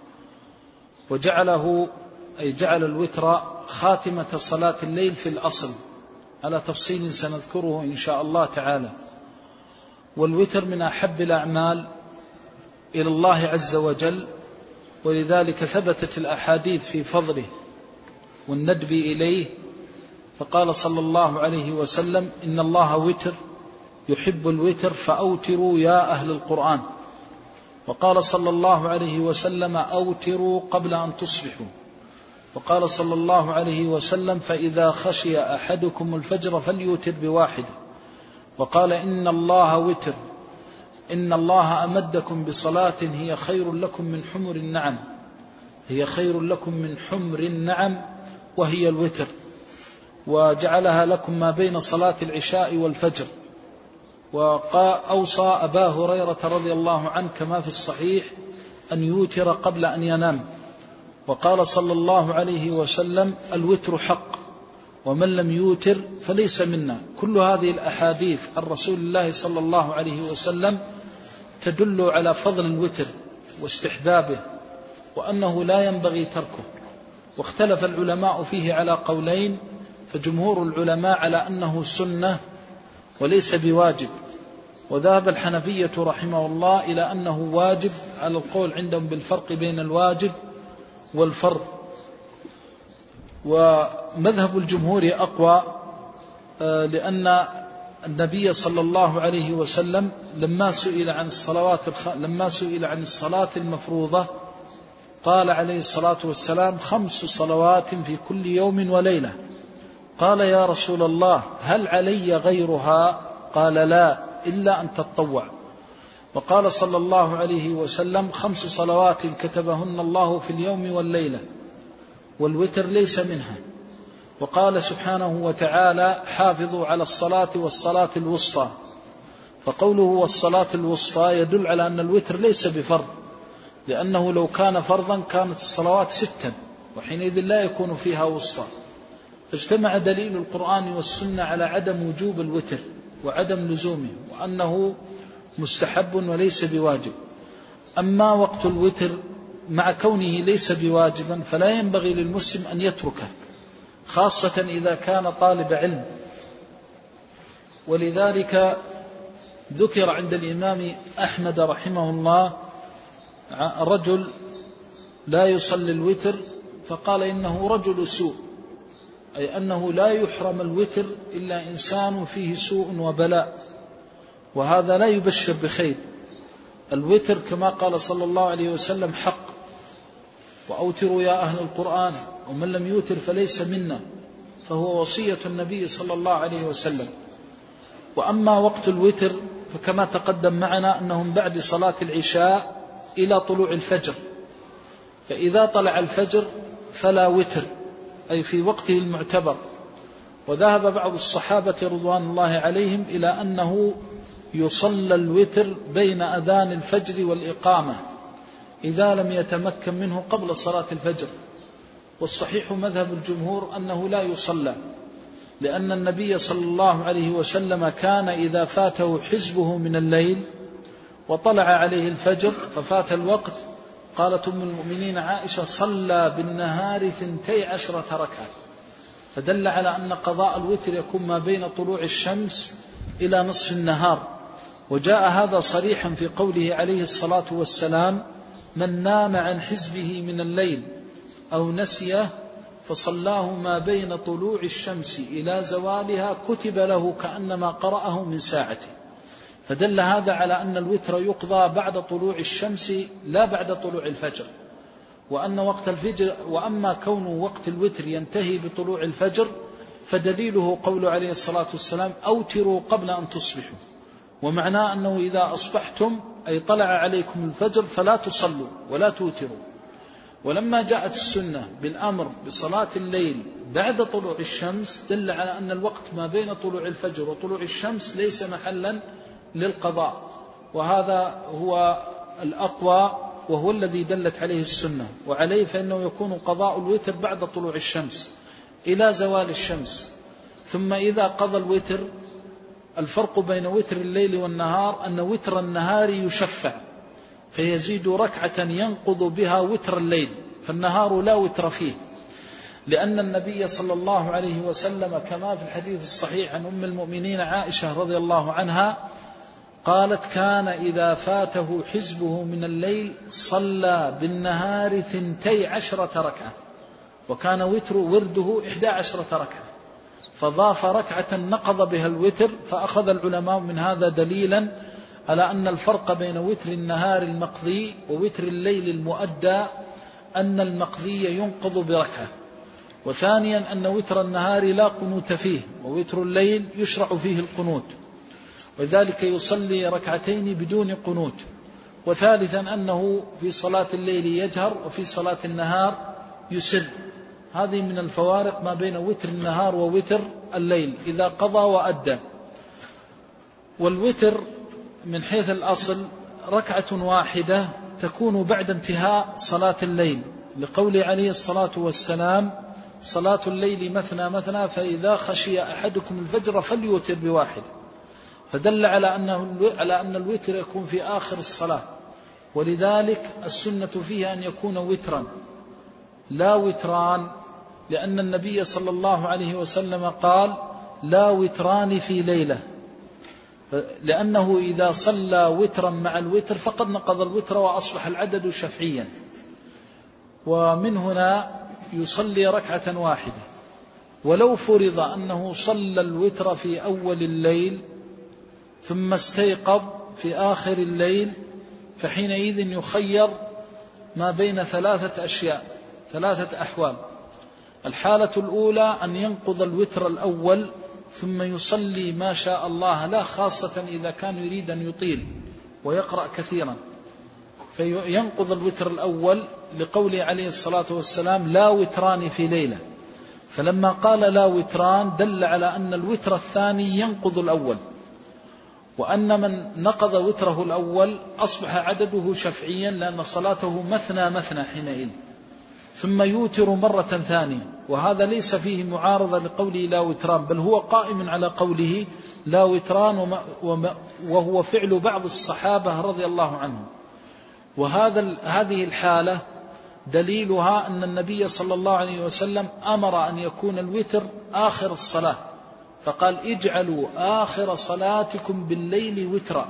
وجعله أي جعل الوتر خاتمة صلاة الليل في الأصل على تفصيل سنذكره إن شاء الله تعالى. والوتر من أحب الأعمال إلى الله عز وجل، ولذلك ثبتت الأحاديث في فضله والندب إليه، فقال صلى الله عليه وسلم: إن الله وتر يحب الوتر فأوتروا يا أهل القرآن. وقال صلى الله عليه وسلم: أوتروا قبل أن تصبحوا. وقال صلى الله عليه وسلم: فإذا خشي أحدكم الفجر فليوتر بواحدة. وقال: إن الله وتر، إن الله أمدكم بصلاة هي خير لكم من حمر النعم، هي خير لكم من حمر النعم، وهي الوتر، وجعلها لكم ما بين صلاة العشاء والفجر. وأوصى أبا هريرة رضي الله عنه كما في الصحيح أن يوتر قبل أن ينام. وقال صلى الله عليه وسلم: الوتر حق، ومن لم يوتر فليس منا. كل هذه الأحاديث عن رسول الله صلى الله عليه وسلم تدل على فضل الوتر واستحبابه، وأنه لا ينبغي تركه. واختلف العلماء فيه على قولين، فجمهور العلماء على أنه سنة وليس بواجب، وذهب الحنفية رحمه الله إلى أنه واجب، على القول عندهم بالفرق بين الواجب والفرض. ومذهب الجمهور أقوى، لأن النبي صلى الله عليه وسلم لما سئل عن الصلاة المفروضة قال عليه الصلاة والسلام: 5 صلوات في كل يوم وليلة. قال: يا رسول الله هل علي غيرها؟ قال: لا، إلا أن تتطوع. وقال صلى الله عليه وسلم: 5 صلوات كتبهن الله في اليوم والليلة، والوتر ليس منها. وقال سبحانه وتعالى: حافظوا على الصلاة والصلاة الوسطى. فقوله والصلاة الوسطى يدل على أن الوتر ليس بفرض، لأنه لو كان فرضا كانت الصلوات 6، وحينئذ لا يكون فيها وسطى. اجتمع دليل القرآن والسنة على عدم وجوب الوتر وعدم لزومه، وأنه مستحب وليس بواجب. أما وقت الوتر مع كونه ليس بواجبا فلا ينبغي للمسلم أن يتركه، خاصة إذا كان طالب علم. ولذلك ذكر عند الإمام أحمد رحمه الله رجل لا يصلي الوتر، فقال: إنه رجل سوء، أي أنه لا يحرم الوتر إلا إنسان فيه سوء وبلاء، وهذا لا يبشر بخير. الوتر كما قال صلى الله عليه وسلم حق، وأوتروا يا أهل القرآن، ومن لم يوتر فليس منا، فهو وصية النبي صلى الله عليه وسلم. وأما وقت الوتر فكما تقدم معنا أنهم بعد صلاة العشاء إلى طلوع الفجر، فإذا طلع الفجر فلا وتر، أي في وقته المعتبر. وذهب بعض الصحابة رضوان الله عليهم إلى أنه يصلى الوتر بين أذان الفجر والإقامة إذا لم يتمكن منه قبل صلاة الفجر. والصحيح مذهب الجمهور أنه لا يصلى، لأن النبي صلى الله عليه وسلم كان إذا فاته حزبه من الليل وطلع عليه الفجر ففات الوقت، قالت أم المؤمنين عائشة: صلى بالنهار 12 ركعة، فدل على أن قضاء الوتر يكون ما بين طلوع الشمس إلى نصف النهار. وجاء هذا صريحا في قوله عليه الصلاة والسلام: من نام عن حزبه من الليل أو نسيه فصلاه ما بين طلوع الشمس إلى زوالها كتب له كأنما قرأه من ساعته. فدل هذا على أن الوتر يقضى بعد طلوع الشمس لا بعد طلوع الفجر، وأن وقت الفجر، وأما كون وقت الوتر ينتهي بطلوع الفجر فدليله قول عليه الصلاة والسلام: أوتروا قبل أن تصبحوا، ومعناه أنه إذا أصبحتم أي طلع عليكم الفجر فلا تصلوا ولا توتروا. ولما جاءت السنة بالأمر بصلاة الليل بعد طلوع الشمس دل على أن الوقت ما بين طلوع الفجر وطلوع الشمس ليس محلا للقضاء، وهذا هو الأقوى وهو الذي دلت عليه السنة، وعليه فإنه يكون قضاء الوتر بعد طلوع الشمس إلى زوال الشمس. ثم إذا قضى الوتر، الفرق بين وتر الليل والنهار أن وتر النهار يشفع فيزيد ركعة ينقض بها وتر الليل، فالنهار لا وتر فيه، لأن النبي صلى الله عليه وسلم كما في الحديث الصحيح عن أم المؤمنين عائشة رضي الله عنها قالت: كان إذا فاته حزبه من الليل صلى بالنهار 12 ركعة، وكان ورده 11 ركعة، فضاف ركعة نقض بها الوتر. فأخذ العلماء من هذا دليلا على أن الفرق بين وتر النهار المقضي ووتر الليل المؤدى أن المقضي ينقض بركعة، وثانيا أن وتر النهار لا قنوت فيه، ووتر الليل يشرع فيه القنوت، وذلك يصلي ركعتين بدون قنوت، وثالثا أنه في صلاة الليل يجهر وفي صلاة النهار يسر. هذه من الفوارق ما بين وتر النهار ووتر الليل إذا قضى وأدى. والوتر من حيث الأصل ركعة واحدة تكون بعد انتهاء صلاة الليل، لقول عليه الصلاة والسلام: صلاة الليل مثنى مثنى فإذا خشي أحدكم الفجر فليوتر بواحد، فدل على أن الوتر يكون في آخر الصلاة، ولذلك السنة فيها أن يكون وترا لا وتران، لأن النبي صلى الله عليه وسلم قال: لا وتران في ليلة، لأنه إذا صلى وترا مع الوتر فقد نقض الوتر وأصبح العدد شفعيا. ومن هنا يصلي ركعة واحدة، ولو فرض أنه صلى الوتر في أول الليل ثم استيقظ في آخر الليل فحينئذ يخير ما بين 3 أشياء، 3 أحوال. الحالة الأولى أن ينقض الوتر الأول ثم يصلي ما شاء الله، لا خاصة إذا كان يريد أن يطيل ويقرأ كثيرا، فينقض الوتر الأول لقوله عليه الصلاة والسلام: لا وتران في ليلة. فلما قال لا وتران دل على أن الوتر الثاني ينقض الأول، وأن من نقض وتره الأول أصبح عدده شفعيا لأن صلاته مثنى مثنى حينئذ، ثم يوتر مرة ثانية، وهذا ليس فيه معارضة لقوله لا وتران، بل هو قائم على قوله لا وتران، وهو فعل بعض الصحابة رضي الله عنهم. هذه الحالة دليلها أن النبي صلى الله عليه وسلم أمر أن يكون الوتر آخر الصلاة، فقال: اجعلوا آخر صلاتكم بالليل وترا.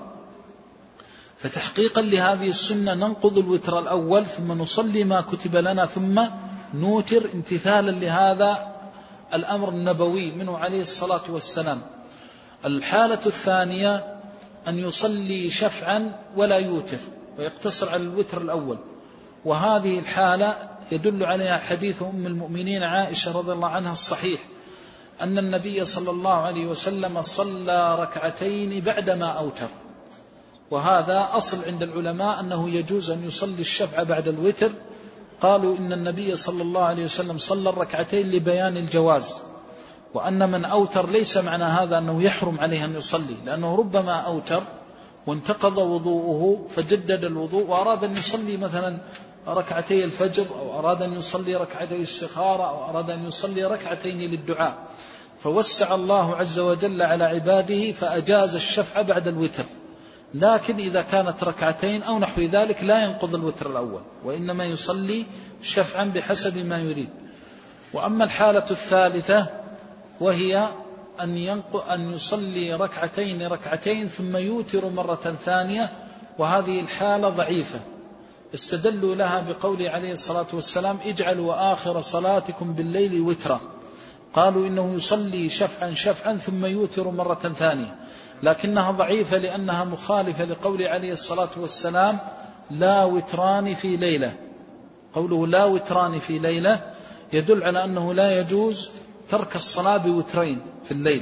فتحقيقا لهذه السنة ننقض الوتر الأول ثم نصلي ما كتب لنا ثم نوتر، امتثالا لهذا الأمر النبوي منه عليه الصلاة والسلام. الحالة الثانية أن يصلي شفعا ولا يوتر ويقتصر على الوتر الأول، وهذه الحالة يدل عليها حديث أم المؤمنين عائشة رضي الله عنها الصحيح أن النبي صلى الله عليه وسلم صلى ركعتين بعدما أوتر، وهذا أصل عند العلماء أنه يجوز أن يصلي الشفع بعد الوتر. قالوا إن النبي صلى الله عليه وسلم صلى الركعتين لبيان الجواز، وأن من أوتر ليس معنى هذا أنه يحرم عليه أن يصلي، لأنه ربما أوتر وانتقض وضوءه فجدد الوضوء وأراد أن يصلي مثلا ركعتي الفجر، أو أراد أن يصلي ركعتي الاستخارة، أو أراد أن يصلي ركعتين للدعاء، فوسع الله عز وجل على عباده فأجاز الشفع بعد الوتر. لكن إذا كانت ركعتين أو نحو ذلك لا ينقض الوتر الأول، وإنما يصلي شفعا بحسب ما يريد. وأما الحالة الثالثة وهي أن يصلي ركعتين ثم يوتر مرة ثانية، وهذه الحالة ضعيفة، استدلوا لها بقول عليه الصلاة والسلام: اجعلوا آخر صلاتكم بالليل وترا. قالوا إنه يصلي شفعا ثم يوتر مرة ثانية، لكنها ضعيفة لأنها مخالفة لقول عليه الصلاة والسلام لا وتران في ليلة. قوله لا وتران في ليلة يدل على أنه لا يجوز ترك الصلاة بوترين في الليل،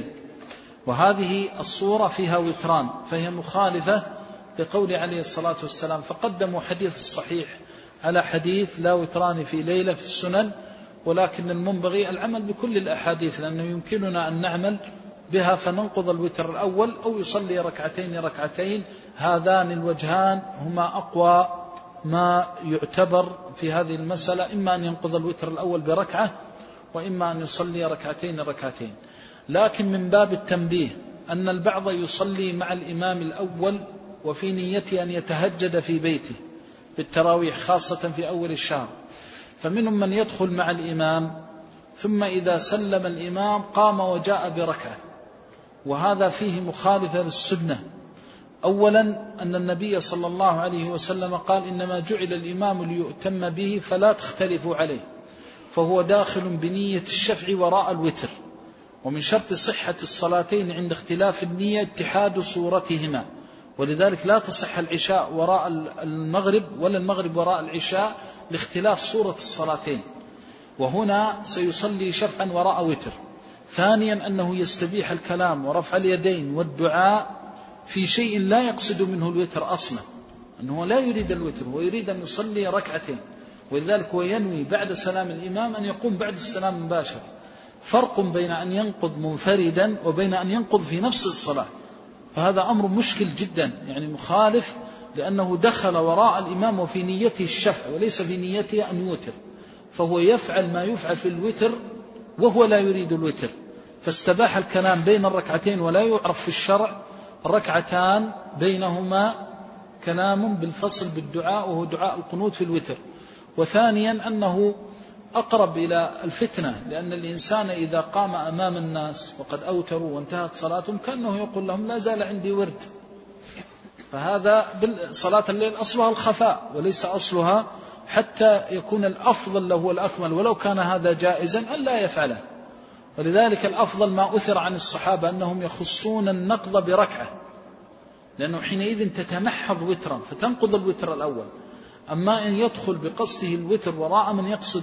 وهذه الصورة فيها وتران، فهي مخالفة لقول عليه الصلاة والسلام، فقدموا حديث الصحيح على حديث لا وتران في ليلة في السنن. ولكن المنبغي العمل بكل الأحاديث، لأنه يمكننا أن نعمل بها فننقض الوتر الأول أو يصلي ركعتين. هذان الوجهان هما أقوى ما يعتبر في هذه المسألة، إما أن ينقض الوتر الأول بركعة، وإما أن يصلي ركعتين. لكن من باب التنبيه أن البعض يصلي مع الإمام الأول وفي نيته أن يتهجد في بيته بالتراويح، خاصة في أول الشهر، فمنهم من يدخل مع الإمام ثم إذا سلم الإمام قام وجاء بركعة، وهذا فيه مخالفة للسنة. أولا أن النبي صلى الله عليه وسلم قال إنما جعل الإمام ليؤتم به فلا تختلفوا عليه، فهو داخل بنية الشفع وراء الوتر. ومن شرط صحة الصلاتين عند اختلاف النية اتحاد صورتهما، ولذلك لا تصح العشاء وراء المغرب ولا المغرب وراء العشاء لاختلاف صورة الصلاتين، وهنا سيصلي شفعا وراء وتر. ثانيا أنه يستبيح الكلام ورفع اليدين والدعاء في شيء لا يقصد منه الوتر أصلا، أنه لا يريد الوتر ويريد أن يصلي ركعتين، ولذلك هو ينوي بعد سلام الإمام أن يقوم بعد السلام مباشرة. فرق بين أن ينقض منفردا وبين أن ينقض في نفس الصلاة، فهذا أمر مشكل جدا، يعني مخالف، لأنه دخل وراء الإمام وفي نيته الشفع وليس في نيته أن يوتر، فهو يفعل ما يفعل في الوتر وهو لا يريد الوتر، فاستباح الكلام بين الركعتين، ولا يعرف في الشرع الركعتان بينهما كلام بالفصل بالدعاء، وهو دعاء القنوت في الوتر. وثانيا أنه أقرب إلى الفتنة، لأن الإنسان إذا قام أمام الناس وقد أوتروا وانتهت صلاتهم كأنه يقول لهم لا زال عندي ورد، فهذا صلاة الليل أصلها الخفاء وليس أصلها حتى يكون الأفضل له والأكمل، ولو كان هذا جائزا ألا يفعله. ولذلك الأفضل ما أثر عن الصحابة أنهم يخصون النقض بركعة، لأنه حينئذ تتمحض وترا فتنقض الوتر الأول. أما إن يدخل بقصده الوتر وراء من يقصد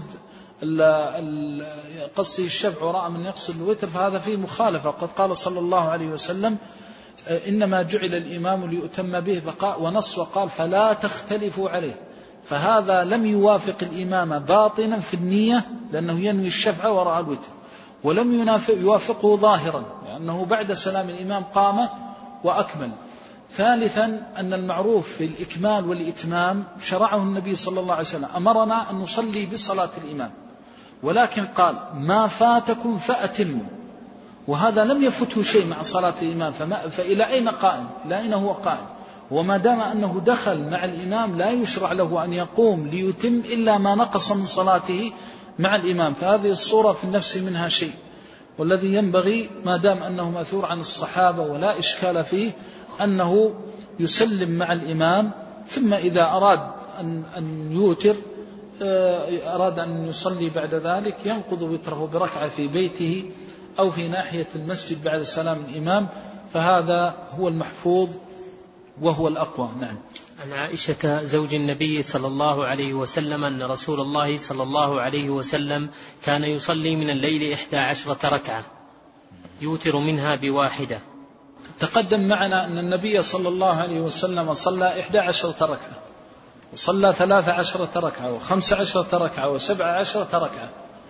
قصده الشفع وراء من يقصد الوتر فهذا فيه مخالفة. قد قال صلى الله عليه وسلم إنما جعل الإمام ليؤتم به، ونص وقال فلا تختلفوا عليه، فهذا لم يوافق الإمام باطنا في النية لأنه ينوي الشفع وراء الوتر، ولم يوافقه ظاهرا لأنه بعد سلام الإمام قام وأكمل. ثالثا أن المعروف في الإكمال والإتمام شرعه النبي صلى الله عليه وسلم، أمرنا أن نصلي بصلاة الإمام، ولكن قال ما فاتكم فأتموا، وهذا لم يفته شيء مع صلاة الإمام، فإلى أين قائم؟ إلى أين هو قائم؟ وما دام أنه دخل مع الإمام لا يشرع له أن يقوم ليتم إلا ما نقص من صلاته مع الإمام، فهذه الصورة في النفس منها شيء. والذي ينبغي ما دام أنه مأثور عن الصحابة ولا إشكال فيه أنه يسلم مع الإمام، ثم إذا أراد أن يوتر أراد أن يصلي بعد ذلك ينقض وتره بركعة في بيته أو في ناحية المسجد بعد سلام الإمام، فهذا هو المحفوظ وهو الأقوى. نعم. عن عائشة زوج النبي صلى الله عليه وسلم أن رسول الله صلى الله عليه وسلم كان يصلي من الليل 11 ركعة يوتر منها بواحدة. تقدم معنا أن النبي صلى الله عليه وسلم صلى 11 ركعة وصلى 13 ركعة و15 ركعة و17 ركعة،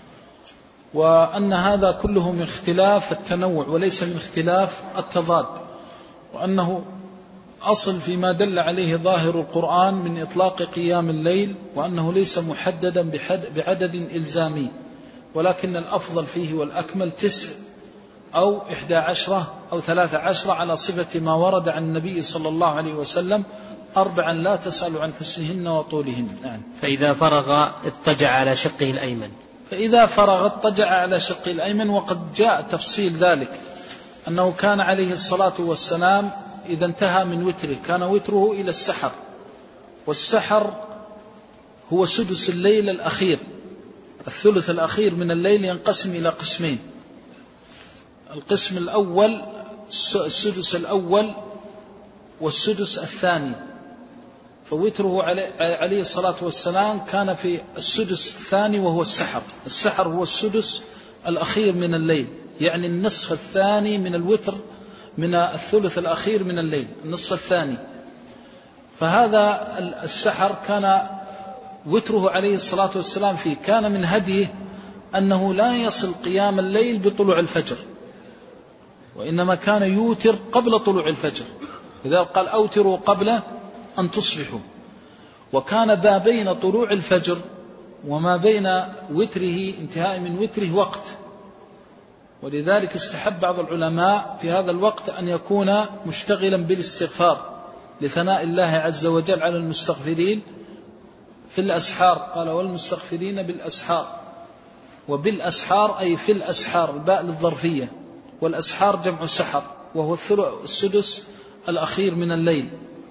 وأن هذا كله من اختلاف التنوع وليس من اختلاف التضاد، وأنه أصل فيما دل عليه ظاهر القرآن من إطلاق قيام الليل، وأنه ليس محددا بعدد إلزامي، ولكن الأفضل فيه والأكمل 9 أو 11 أو 13 على صفة ما ورد عن النبي صلى الله عليه وسلم، 4 لا تسأل عن حسنهن وطولهن. نعم. فإذا فرغ اضطجع على شقه الأيمن. فإذا فرغ اضطجع على شقه الأيمن، وقد جاء تفصيل ذلك أنه كان عليه الصلاة والسلام إذا انتهى من وتره كان وتره إلى السحر، والسحر هو سدس الليل الأخير، الثلث الأخير من الليل ينقسم إلى قسمين. القسم الأول السدس الأول والسدس الثاني، فوتره عليه الصلاة والسلام كان في السدس الثاني وهو السحر. السحر هو السدس الأخير من الليل، يعني النصف الثاني من الوتر، من الثلث الأخير من الليل، النصف الثاني. فهذا السحر كان وتره عليه الصلاة والسلام فيه. كان من هديه أنه لا يصل قيام الليل بطلوع الفجر، وإنما كان يوتر قبل طلوع الفجر، لذلك قال أوتروا قبل أن تصبحوا. وكان ما بين طلوع الفجر وما بين وتره انتهاء من وتره وقت، ولذلك استحب بعض العلماء في هذا الوقت أن يكون مشتغلا بالاستغفار لثناء الله عز وجل على المستغفرين في الأسحار. قال والمستغفرين بالأسحار، وبالأسحار أي في الأسحار، الباء للظرفية، والأسحار جمع سحر وهو السدس الأخير من الليل.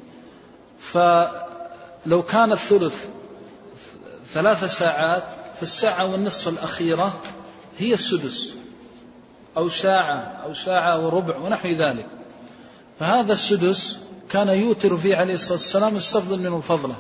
فلو كان الثلث 3 ساعات فالساعة والنصف الأخيرة هي السدس، أو ساعة وربع ونحو ذلك. فهذا السدس كان يوتر فيه عليه الصلاة والسلام يستفضل منه فضله.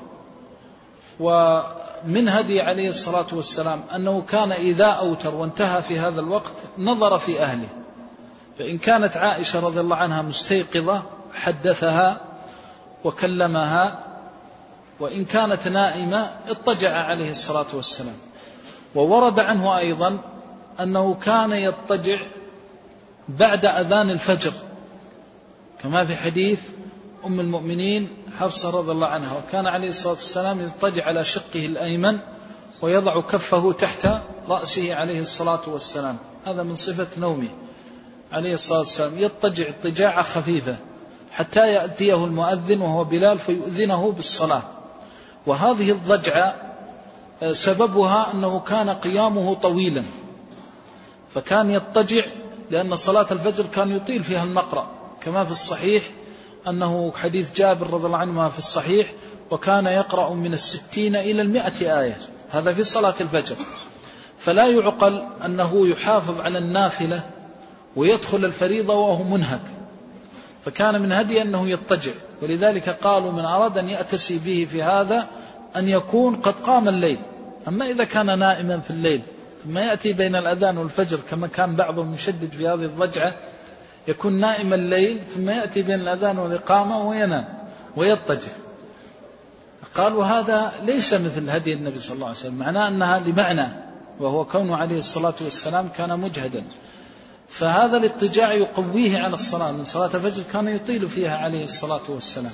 ومن هدي عليه الصلاة والسلام أنه كان إذا أوتر وانتهى في هذا الوقت نظر في أهله، فإن كانت عائشة رضي الله عنها مستيقظة حدثها وكلمها، وإن كانت نائمة اضطجع عليه الصلاة والسلام. وورد عنه أيضا أنه كان يضطجع بعد أذان الفجر، كما في حديث أم المؤمنين حفصة رضي الله عنها، وكان عليه الصلاة والسلام يضطجع على شقه الأيمن ويضع كفه تحت رأسه عليه الصلاة والسلام. هذا من صفة نومه عليه الصلاة والسلام، يضطجع اضطجاعة خفيفة حتى يأتيه المؤذن وهو بلال فيؤذنه بالصلاة. وهذه الضجعة سببها أنه كان قيامه طويلا، فكان يضطجع لأن صلاة الفجر كان يطيل فيها المقرأ، كما في الصحيح أنه حديث جابر رضي الله عنه في الصحيح وكان يقرأ من 60 إلى 100 آية، هذا في صلاة الفجر. فلا يعقل أنه يحافظ على النافلة ويدخل الفريضة وهو منهك، فكان من هدي أنه يضطجع. ولذلك قالوا من أراد أن يأتسي به في هذا أن يكون قد قام الليل. أما إذا كان نائما في الليل ثم يأتي بين الأذان والفجر، كما كان بعضهم يشدد في هذه الضجعة، يكون نائم الليل ثم يأتي بين الأذان والإقامة وينام ويضطجع، قالوا هذا ليس مثل هدي النبي صلى الله عليه وسلم، معناه أنها لمعنى، وهو كونه عليه الصلاة والسلام كان مجهدا. فهذا الاضطجاع يقويه على الصلاة، من صلاة الفجر كان يطيل فيها عليه الصلاة والسلام.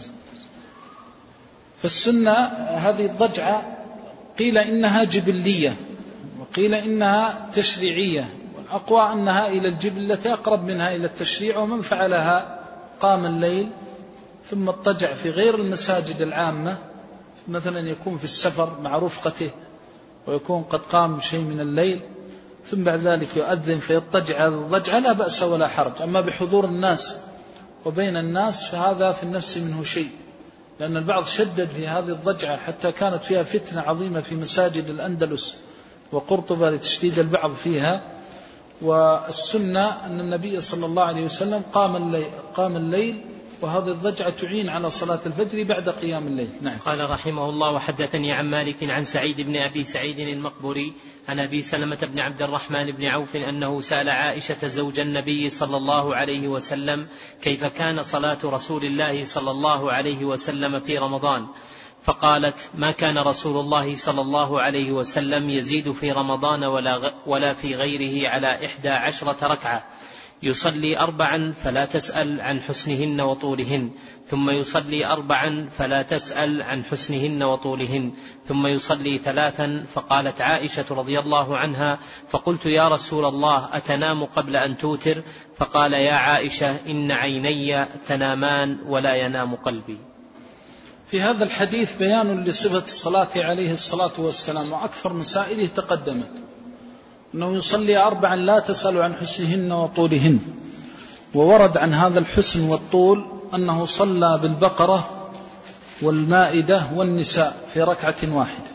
فالسنة هذه الضجعة قيل إنها جبلية وقيل إنها تشريعية، والأقوى أنها إلى الجبلة أقرب منها إلى التشريع. ومن فعلها قام الليل ثم اضطجع في غير المساجد العامة، مثلا يكون في السفر مع رفقته ويكون قد قام شيء من الليل، ثم بعد ذلك يؤذن فيضطجع هذا الضجعة لا بأس ولا حرج. أما بحضور الناس وبين الناس فهذا في النفس منه شيء، لأن البعض شدد في هذه الضجعة حتى كانت فيها فتنة عظيمة في مساجد الأندلس وقرطبة لتشديد البعض فيها. والسنة أن النبي صلى الله عليه وسلم قام الليل، وهذه الضجعة تعين على صلاة الفجر بعد قيام الليل. نعم. قال رحمه الله: وحدثني عن مالك عن سعيد بن أبي سعيد المقبري عن أبي سلمة بن عبد الرحمن بن عوف أنه سأل عائشة زوج النبي صلى الله عليه وسلم كيف كان صلاة رسول الله صلى الله عليه وسلم في رمضان، فقالت: ما كان رسول الله صلى الله عليه وسلم يزيد في رمضان ولا في غيره على 11 ركعة، يصلي 4 فلا تسأل عن حسنهن وطولهن، ثم يصلي 4 فلا تسأل عن حسنهن وطولهن، ثم يصلي 3. فقالت عائشة رضي الله عنها: فقلت يا رسول الله أتنام قبل أن توتر؟ فقال: يا عائشة إن عيني تنامان ولا ينام قلبي. في هذا الحديث بيان لصفة الصلاة عليه الصلاة والسلام، وأكثر مسائله تقدمت، أنه يصلي 4 لا تسأل عن حسنهن وطولهن. وورد عن هذا الحسن والطول أنه صلى بالبقرة والمائدة والنساء في ركعة واحدة،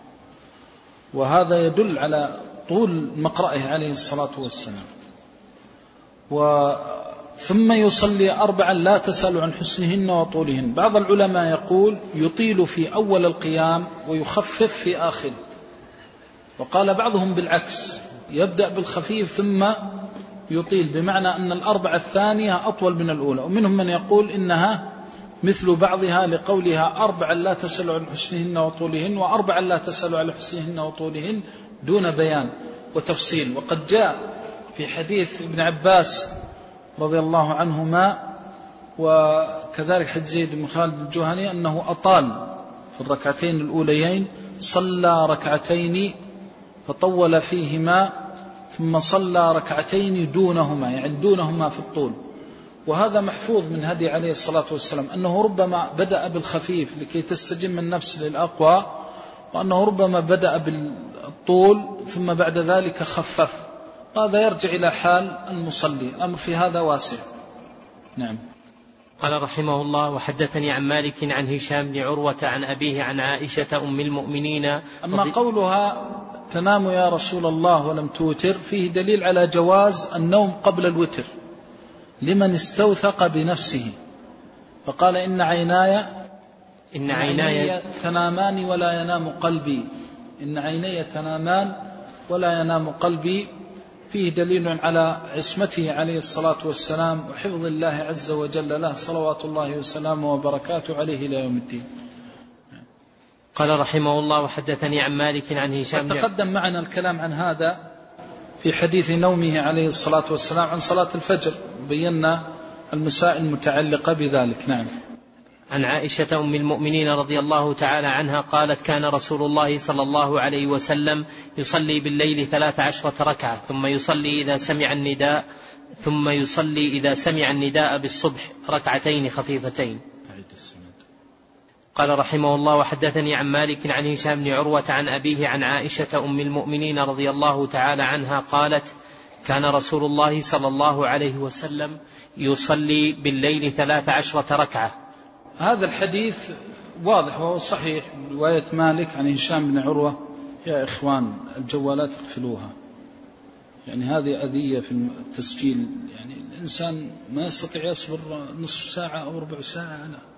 وهذا يدل على طول مقرأه عليه الصلاة والسلام. ثم يصلي 4 لا تسأل عن حسنهن وطولهن. بعض العلماء يقول يطيل في أول القيام ويخفف في آخر، وقال بعضهم بالعكس، يبدأ بالخفيف ثم يطيل، بمعنى أن 4 الثانية أطول من الأولى. ومنهم من يقول إنها مثل بعضها لقولها 4 لا تسأل عن حسنهن وطولهن، و4 لا تسأل عن حسنهن وطولهن، دون بيان وتفصيل. وقد جاء في حديث ابن عباس رضي الله عنهما، وكذلك حديث زيد بن خالد الجهني، أنه أطال في الركعتين الأوليين، صلى ركعتين فطول فيهما، ثم صلى ركعتين دونهما، يعني دونهما في الطول. وهذا محفوظ من هدي عليه الصلاة والسلام، أنه ربما بدأ بالخفيف لكي تستجم النفس للأقوى، وأنه ربما بدأ بالطول ثم بعد ذلك خفف. هذا يرجع إلى حال المصلي، الأمر في هذا واسع. نعم. قال رحمه الله: وحدثني عن مالك عن هشام بن عروة عن أبيه عن عائشة أم المؤمنين. أما قولها تنام يا رسول الله ولم توتر، فيه دليل على جواز النوم قبل الوتر لمن استوثق بنفسه، فقال إن عيناي تنامان ولا ينام قلبي، إن عيناي تنامان ولا ينام قلبي. فيه دليل على عصمته عليه الصلاة والسلام وحفظ الله عز وجل له، صلوات الله وسلامه وبركاته عليه إلى يوم الدين. قال رحمه الله: وحدثني عن مالك عن هشام. تقدم معنا الكلام عن هذا في حديث نومه عليه الصلاة والسلام عن صلاة الفجر، بينا المسائل المتعلقة بذلك. نعم. عن عائشة أم المؤمنين رضي الله تعالى عنها قالت: كان رسول الله صلى الله عليه وسلم يصلي بالليل 13 ركعة، ثم يصلي إذا سمع النداء بالصبح ركعتين خفيفتين. قال رحمه الله: وحدثني عن مالك عن هشام بن عروة عن أبيه عن عائشة أم المؤمنين رضي الله تعالى عنها قالت: كان رسول الله صلى الله عليه وسلم يصلي بالليل 13 ركعة. هذا الحديث واضح وهو صحيح، رواية مالك عن هشام بن عروة. يا إخوان الجوالات اقفلوها، يعني هذه أذية في التسجيل، يعني الإنسان ما يستطيع يصبر نصف ساعة أو ربع ساعة.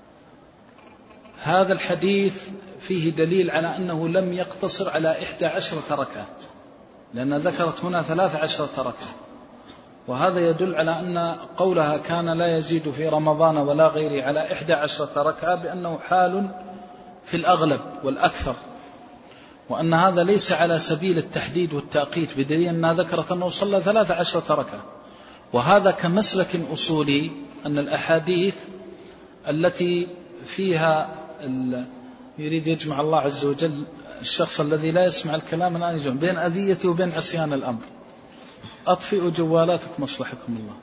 هذا الحديث فيه دليل على أنه لم يقتصر على 11 ركعة، لأن ذكرت هنا 13 ركعة، وهذا يدل على أن قولها كان لا يزيد في رمضان ولا غيره على 11 ركعة بأنه حال في الأغلب والأكثر، وأن هذا ليس على سبيل التحديد والتأقيت، بدليل أنها ذكرت أنه صلى 13 ركعة. وهذا كمسلك أصولي، أن الأحاديث التي فيها يريد يجمع الله عز وجل الشخص الذي لا يسمع الكلام الآن يجمع بين أذيته وبين عصيان الأمر. أطفئوا جوالاتكم مصلحكم الله.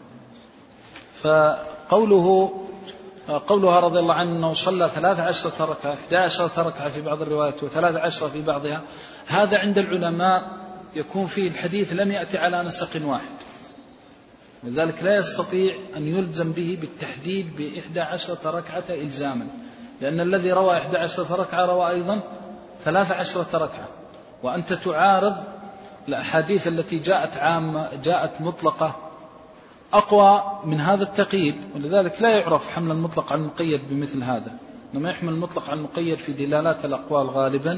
فقولها رضي الله عنه أنه صلى 13 ركعة، 11 ركعة في بعض الروايات و13 في بعضها، هذا عند العلماء يكون فيه الحديث لم يأتي على نسق واحد، لذلك لا يستطيع أن يلزم به بالتحديد ب11 ركعة إلزاما، لأن الذي روى 11 ركعة روى أيضا 13 ركعة، وأنت تعارض الأحاديث التي جاءت مطلقة أقوى من هذا التقييد، ولذلك لا يعرف حمل المطلق على المقيد بمثل هذا، إنما يحمل المطلق على المقيد في دلالات الأقوال غالبا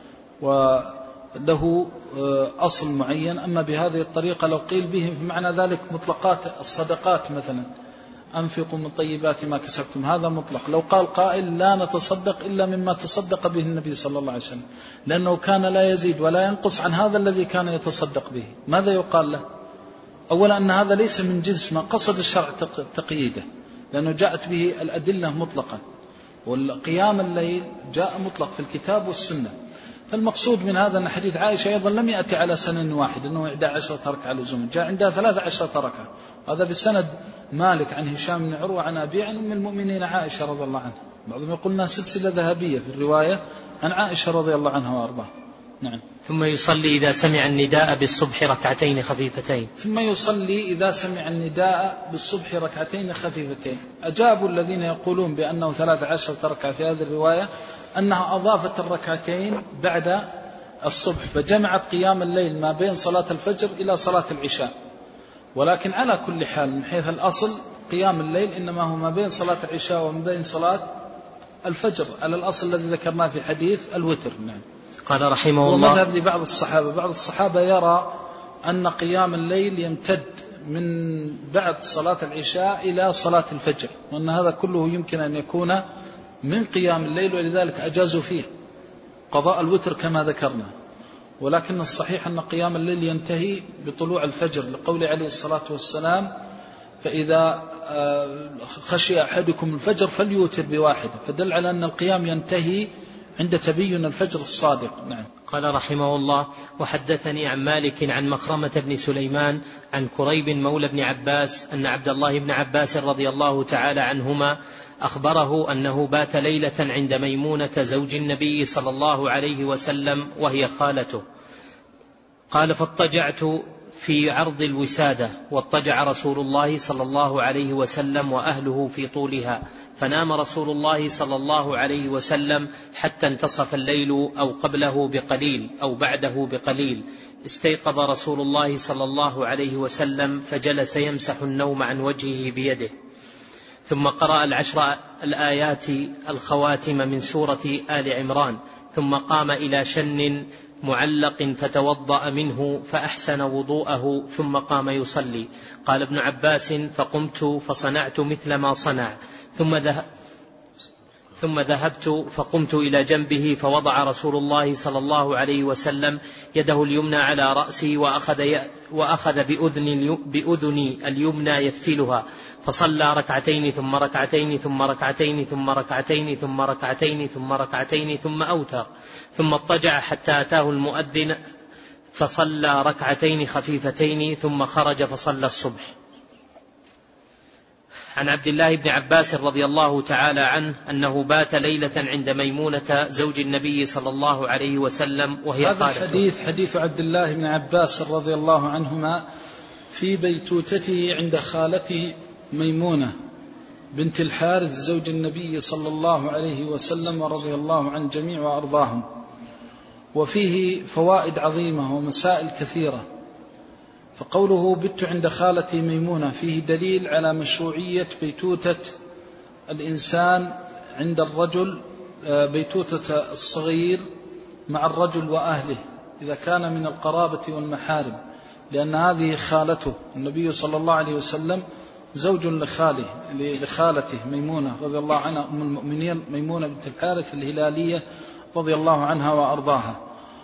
وله أصل معين. أما بهذه الطريقة لو قيل به في معنى ذلك مطلقات الصدقات مثلا، أنفقوا من طيبات ما كسبتم، هذا مطلق. لو قال قائل لا نتصدق إلا مما تصدق به النبي صلى الله عليه وسلم، لأنه كان لا يزيد ولا ينقص عن هذا الذي كان يتصدق به، ماذا يقال له؟ أولا أن هذا ليس من جنس ما قصد الشرع تقييده، لأنه جاءت به الأدلة مطلقا، والقيام الليل جاء مطلق في الكتاب والسنة. فالمقصود من هذا أن حديث عائشة أيضا لم يأتي على سنن واحد، أنه 11 ركعة لزوم، جاء عندها 13 ركعة، هذا بسند مالك عن هشام بن عروة عن أبي عن أم المؤمنين عائشة رضي الله عنها. بعضهم يقولنا سلسلة ذهبية في الرواية عن عائشة رضي الله عنها وأرضاها. نعم. ثم يصلي إذا سمع النداء بالصبح ركعتين خفيفتين. ثم يصلي إذا سمع النداء بالصبح ركعتين خفيفتين. أجابوا الذين يقولون بأنه 13 ركعة في هذه الرواية أنها أضافت الركعتين بعد الصبح، فجمعت قيام الليل ما بين صلاة الفجر إلى صلاة العشاء. ولكن على كل حال من حيث الأصل قيام الليل إنما هو ما بين صلاة العشاء وما بين صلاة الفجر على الأصل الذي ذكرناه في حديث الوتر. نعم. قال رحمه الله: ومذهب لبعض الصحابة، بعض الصحابة يرى أن قيام الليل يمتد من بعد صلاة العشاء إلى صلاة الفجر، وأن هذا كله يمكن أن يكون من قيام الليل، ولذلك أجازوا فيه قضاء الوتر كما ذكرنا. ولكن الصحيح أن قيام الليل ينتهي بطلوع الفجر، لقول عليه الصلاة والسلام: فإذا خشي أحدكم الفجر فليوتر بواحد، فدل على أن القيام ينتهي عند تبين الفجر الصادق. نعم. قال رحمه الله: وحدثني عن مالك عن مخرمة بن سليمان عن كريب مولى بن عباس أن عبد الله بن عباس رضي الله تعالى عنهما أخبره أنه بات ليلة عند ميمونة زوج النبي صلى الله عليه وسلم وهي خالته. قال: فاضطجعت في عرض الوسادة، واضطجع رسول الله صلى الله عليه وسلم وأهله في طولها، فنام رسول الله صلى الله عليه وسلم حتى انتصف الليل أو قبله بقليل أو بعده بقليل. استيقظ رسول الله صلى الله عليه وسلم فجلس يمسح النوم عن وجهه بيده، ثم قرأ العشر الآيات الخواتم من سورة آل عمران، ثم قام إلى شن معلق فتوضأ منه فأحسن وضوءه، ثم قام يصلي. قال ابن عباس: فقمت فصنعت مثل ما صنع، ثم ذهبت فقمت إلى جنبه، فوضع رسول الله صلى الله عليه وسلم يده اليمنى على رأسي وأخذ بأذني اليمنى يفتلها، فصلى ركعتين ثم ركعتين ثم ركعتين ثم ركعتين ثم ركعتين ثم ركعتين ثم أوتر، ثم اضطجع حتى أتاه المؤذن فصلى ركعتين خفيفتين ثم خرج فصلى الصبح. عن عبد الله بن عباس رضي الله تعالى عنه أنه بات ليلة عند ميمونة زوج النبي صلى الله عليه وسلم وهي خالته. هذا الحديث حديث عبد الله بن عباس رضي الله عنهما في بيتوتته عند خالته ميمونة بنت الحارث زوج النبي صلى الله عليه وسلم ورضي الله عن جميع وأرضاهم، وفيه فوائد عظيمة ومسائل كثيرة. فقوله: بت عند خالتي ميمونة فيه دليل على مشروعية بيتوتة الإنسان عند الرجل، بيتوتة الصغير مع الرجل وأهله إذا كان من القرابة والمحارم، لأن هذه خالته. النبي صلى الله عليه وسلم زوج لخالته ميمونة رضي الله عنها أم المؤمنين، ميمونة بنت الحارث الهلالية رضي الله عنها وأرضاها.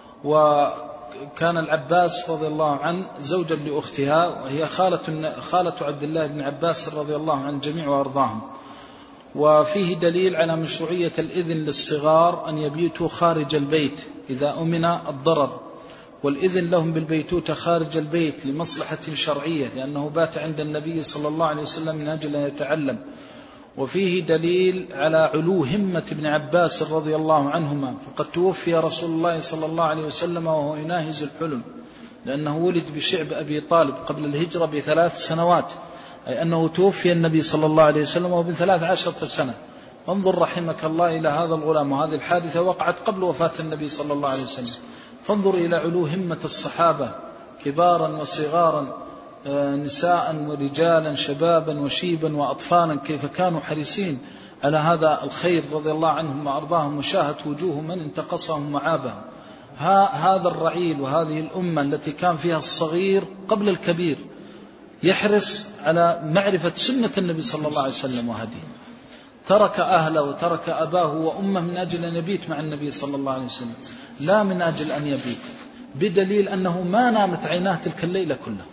وكان العباس رضي الله عنه زوجا لأختها، وهي خالة عبد الله بن عباس رضي الله عن الجميع وأرضاهم. وفيه دليل على مشروعية الإذن للصغار أن يبيتوا خارج البيت إذا أمن الضرر، والإذن لهم بالبيتوتة خارج البيت لمصلحة شرعية، لأنه بات عند النبي صلى الله عليه وسلم من أجل أن يتعلم. وفيه دليل على علو همة ابن عباس رضي الله عنهما، فقد توفي رسول الله صلى الله عليه وسلم وهو يناهز الحلم، لأنه ولد بشعب أبي طالب قبل الهجرة ب3 سنوات، أي أنه توفي النبي صلى الله عليه وسلم وهو ب13 سنة. انظر رحمك الله إلى هذا الغلام، وهذه الحادثة وقعت قبل وفاة النبي صلى الله عليه وسلم. فانظر إلى علو همة الصحابة كبارا وصغارا، نساء ورجالا، شبابا وشيبا وأطفالا، كيف كانوا حريصين على هذا الخير رضي الله عنهم وأرضاهم، وشاهت وجوه من انتقصهم وعابهم. هذا الرعيل وهذه الأمة التي كان فيها الصغير قبل الكبير يحرص على معرفة سنة النبي صلى الله عليه وسلم وهديه، ترك أهله وترك أباه وأمه من أجل أن يبيت مع النبي صلى الله عليه وسلم، لا من أجل أن يبيت، بدليل أنه ما نامت عيناه تلك الليلة كلها.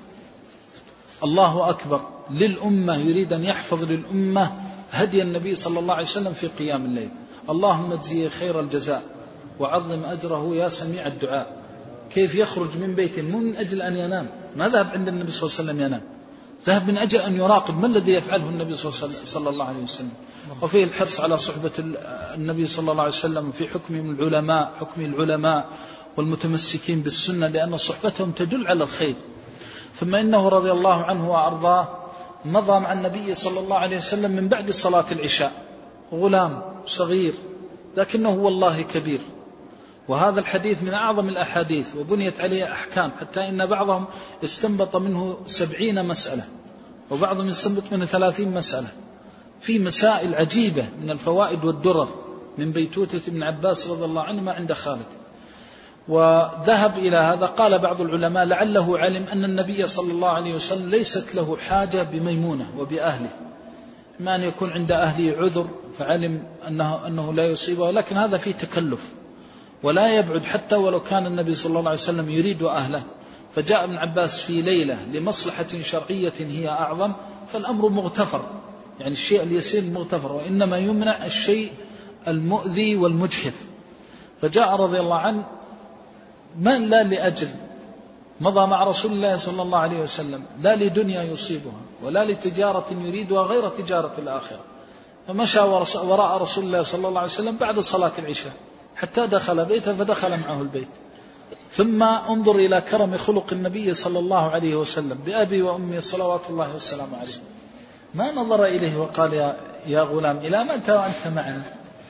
الله أكبر، للأمة يريد أن يحفظ للأمة هدي النبي صلى الله عليه وسلم في قيام الليل. اللهم اجزيه خير الجزاء وعظم أجره يا سميع الدعاء. كيف يخرج من بيته مو من أجل أن ينام، ما ذهب عند النبي صلى الله عليه وسلم ينام، ذهب من أجل أن يراقب ما الذي يفعله النبي صلى الله عليه وسلم. وفيه الحرص على صحبة النبي صلى الله عليه وسلم في حكم العلماء والمتمسكين بالسنة، لأن صحبتهم تدل على الخير. ثم إنه رضي الله عنه وأرضاه مضى مع النبي صلى الله عليه وسلم من بعد صلاة العشاء، غلام صغير لكنه والله كبير. وهذا الحديث من أعظم الأحاديث وبنيت عليه أحكام، حتى إن بعضهم استنبط منه 70 مسألة، وبعضهم يستنبط من 30 مسألة، في مسائل عجيبة من الفوائد والدرر من بيتوتة ابن عباس رضي الله عنه ما عند خالد. وذهب إلى هذا، قال بعض العلماء لعله علم أن النبي صلى الله عليه وسلم ليست له حاجة بميمونة وبأهله، ما أن يكون عند أهله عذر فعلم أنه لا يصيبه، لكن هذا فيه تكلف ولا يبعد، حتى ولو كان النبي صلى الله عليه وسلم يريد أهله فجاء ابن عباس في ليلة لمصلحة شرعية هي أعظم، فالأمر مغتفر، يعني الشيء اليسير مغتفر، وإنما يمنع الشيء المؤذي والمجحف. فجاء رضي الله عنه من لا لأجل مضى مع رسول الله صلى الله عليه وسلم، لا لدنيا يصيبها ولا لتجارة يريدها غير تجارة الآخرة، فمشى وراء رسول الله صلى الله عليه وسلم بعد صلاة العشاء حتى دخل بيته، فدخل معه البيت. ثم انظر إلى كرم خلق النبي صلى الله عليه وسلم بأبي وأمي صلوات الله والسلام عليه، ما نظر إليه وقال يا غلام إلى متى وأنت معنا؟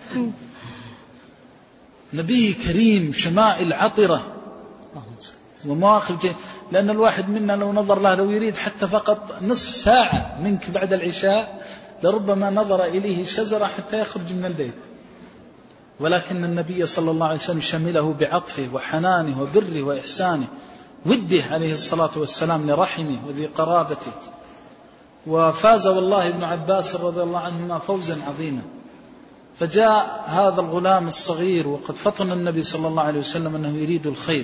نبي كريم، شمائل عطرة ومواقف جيدة. لأن الواحد منا لو نظر له، لو يريد حتى فقط نصف ساعة منك بعد العشاء، لربما نظر إليه شزرة حتى يخرج من البيت، ولكن النبي صلى الله عليه وسلم شمله بعطفه وحنانه وبره وإحسانه، وده عليه الصلاة والسلام لرحمه وذي قرابته. وفاز والله ابن عباس رضي الله عنهما فوزا عظيما. فجاء هذا الغلام الصغير وقد فطن النبي صلى الله عليه وسلم أنه يريد الخير،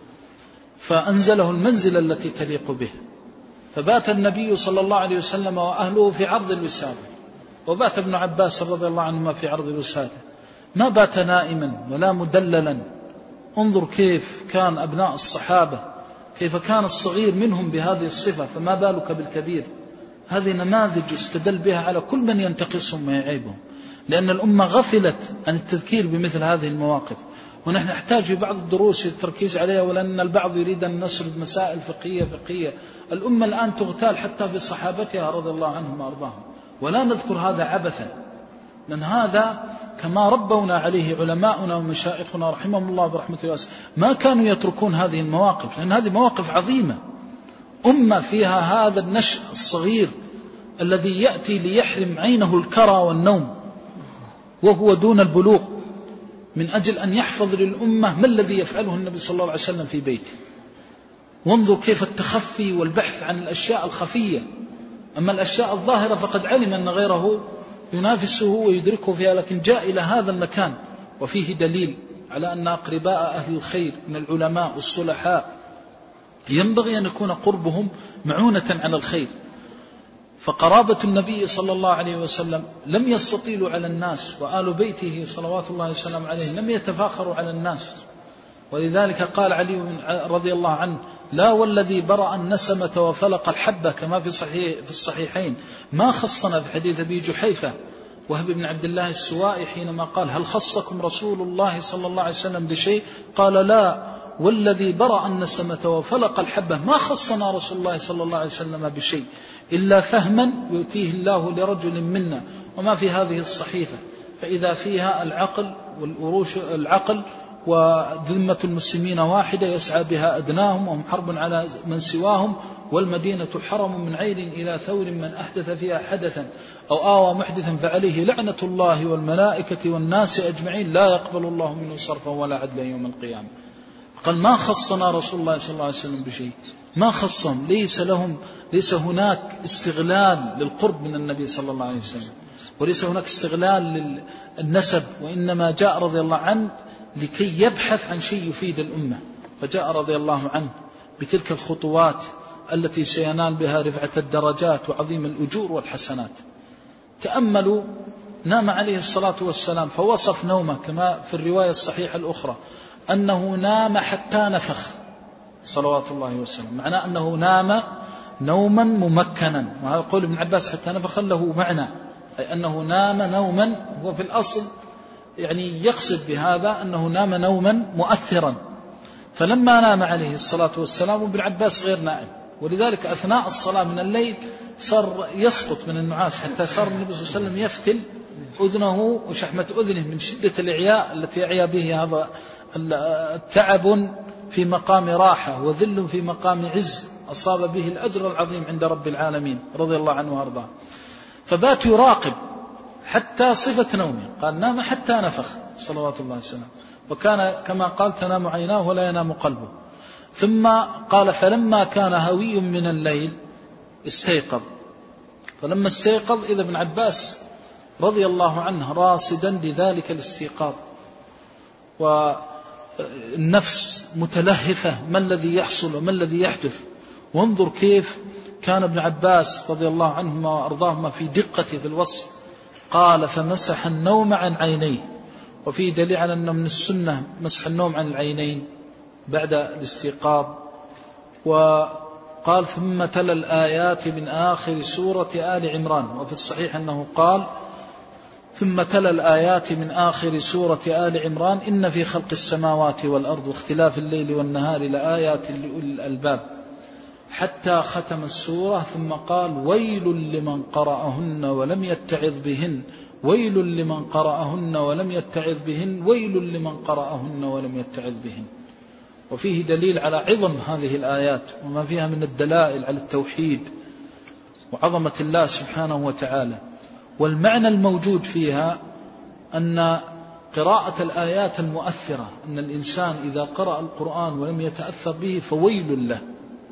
فأنزله المنزلة التي تليق به، فبات النبي صلى الله عليه وسلم وأهله في عرض الوسادة، وبات ابن عباس رضي الله عنهما في عرض الوسادة، ما بات نائما ولا مدللا. انظر كيف كان أبناء الصحابة، كيف كان الصغير منهم بهذه الصفة، فما بالك بالكبير. هذه نماذج استدل بها على كل من ينتقصهم ويعيبهم، لأن الأمة غفلت عن التذكير بمثل هذه المواقف، ونحن نحتاج في بعض الدروس التركيز عليها، ولأن البعض يريد أن نسرد مسائل فقهية. الأمة الآن تغتال حتى في صحابتها رضي الله عنهم وأرضاهم، ولا نذكر هذا عبثا، لأن هذا كما ربونا عليه علماؤنا ومشائخنا رحمهم الله برحمته واسعة، ما كانوا يتركون هذه المواقف، لأن هذه مواقف عظيمة. أمة فيها هذا النشء الصغير الذي يأتي ليحرم عينه الكرى والنوم وهو دون البلوغ، من أجل أن يحفظ للأمة ما الذي يفعله النبي صلى الله عليه وسلم في بيته. وانظر كيف التخفي والبحث عن الأشياء الخفية، أما الأشياء الظاهرة فقد علم أن غيره ينافسه ويدركه فيها، لكن جاء إلى هذا المكان وفيه دليل على أن أقرباء أهل الخير من العلماء والصلحاء ينبغي أن يكون قربهم معونة على الخير. فقرابة النبي صلى الله عليه وسلم لم يستطيلوا على الناس، وآل بيته صلوات الله وسلم عليه لم يتفاخروا على الناس. ولذلك قال علي رضي الله عنه: لا والذي برأ النسمة وفلق الحبة، كما في الصحيحين، ما خصنا في حديث أبي جحيفة وهب بن عبد الله السوائي حينما قال: هل خصكم رسول الله صلى الله عليه وسلم بشيء؟ قال: لا والذي برأ النسمة وفلق الحبة ما خصنا رسول الله صلى الله عليه وسلم بشيء إلا فهما يؤتيه الله لرجل منا، وما في هذه الصحيفة فإذا فيها العقل وذمة المسلمين واحدة يسعى بها أدناهم وهم حرب على من سواهم، والمدينة حرم من عير إلى ثور من أحدث فيها حدثا أو آوى محدثا فعليه لعنة الله والملائكة والناس أجمعين لا يقبل الله منه صرفا ولا عدلا يوم القيامة. قال: ما خصنا رسول الله صلى الله عليه وسلم بشيء، ما خصهم، ليس هناك استغلال للقرب من النبي صلى الله عليه وسلم، وليس هناك استغلال للنسب، وإنما جاء رضي الله عنه لكي يبحث عن شيء يفيد الأمة، فجاء رضي الله عنه بتلك الخطوات التي سينال بها رفعة الدرجات وعظيم الأجور والحسنات. تأملوا، نام عليه الصلاة والسلام فوصف نومه كما في الرواية الصحيحة الأخرى أنه نام حتى نفخ صلوات الله وسلم، معناه أنه نام نوما ممكنا، وهذا قول ابن عباس حتى نفخ له معنى، أي أنه نام نوما هو في الأصل يعني يقصد بهذا أنه نام نوما مؤثرا. فلما نام عليه الصلاة والسلام ابن عباس غير نائم، ولذلك أثناء الصلاة من الليل صار يسقط من النعاس، حتى صار النبي صلى الله عليه وسلم يفتل أذنه وشحمة أذنه من شدة الإعياء التي يعيا به. هذا التعب في مقام راحة وذل في مقام عز، أصاب به الأجر العظيم عند رب العالمين رضي الله عنه وأرضاه. فبات يراقب حتى صفة نومه، قال نام حتى نفخ صلوات الله وسلامه، وكان كما قال تنام عيناه ولا ينام قلبه. ثم قال فلما كان هوي من الليل استيقظ، فلما استيقظ إذا ابن عباس رضي الله عنه راصدا لذلك الاستيقاظ، والنفس متلهفة ما الذي يحصل وما الذي يحدث. وانظر كيف كان ابن عباس رضي الله عنهما وأرضاهما في دقته في الوصف. قال فمسح النوم عن عينيه، وفيه دليل على أنه من السنة مسح النوم عن العينين بعد الاستيقاظ. وقال ثم تلا الآيات من آخر سورة آل عمران، وفي الصحيح أنه قال ثم تلا الآيات من آخر سورة آل عمران إن في خلق السماوات والأرض واختلاف الليل والنهار لآيات لأولي الألباب، حتى ختم السورة ثم قال ويل لمن قرأهن ولم يتعظ بهن، ويل لمن قرأهن ولم يتعظ بهن، ويل لمن قرأهن ولم يتعظ بهن. وفيه دليل على عظم هذه الآيات وما فيها من الدلائل على التوحيد وعظمة الله سبحانه وتعالى. والمعنى الموجود فيها أن قراءة الآيات المؤثرة، أن الإنسان إذا قرأ القرآن ولم يتأثر به فويل له.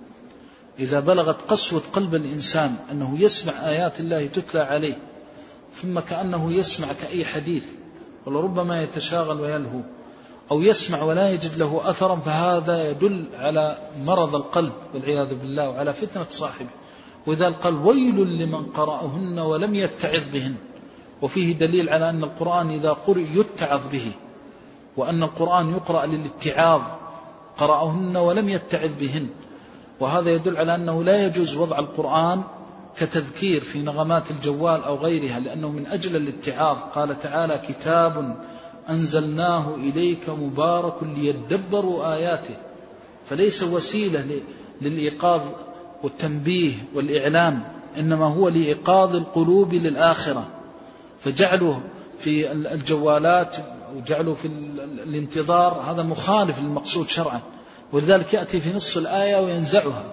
إذا بلغت قسوة قلب الإنسان أنه يسمع آيات الله تتلى عليه ثم كأنه يسمع كأي حديث، ولربما يتشاغل ويلهو، أو يسمع ولا يجد له أثرا، فهذا يدل على مرض القلب والعياذ بالله وعلى فتنة صاحبه. وإذا قال ويل لمن قرأهن ولم يتعظ بهن، وفيه دليل على أن القرآن إذا قرئ يتعظ به، وأن القرآن يقرأ للاتعاظ، قرأهن ولم يتعظ بهن. وهذا يدل على أنه لا يجوز وضع القرآن كتذكير في نغمات الجوال أو غيرها، لأنه من أجل الاتعاظ. قال تعالى كتاب أنزلناه إليك مبارك ليدبروا آياته، فليس وسيلة للإيقاظ والتنبيه والإعلام، إنما هو لإيقاظ القلوب للآخرة. فجعله في الجوالات وجعله في الانتظار هذا مخالف للمقصود شرعا، ولذلك يأتي في نصف الآية وينزعها،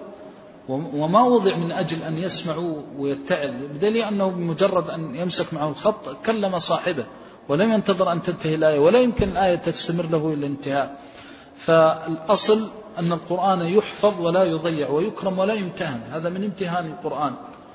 وما وضع من أجل أن يسمعوا ويتعظ، بدليل أنه بمجرد أن يمسك معه الخط كلم صاحبه ولم ينتظر أن تنتهي الآية، ولا يمكن الآية تستمر له إلى الانتهاء. فالأصل أن القرآن يحفظ ولا يضيع ويكرم ولا يمتهن، هذا من امتهان القرآن.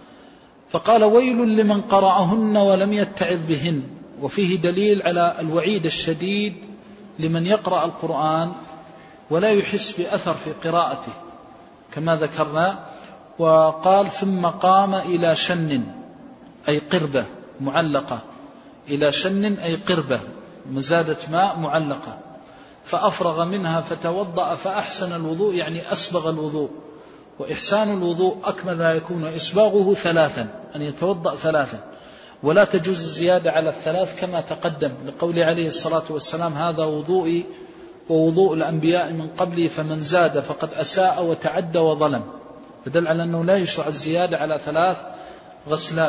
فقال ويل لمن قرأهن ولم يتعظ بهن، وفيه دليل على الوعيد الشديد لمن يقرأ القرآن ولا يحس بأثر في قراءته كما ذكرنا. وقال ثم قام إلى شن أي قربة معلقة، إلى شن أي قربة مزادة ماء معلقة، فأفرغ منها فتوضأ فأحسن الوضوء، يعني أسبغ الوضوء. وإحسان الوضوء أكمل ما يكون، إسباغه ثلاثا، أن يتوضأ ثلاثا، ولا تجوز الزيادة على الثلاث كما تقدم، لقول عليه الصلاة والسلام هذا وضوئي ووضوء الأنبياء من قبلي فمن زاد فقد أساء وتعدى وظلم، فدل على أنه لا يشرع الزيادة على ثلاث غسلات.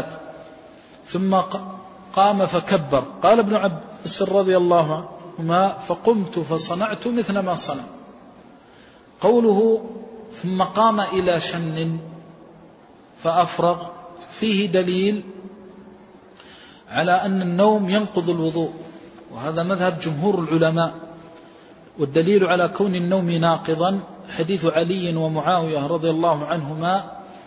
ثم قام فكبر. قال ابن عباس رضي الله عنهما فقمت فصنعت مثل ما صنع. قوله ثم قام إلى شن فأفرغ فيه دليل على أن النوم ينقض الوضوء، وهذا مذهب جمهور العلماء. والدليل على كون النوم ناقضا حديث علي ومعاوية رضي الله عنهما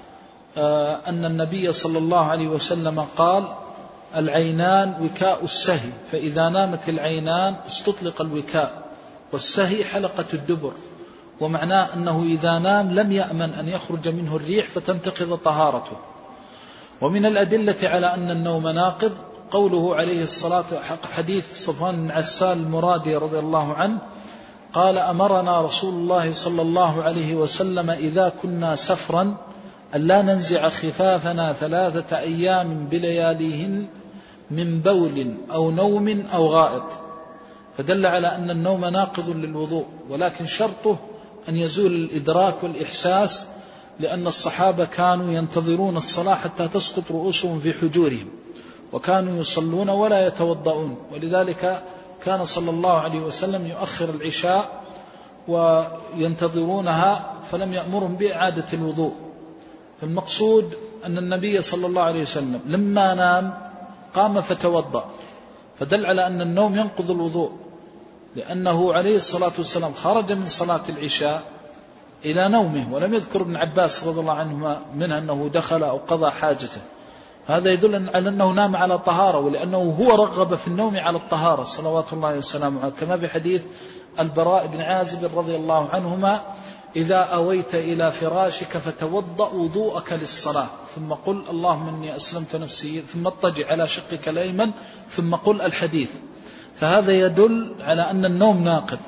أن النبي صلى الله عليه وسلم قال العينان وكاء السهي، فإذا نامت العينان استطلق الوكاء، والسهي حلقة الدبر، ومعناه أنه إذا نام لم يأمن أن يخرج منه الريح فتنتقض طهارته. ومن الأدلة على أن النوم ناقض قوله عليه الصلاة حديث صفوان بن عسال المرادي رضي الله عنه قال أمرنا رسول الله صلى الله عليه وسلم إذا كنا سفرا ألا ننزع خفافنا 3 أيام بلياليهن من بول أو نوم أو غائط، فدل على أن النوم ناقض للوضوء، ولكن شرطه أن يزول الإدراك والإحساس، لأن الصحابة كانوا ينتظرون الصلاة حتى تسقط رؤوسهم في حجورهم، وكانوا يصلون ولا يتوضؤون، ولذلك كان صلى الله عليه وسلم يؤخر العشاء وينتظرونها فلم يأمرهم بإعادة الوضوء. فالمقصود أن النبي صلى الله عليه وسلم لما نام قام فتوضأ، فدل على أن النوم ينقض الوضوء، لأنه عليه الصلاة والسلام خرج من صلاة العشاء إلى نومه، ولم يذكر ابن عباس رضي الله عنهما منه أنه دخل أو قضى حاجته. هذا يدل على أنه نام على طهارة، ولأنه هو رغب في النوم على الطهارة صلوات الله وسلامه عليه، كما في حديث البراء بن عازب رضي الله عنهما: إذا أويت إلى فراشك فتوضأ وضوءك للصلاة، ثم قل اللهم إني أسلمت نفسي، ثم اضطجع على شقك الأيمن، ثم قل الحديث. فهذا يدل على أن النوم ناقض.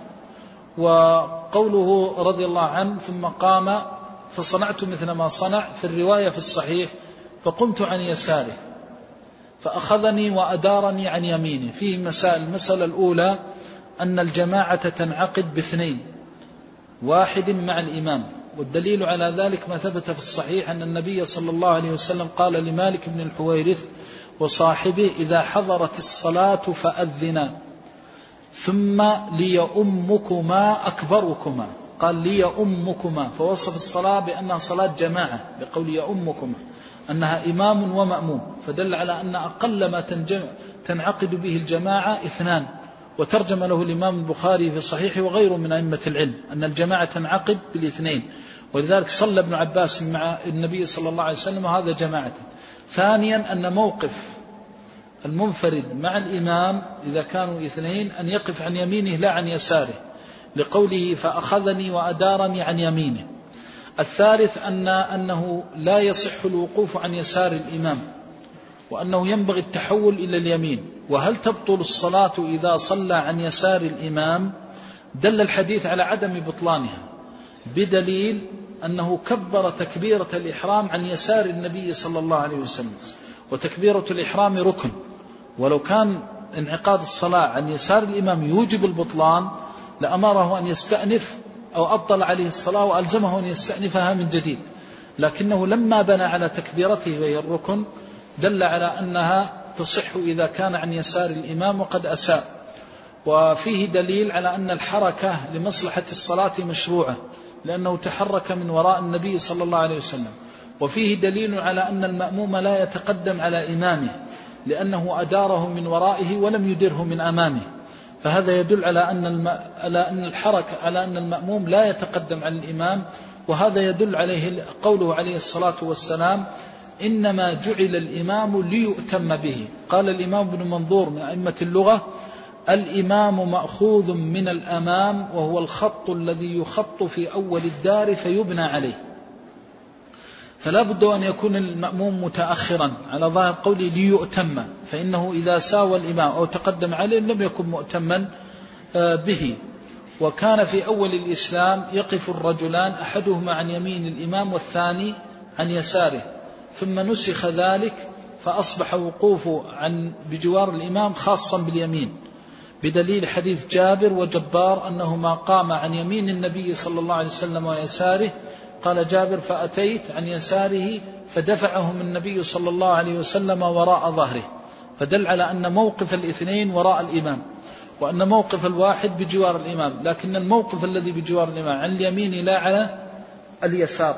وقوله رضي الله عنه: ثم قام فصنعت مثل ما صنع، في الرواية في الصحيح: فقمت عن يساره فأخذني وأدارني عن يمينه. فيه مسائل. المسألة الأولى أن الجماعة تنعقد باثنين، واحد مع الإمام، والدليل على ذلك ما ثبت في الصحيح أن النبي صلى الله عليه وسلم قال لمالك بن الحويرث وصاحبه: إذا حضرت الصلاة فأذنا، ثم ليؤمكما أكبركما. قال ليؤمكما، فوصف الصلاة بأنها صلاة جماعة بقول يؤمكما، أنها إمام ومأموم، فدل على أن أقل ما تنعقد به الجماعة اثنان. وترجم له الإمام البخاري في صحيحه وغيره من أئمة العلم أن الجماعة تنعقد بالاثنين، ولذلك صلى ابن عباس مع النبي صلى الله عليه وسلم، وهذا جماعة. ثانيا أن موقف المنفرد مع الإمام إذا كانوا اثنين أن يقف عن يمينه لا عن يساره، لقوله: فأخذني وأدارني عن يمينه. الثالث أنه لا يصح الوقوف عن يسار الإمام، وأنه ينبغي التحول إلى اليمين. وهل تبطل الصلاة إذا صلى عن يسار الإمام؟ دل الحديث على عدم بطلانها، بدليل أنه كبر تكبيرة الإحرام عن يسار النبي صلى الله عليه وسلم، وتكبيرة الإحرام ركن، ولو كان انعقاد الصلاة عن يسار الإمام يوجب البطلان لأمره أن يستأنف أو أبطل عليه الصلاة وألزمه أن يستأنفها من جديد، لكنه لما بنى على تكبيرته وهي الركن دل على أنها تصح إذا كان عن يسار الإمام وقد أساء. وفيه دليل على أن الحركة لمصلحة الصلاة مشروعة، لأنه تحرك من وراء النبي صلى الله عليه وسلم. وفيه دليل على أن المأموم لا يتقدم على إمامه، لأنه أداره من ورائه ولم يدره من أمامه. فهذا يدل على أن الحركة على أن المأموم لا يتقدم على الإمام. وهذا يدل عليه قوله عليه الصلاة والسلام: إنما جعل الإمام ليؤتم به. قال الإمام ابن منظور من أئمة اللغة: الإمام مأخوذ من الأمام، وهو الخط الذي يخط في أول الدار فيبنى عليه. فلا بد أن يكون المأموم متأخرا على ظاهر قولي ليؤتم، فإنه إذا ساوى الإمام أو تقدم عليه لم يكن مؤتما به. وكان في أول الإسلام يقف الرجلان، أحدهما عن يمين الإمام والثاني عن يساره، ثم نسخ ذلك فأصبح وقوفه بجوار الإمام خاصا باليمين، بدليل حديث جابر وجبار أنهما قام عن يمين النبي صلى الله عليه وسلم ويساره. قال جابر: فأتيت عن يساره فدفعهم النبي صلى الله عليه وسلم وراء ظهره، فدل على أن موقف الاثنين وراء الإمام، وأن موقف الواحد بجوار الإمام، لكن الموقف الذي بجوار الإمام عن اليمين لا على اليسار.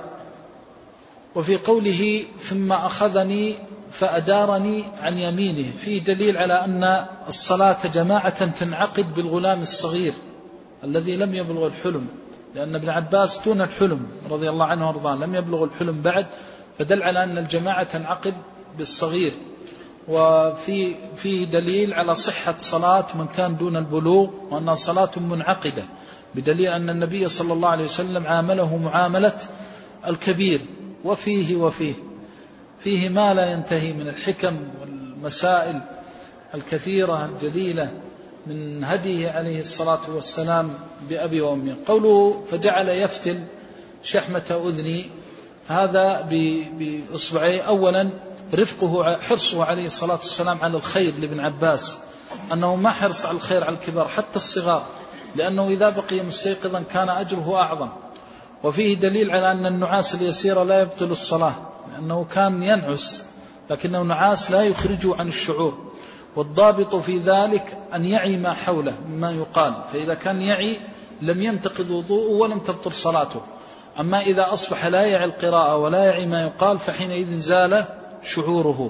وفي قوله: ثم أخذني فأدارني عن يمينه، فيه دليل على أن الصلاة جماعة تنعقد بالغلام الصغير الذي لم يبلغ الحلم، لأن ابن عباس دون الحلم رضي الله عنه وارضاه لم يبلغ الحلم بعد، فدل على أن الجماعة تنعقد بالصغير. وفيه دليل على صحة صلاة من كان دون البلوغ، وأنها صلاة منعقدة، بدليل أن النبي صلى الله عليه وسلم عامله معاملة الكبير. فيه ما لا ينتهي من الحكم والمسائل الكثيرة الجليلة من هديه عليه الصلاة والسلام بأبي وأمي. قوله: فجعل يفتل شحمة أذني، هذا بإصبعيه. أولا رفقه، حرصه عليه الصلاة والسلام على الخير لابن عباس، أنه ما حرص على الخير على الكبار حتى الصغار، لأنه إذا بقي مستيقظا كان أجره أعظم. وفيه دليل على أن النعاس اليسير لا يبطل الصلاة، لأنه كان ينعس لكنه نعاس لا يخرجه عن الشعور. والضابط في ذلك أن يعي ما حوله مما يقال، فإذا كان يعي لم ينتقض وضوءه ولم تبطل صلاته. أما إذا أصبح لا يعي القراءة ولا يعي ما يقال فحينئذ زال شعوره.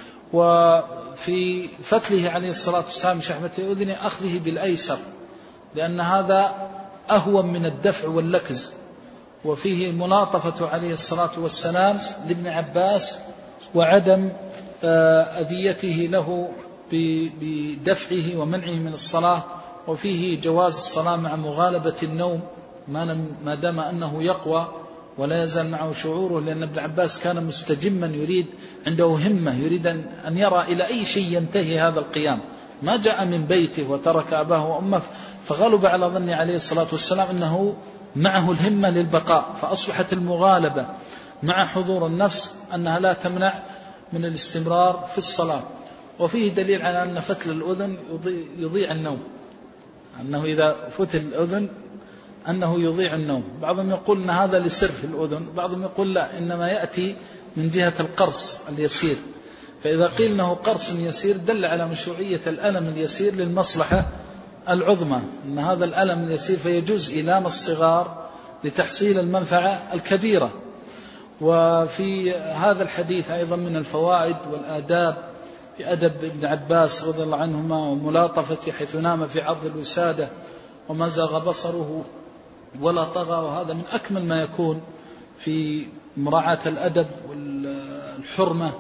وفي فتله عليه الصلاة والسلام شحمة أذن أخذه بالأيسر، لأن هذا أهون من الدفع واللكز. وفيه ملاطفة عليه الصلاة والسلام لابن عباس وعدم أذيته له بدفعه ومنعه من الصلاة. وفيه جواز الصلاة مع مغالبة النوم ما دام أنه يقوى ولا يزال معه شعوره، لأن ابن عباس كان مستجما، يريد عنده همة، يريد أن يرى إلى أي شيء ينتهي هذا القيام. ما جاء من بيته وترك أباه وأمه، فغلب على ظني عليه الصلاة والسلام أنه معه الهمة للبقاء، فأصبحت المغالبة مع حضور النفس أنها لا تمنع من الاستمرار في الصلاة. وفيه دليل على أن فتل الأذن يضيع النوم، أنه إذا فتل الأذن أنه يضيع النوم. بعضهم يقول أن هذا لسر في الأذن، بعضهم يقول لا، إنما يأتي من جهة القرص اليسير. فإذا قيل أنه قرص يسير دل على مشروعية الألم اليسير للمصلحة العظمى، أن هذا الألم اليسير فيجوز إيلام الصغار لتحصيل المنفعة الكبيرة. وفي هذا الحديث أيضا من الفوائد والآداب في أدب ابن عباس رضي الله عنهما وملاطفته حيث نام في عرض الوسادة وما زاغ بصره ولا طغى، وهذا من أكمل ما يكون في مراعاة الأدب والحرمة.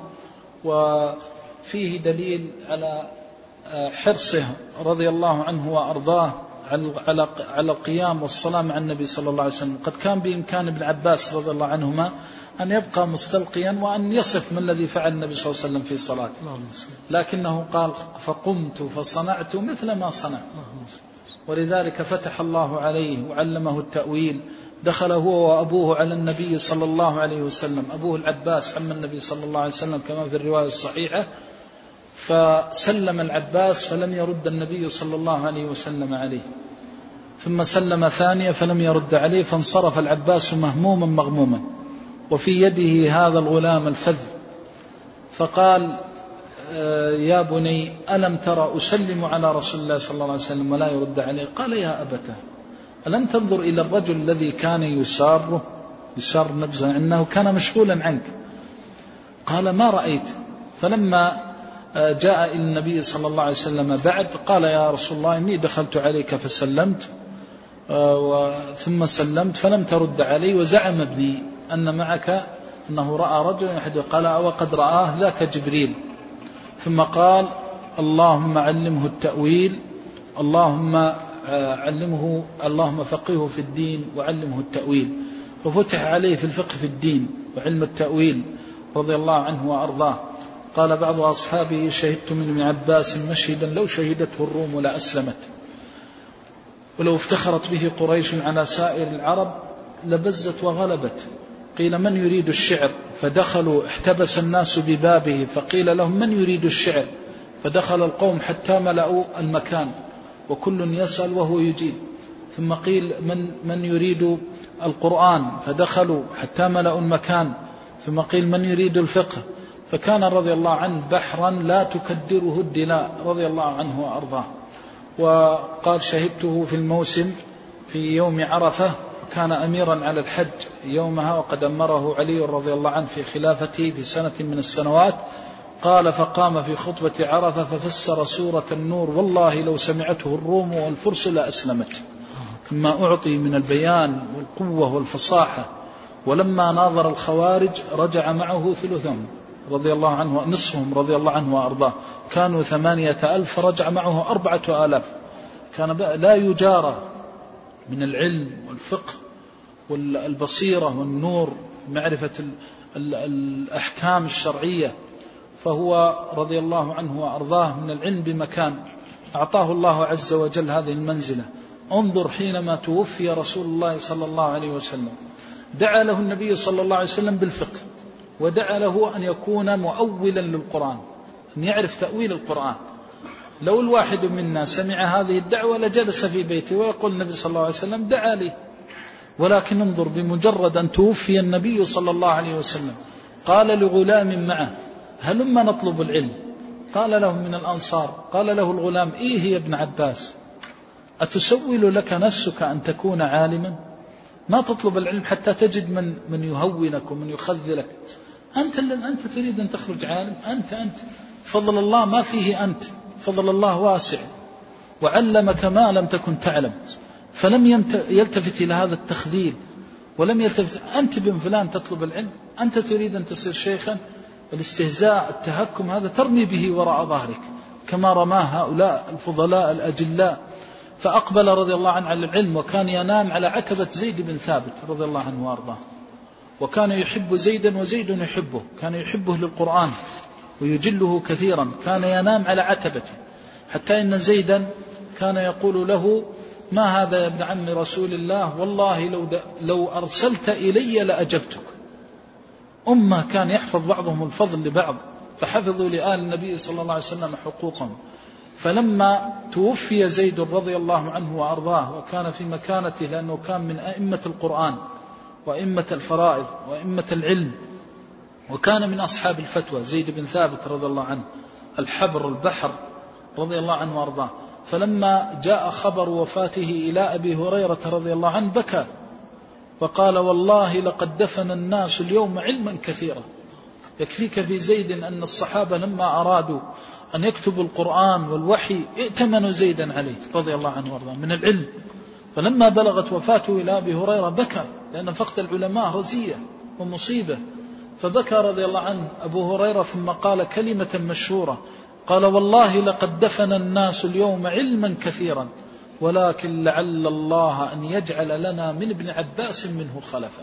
وفيه دليل على حرصه رضي الله عنه وأرضاه على القيام والصلاة مع النبي صلى الله عليه وسلم. قد كان بإمكان ابن عباس رضي الله عنهما أن يبقى مستلقيا وأن يصف ما الذي فعل النبي صلى الله عليه وسلم في صلاته، لكنه قال فقمت فصنعت مثل ما صنع. ولذلك فتح الله عليه وعلمه التأويل. دخل هو وأبوه على النبي صلى الله عليه وسلم، أبوه العباس عم النبي صلى الله عليه وسلم كما في الرواية الصحيحة، فسلم العباس فلم يرد النبي صلى الله عليه وسلم عليه، ثم سلم ثانية فلم يرد عليه، فانصرف العباس مهموما مغموما وفي يده هذا الغلام الفذ، فقال يا بني ألم ترى أسلم على رسول الله صلى الله عليه وسلم ولا يرد عليه؟ قال يا أبتاه ألم تنظر إلى الرجل الذي كان يسار نبزا إنه كان مشغولا عنك؟ قال ما رأيت. فلما جاء إلى النبي صلى الله عليه وسلم بعد قال يا رسول الله إني دخلت عليك فسلمت ثم سلمت فلم ترد علي، وزعم ابني أن معك أنه رأى رجل أحد، قال وقد رآه ذاك جبريل. ثم قال اللهم علمه التأويل، اللهم فقهه في الدين وعلمه التأويل. ففتح عليه في الفقه في الدين وعلم التأويل رضي الله عنه وأرضاه. قال بعض أصحابه شهدت من ابن عباس مشهدا لو شهدته الروم لأسلمت، ولو افتخرت به قريش على سائر العرب لبزت وغلبت. قيل من يريد الشعر؟ فدخلوا احتبس الناس ببابه، فقيل لهم من يريد الشعر؟ فدخل القوم حتى ملأوا المكان وكل يسأل وهو يجيب. ثم قيل من يريد القرآن؟ فدخلوا حتى ملأوا المكان. ثم قيل من يريد الفقه؟ فكان رضي الله عنه بحرا لا تكدره الدلاء رضي الله عنه وأرضاه. وقال شهدته في الموسم في يوم عرفة، كان أميرا على الحج يومها وقد أمره علي رضي الله عنه في خلافته في سنة من السنوات. قال فقام في خطبة عرفة ففسر سورة النور والله لو سمعته الروم والفرس لأسلمت، كما أعطي من البيان والقوة والفصاحة. ولما ناظر الخوارج رجع معه ثلثهم رضي الله عنه، نصفهم رضي الله عنه وأرضاه، كانوا 8,000 فرجع معه 4,000. كان لا يجارى من العلم والفقه والبصيرة والنور، معرفة الأحكام الشرعية. فهو رضي الله عنه وأرضاه من العلم بمكان، أعطاه الله عز وجل هذه المنزلة. انظر حينما توفي رسول الله صلى الله عليه وسلم دعا له النبي صلى الله عليه وسلم بالفقه، ودعا له أن يكون مؤولا للقرآن، أن يعرف تأويل القرآن. لو الواحد منا سمع هذه الدعوة لجلس في بيته ويقول النبي صلى الله عليه وسلم دعا لي. ولكن انظر بمجرد أن توفي النبي صلى الله عليه وسلم قال لغلام معه هلما نطلب العلم؟ قال له من الأنصار. قال له الغلام إيه يا ابن عباس؟ أتسول لك نفسك أن تكون عالما؟ ما تطلب العلم حتى تجد من يهونك ومن يخذلك. أنت تريد أن تخرج عالم؟ أنت فضل الله ما فيه أنت، فضل الله واسع، وعلمك ما لم تكن تعلم، فلم يلتفت إلى هذا التخذيل، ولم يلتفت أنت بن فلان تطلب العلم، أنت تريد أن تصير شيخا. الاستهزاء التهكم هذا ترمي به وراء ظهرك كما رماه هؤلاء الفضلاء الأجلاء. فأقبل رضي الله عنه على العلم، وكان ينام على عتبة زيد بن ثابت رضي الله عنه وارضاه، وكان يحب زيدا وزيد يحبه، كان يحبه للقرآن ويجله كثيرا، كان ينام على عتبته، حتى إن زيدا كان يقول له: ما هذا يا ابن عم رسول الله، والله لو أرسلت إلي لأجبتك. كان يحفظ بعضهم الفضل لبعض، فحفظوا لآل النبي صلى الله عليه وسلم حقوقهم. فلما توفي زيد رضي الله عنه وأرضاه، وكان في مكانته لأنه كان من أئمة القرآن وأئمة الفرائض وأئمة العلم، وكان من أصحاب الفتوى، زيد بن ثابت رضي الله عنه الحبر البحر رضي الله عنه وأرضاه. فلما جاء خبر وفاته إلى أبي هريرة رضي الله عنه بكى وقال: والله لقد دفن الناس اليوم علما كثيرا. يكفيك في زيد أن الصحابة لما أرادوا أن يكتبوا القرآن والوحي ائتمنوا زيدا عليه رضي الله عنه وارضاه من العلم. فلما بلغت وفاته إلى أبي هريرة بكى، لأن فقد العلماء رزية ومصيبة، فبكى رضي الله عنه أبو هريرة، ثم قال كلمة مشهورة، قال: والله لقد دفن الناس اليوم علما كثيرا، ولكن لعل الله أن يجعل لنا من ابن عباس منه خلفا.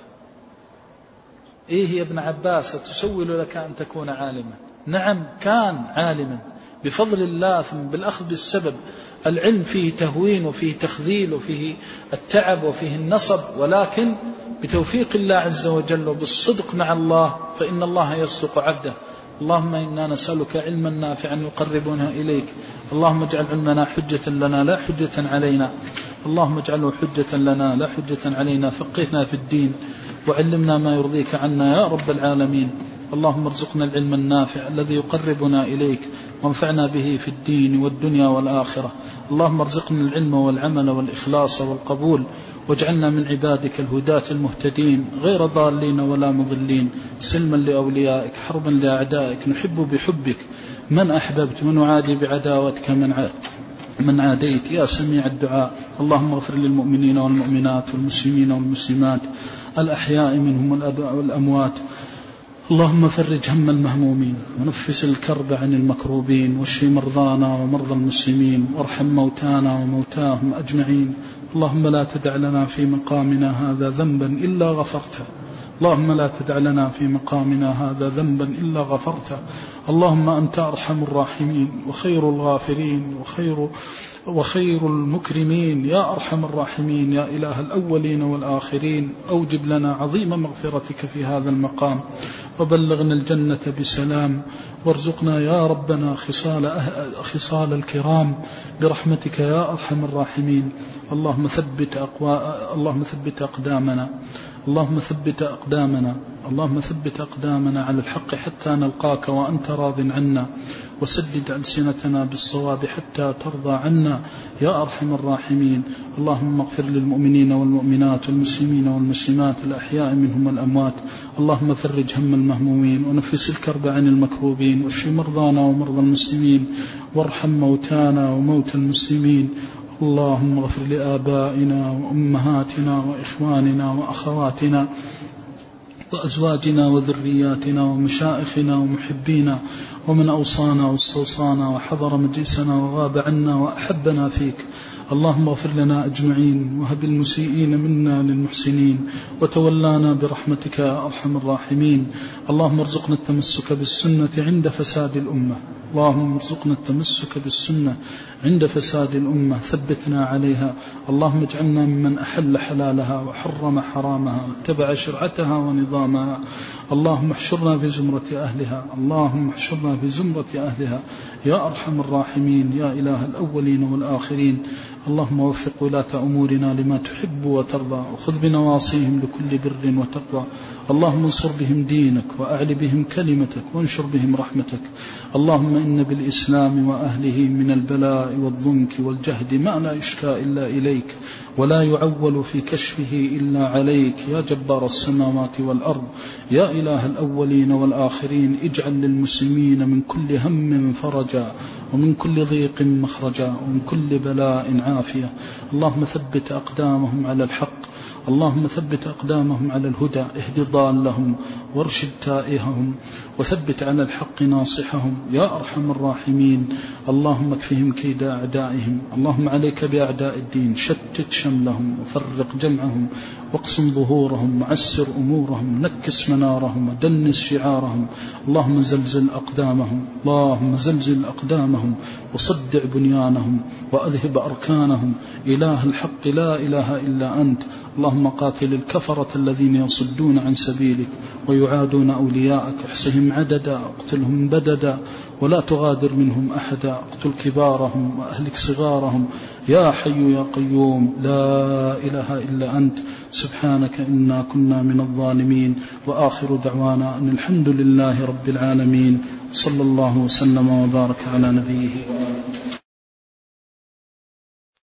إيه يا ابن عباس، تسول لك أن تكون عالما؟ نعم كان عالما بفضل الله، ثم بالأخذ بالسبب. العلم فيه تهوين وفيه تخذيل وفيه التعب وفيه النصب، ولكن بتوفيق الله عز وجل وبالصدق مع الله فإن الله يصدق عبده. اللهم إنا نسألك علما نافعا يقربنا إليك. اللهم اجعل علمنا حجة لنا لا حجة علينا. اللهم اجعله حجة لنا لا حجة علينا. فقهنا في الدين وعلمنا ما يرضيك عنا يا رب العالمين. اللهم ارزقنا العلم النافع الذي يقربنا إليك، وانفعنا به في الدين والدنيا والآخرة. اللهم ارزقنا العلم والعمل والإخلاص والقبول، واجعلنا من عبادك الهداة المهتدين غير ضالين ولا مضلين، سلما لأوليائك حربا لأعدائك، نحب بحبك من أحببت ونعادي بعداوتك من عاديت يا سميع الدعاء. اللهم اغفر للمؤمنين والمؤمنات والمسلمين والمسلمات الأحياء منهم والأموات. اللهم فرج هم المهمومين ونفس الكرب عن المكروبين، واشف مرضانا ومرضى المسلمين، وارحم موتانا وموتاهم أجمعين. اللهم لا تدع لنا في مقامنا هذا ذنبا إلا غفرته. اللهم لا تدع لنا في مقامنا هذا ذنبا إلا غفرته. اللهم أنت أرحم الراحمين وخير الغافرين وخير المكرمين، يا أرحم الراحمين يا إله الأولين والآخرين. أوجب لنا عظيم مغفرتك في هذا المقام، وبلغنا الجنة بسلام، وارزقنا يا ربنا خصال الكرام برحمتك يا أرحم الراحمين. اللهم ثبت أقدامنا اللهم ثبت أقدامنا على الحق حتى نلقاك وأنت راض عنا، وسدد ألسنتنا بالصواب حتى ترضى عنا يا أرحم الراحمين. اللهم اغفر للمؤمنين والمؤمنات والمسلمين والمسلمات الأحياء منهم والأموات. اللهم فرج هم المهمومين ونفس الكرب عن المكروبين، واشف مرضانا ومرضى المسلمين، وارحم موتانا وموتى المسلمين. اللهم اغفر لآبائنا وأمهاتنا وإخواننا وأخواتنا وأزواجنا وذرياتنا ومشائخنا ومحبينا، ومن أوصانا واستوصانا وحضر مجلسنا وغاب عنا وأحبنا فيك. اللهم اغفر لنا أجمعين، وهب المسيئين منا للمحسنين، وتولانا برحمتك يا أرحم الراحمين. اللهم ارزقنا التمسك بالسنة عند فساد الأمة. اللهم ارزقنا التمسك بالسنة عند فساد الأمة، ثبتنا عليها. اللهم اجعلنا ممن أحل حلالها وحرم حرامها واتبع شرعتها ونظامها. اللهم احشرنا في زمرة أهلها، اللهم احشرنا في زمرة أهلها يا أرحم الراحمين يا إله الأولين والآخرين. اللهم وفق ولاة أمورنا لما تحب وترضى، وخذ بنواصيهم لكل بر وتقوى. اللهم انصر بهم دينك وأعل بهم كلمتك وانشر بهم رحمتك. اللهم إن بالإسلام وأهله من البلاء والضنك والجهد ما لا يشكى إلا إليك، ولا يعول في كشفه إلا عليك يا جبار السماوات والأرض يا إله الأولين والآخرين. اجعل للمسلمين من كل هم فرجا، ومن كل ضيق مخرجا، ومن كل بلاء عافية. اللهم ثبت أقدامهم على الحق، اللهم ثبت أقدامهم على الهدى، اهد ضالهم وارشد تائههم، وثبت على الحق ناصحهم يا أرحم الراحمين. اللهم اكفهم كيد أعدائهم. اللهم عليك بأعداء الدين، شتت شملهم وفرق جمعهم واقسم ظهورهم وعسر أمورهم، نكس منارهم ودنس شعارهم. اللهم زلزل أقدامهم، اللهم زلزل أقدامهم وصدع بنيانهم وأذهب أركانهم. إله الحق لا إله إلا أنت. اللهم قاتل الكفرة الذين يصدون عن سبيلك ويعادون أولياءك، احصهم عددا، اقتلهم بددا، ولا تغادر منهم أحدا، اقتل كبارهم وأهلك صغارهم يا حي يا قيوم لا إله إلا أنت. سبحانك إنا كنا من الظالمين. وآخر دعوانا أن الحمد لله رب العالمين، صلى الله وسلم وبارك على نبيه.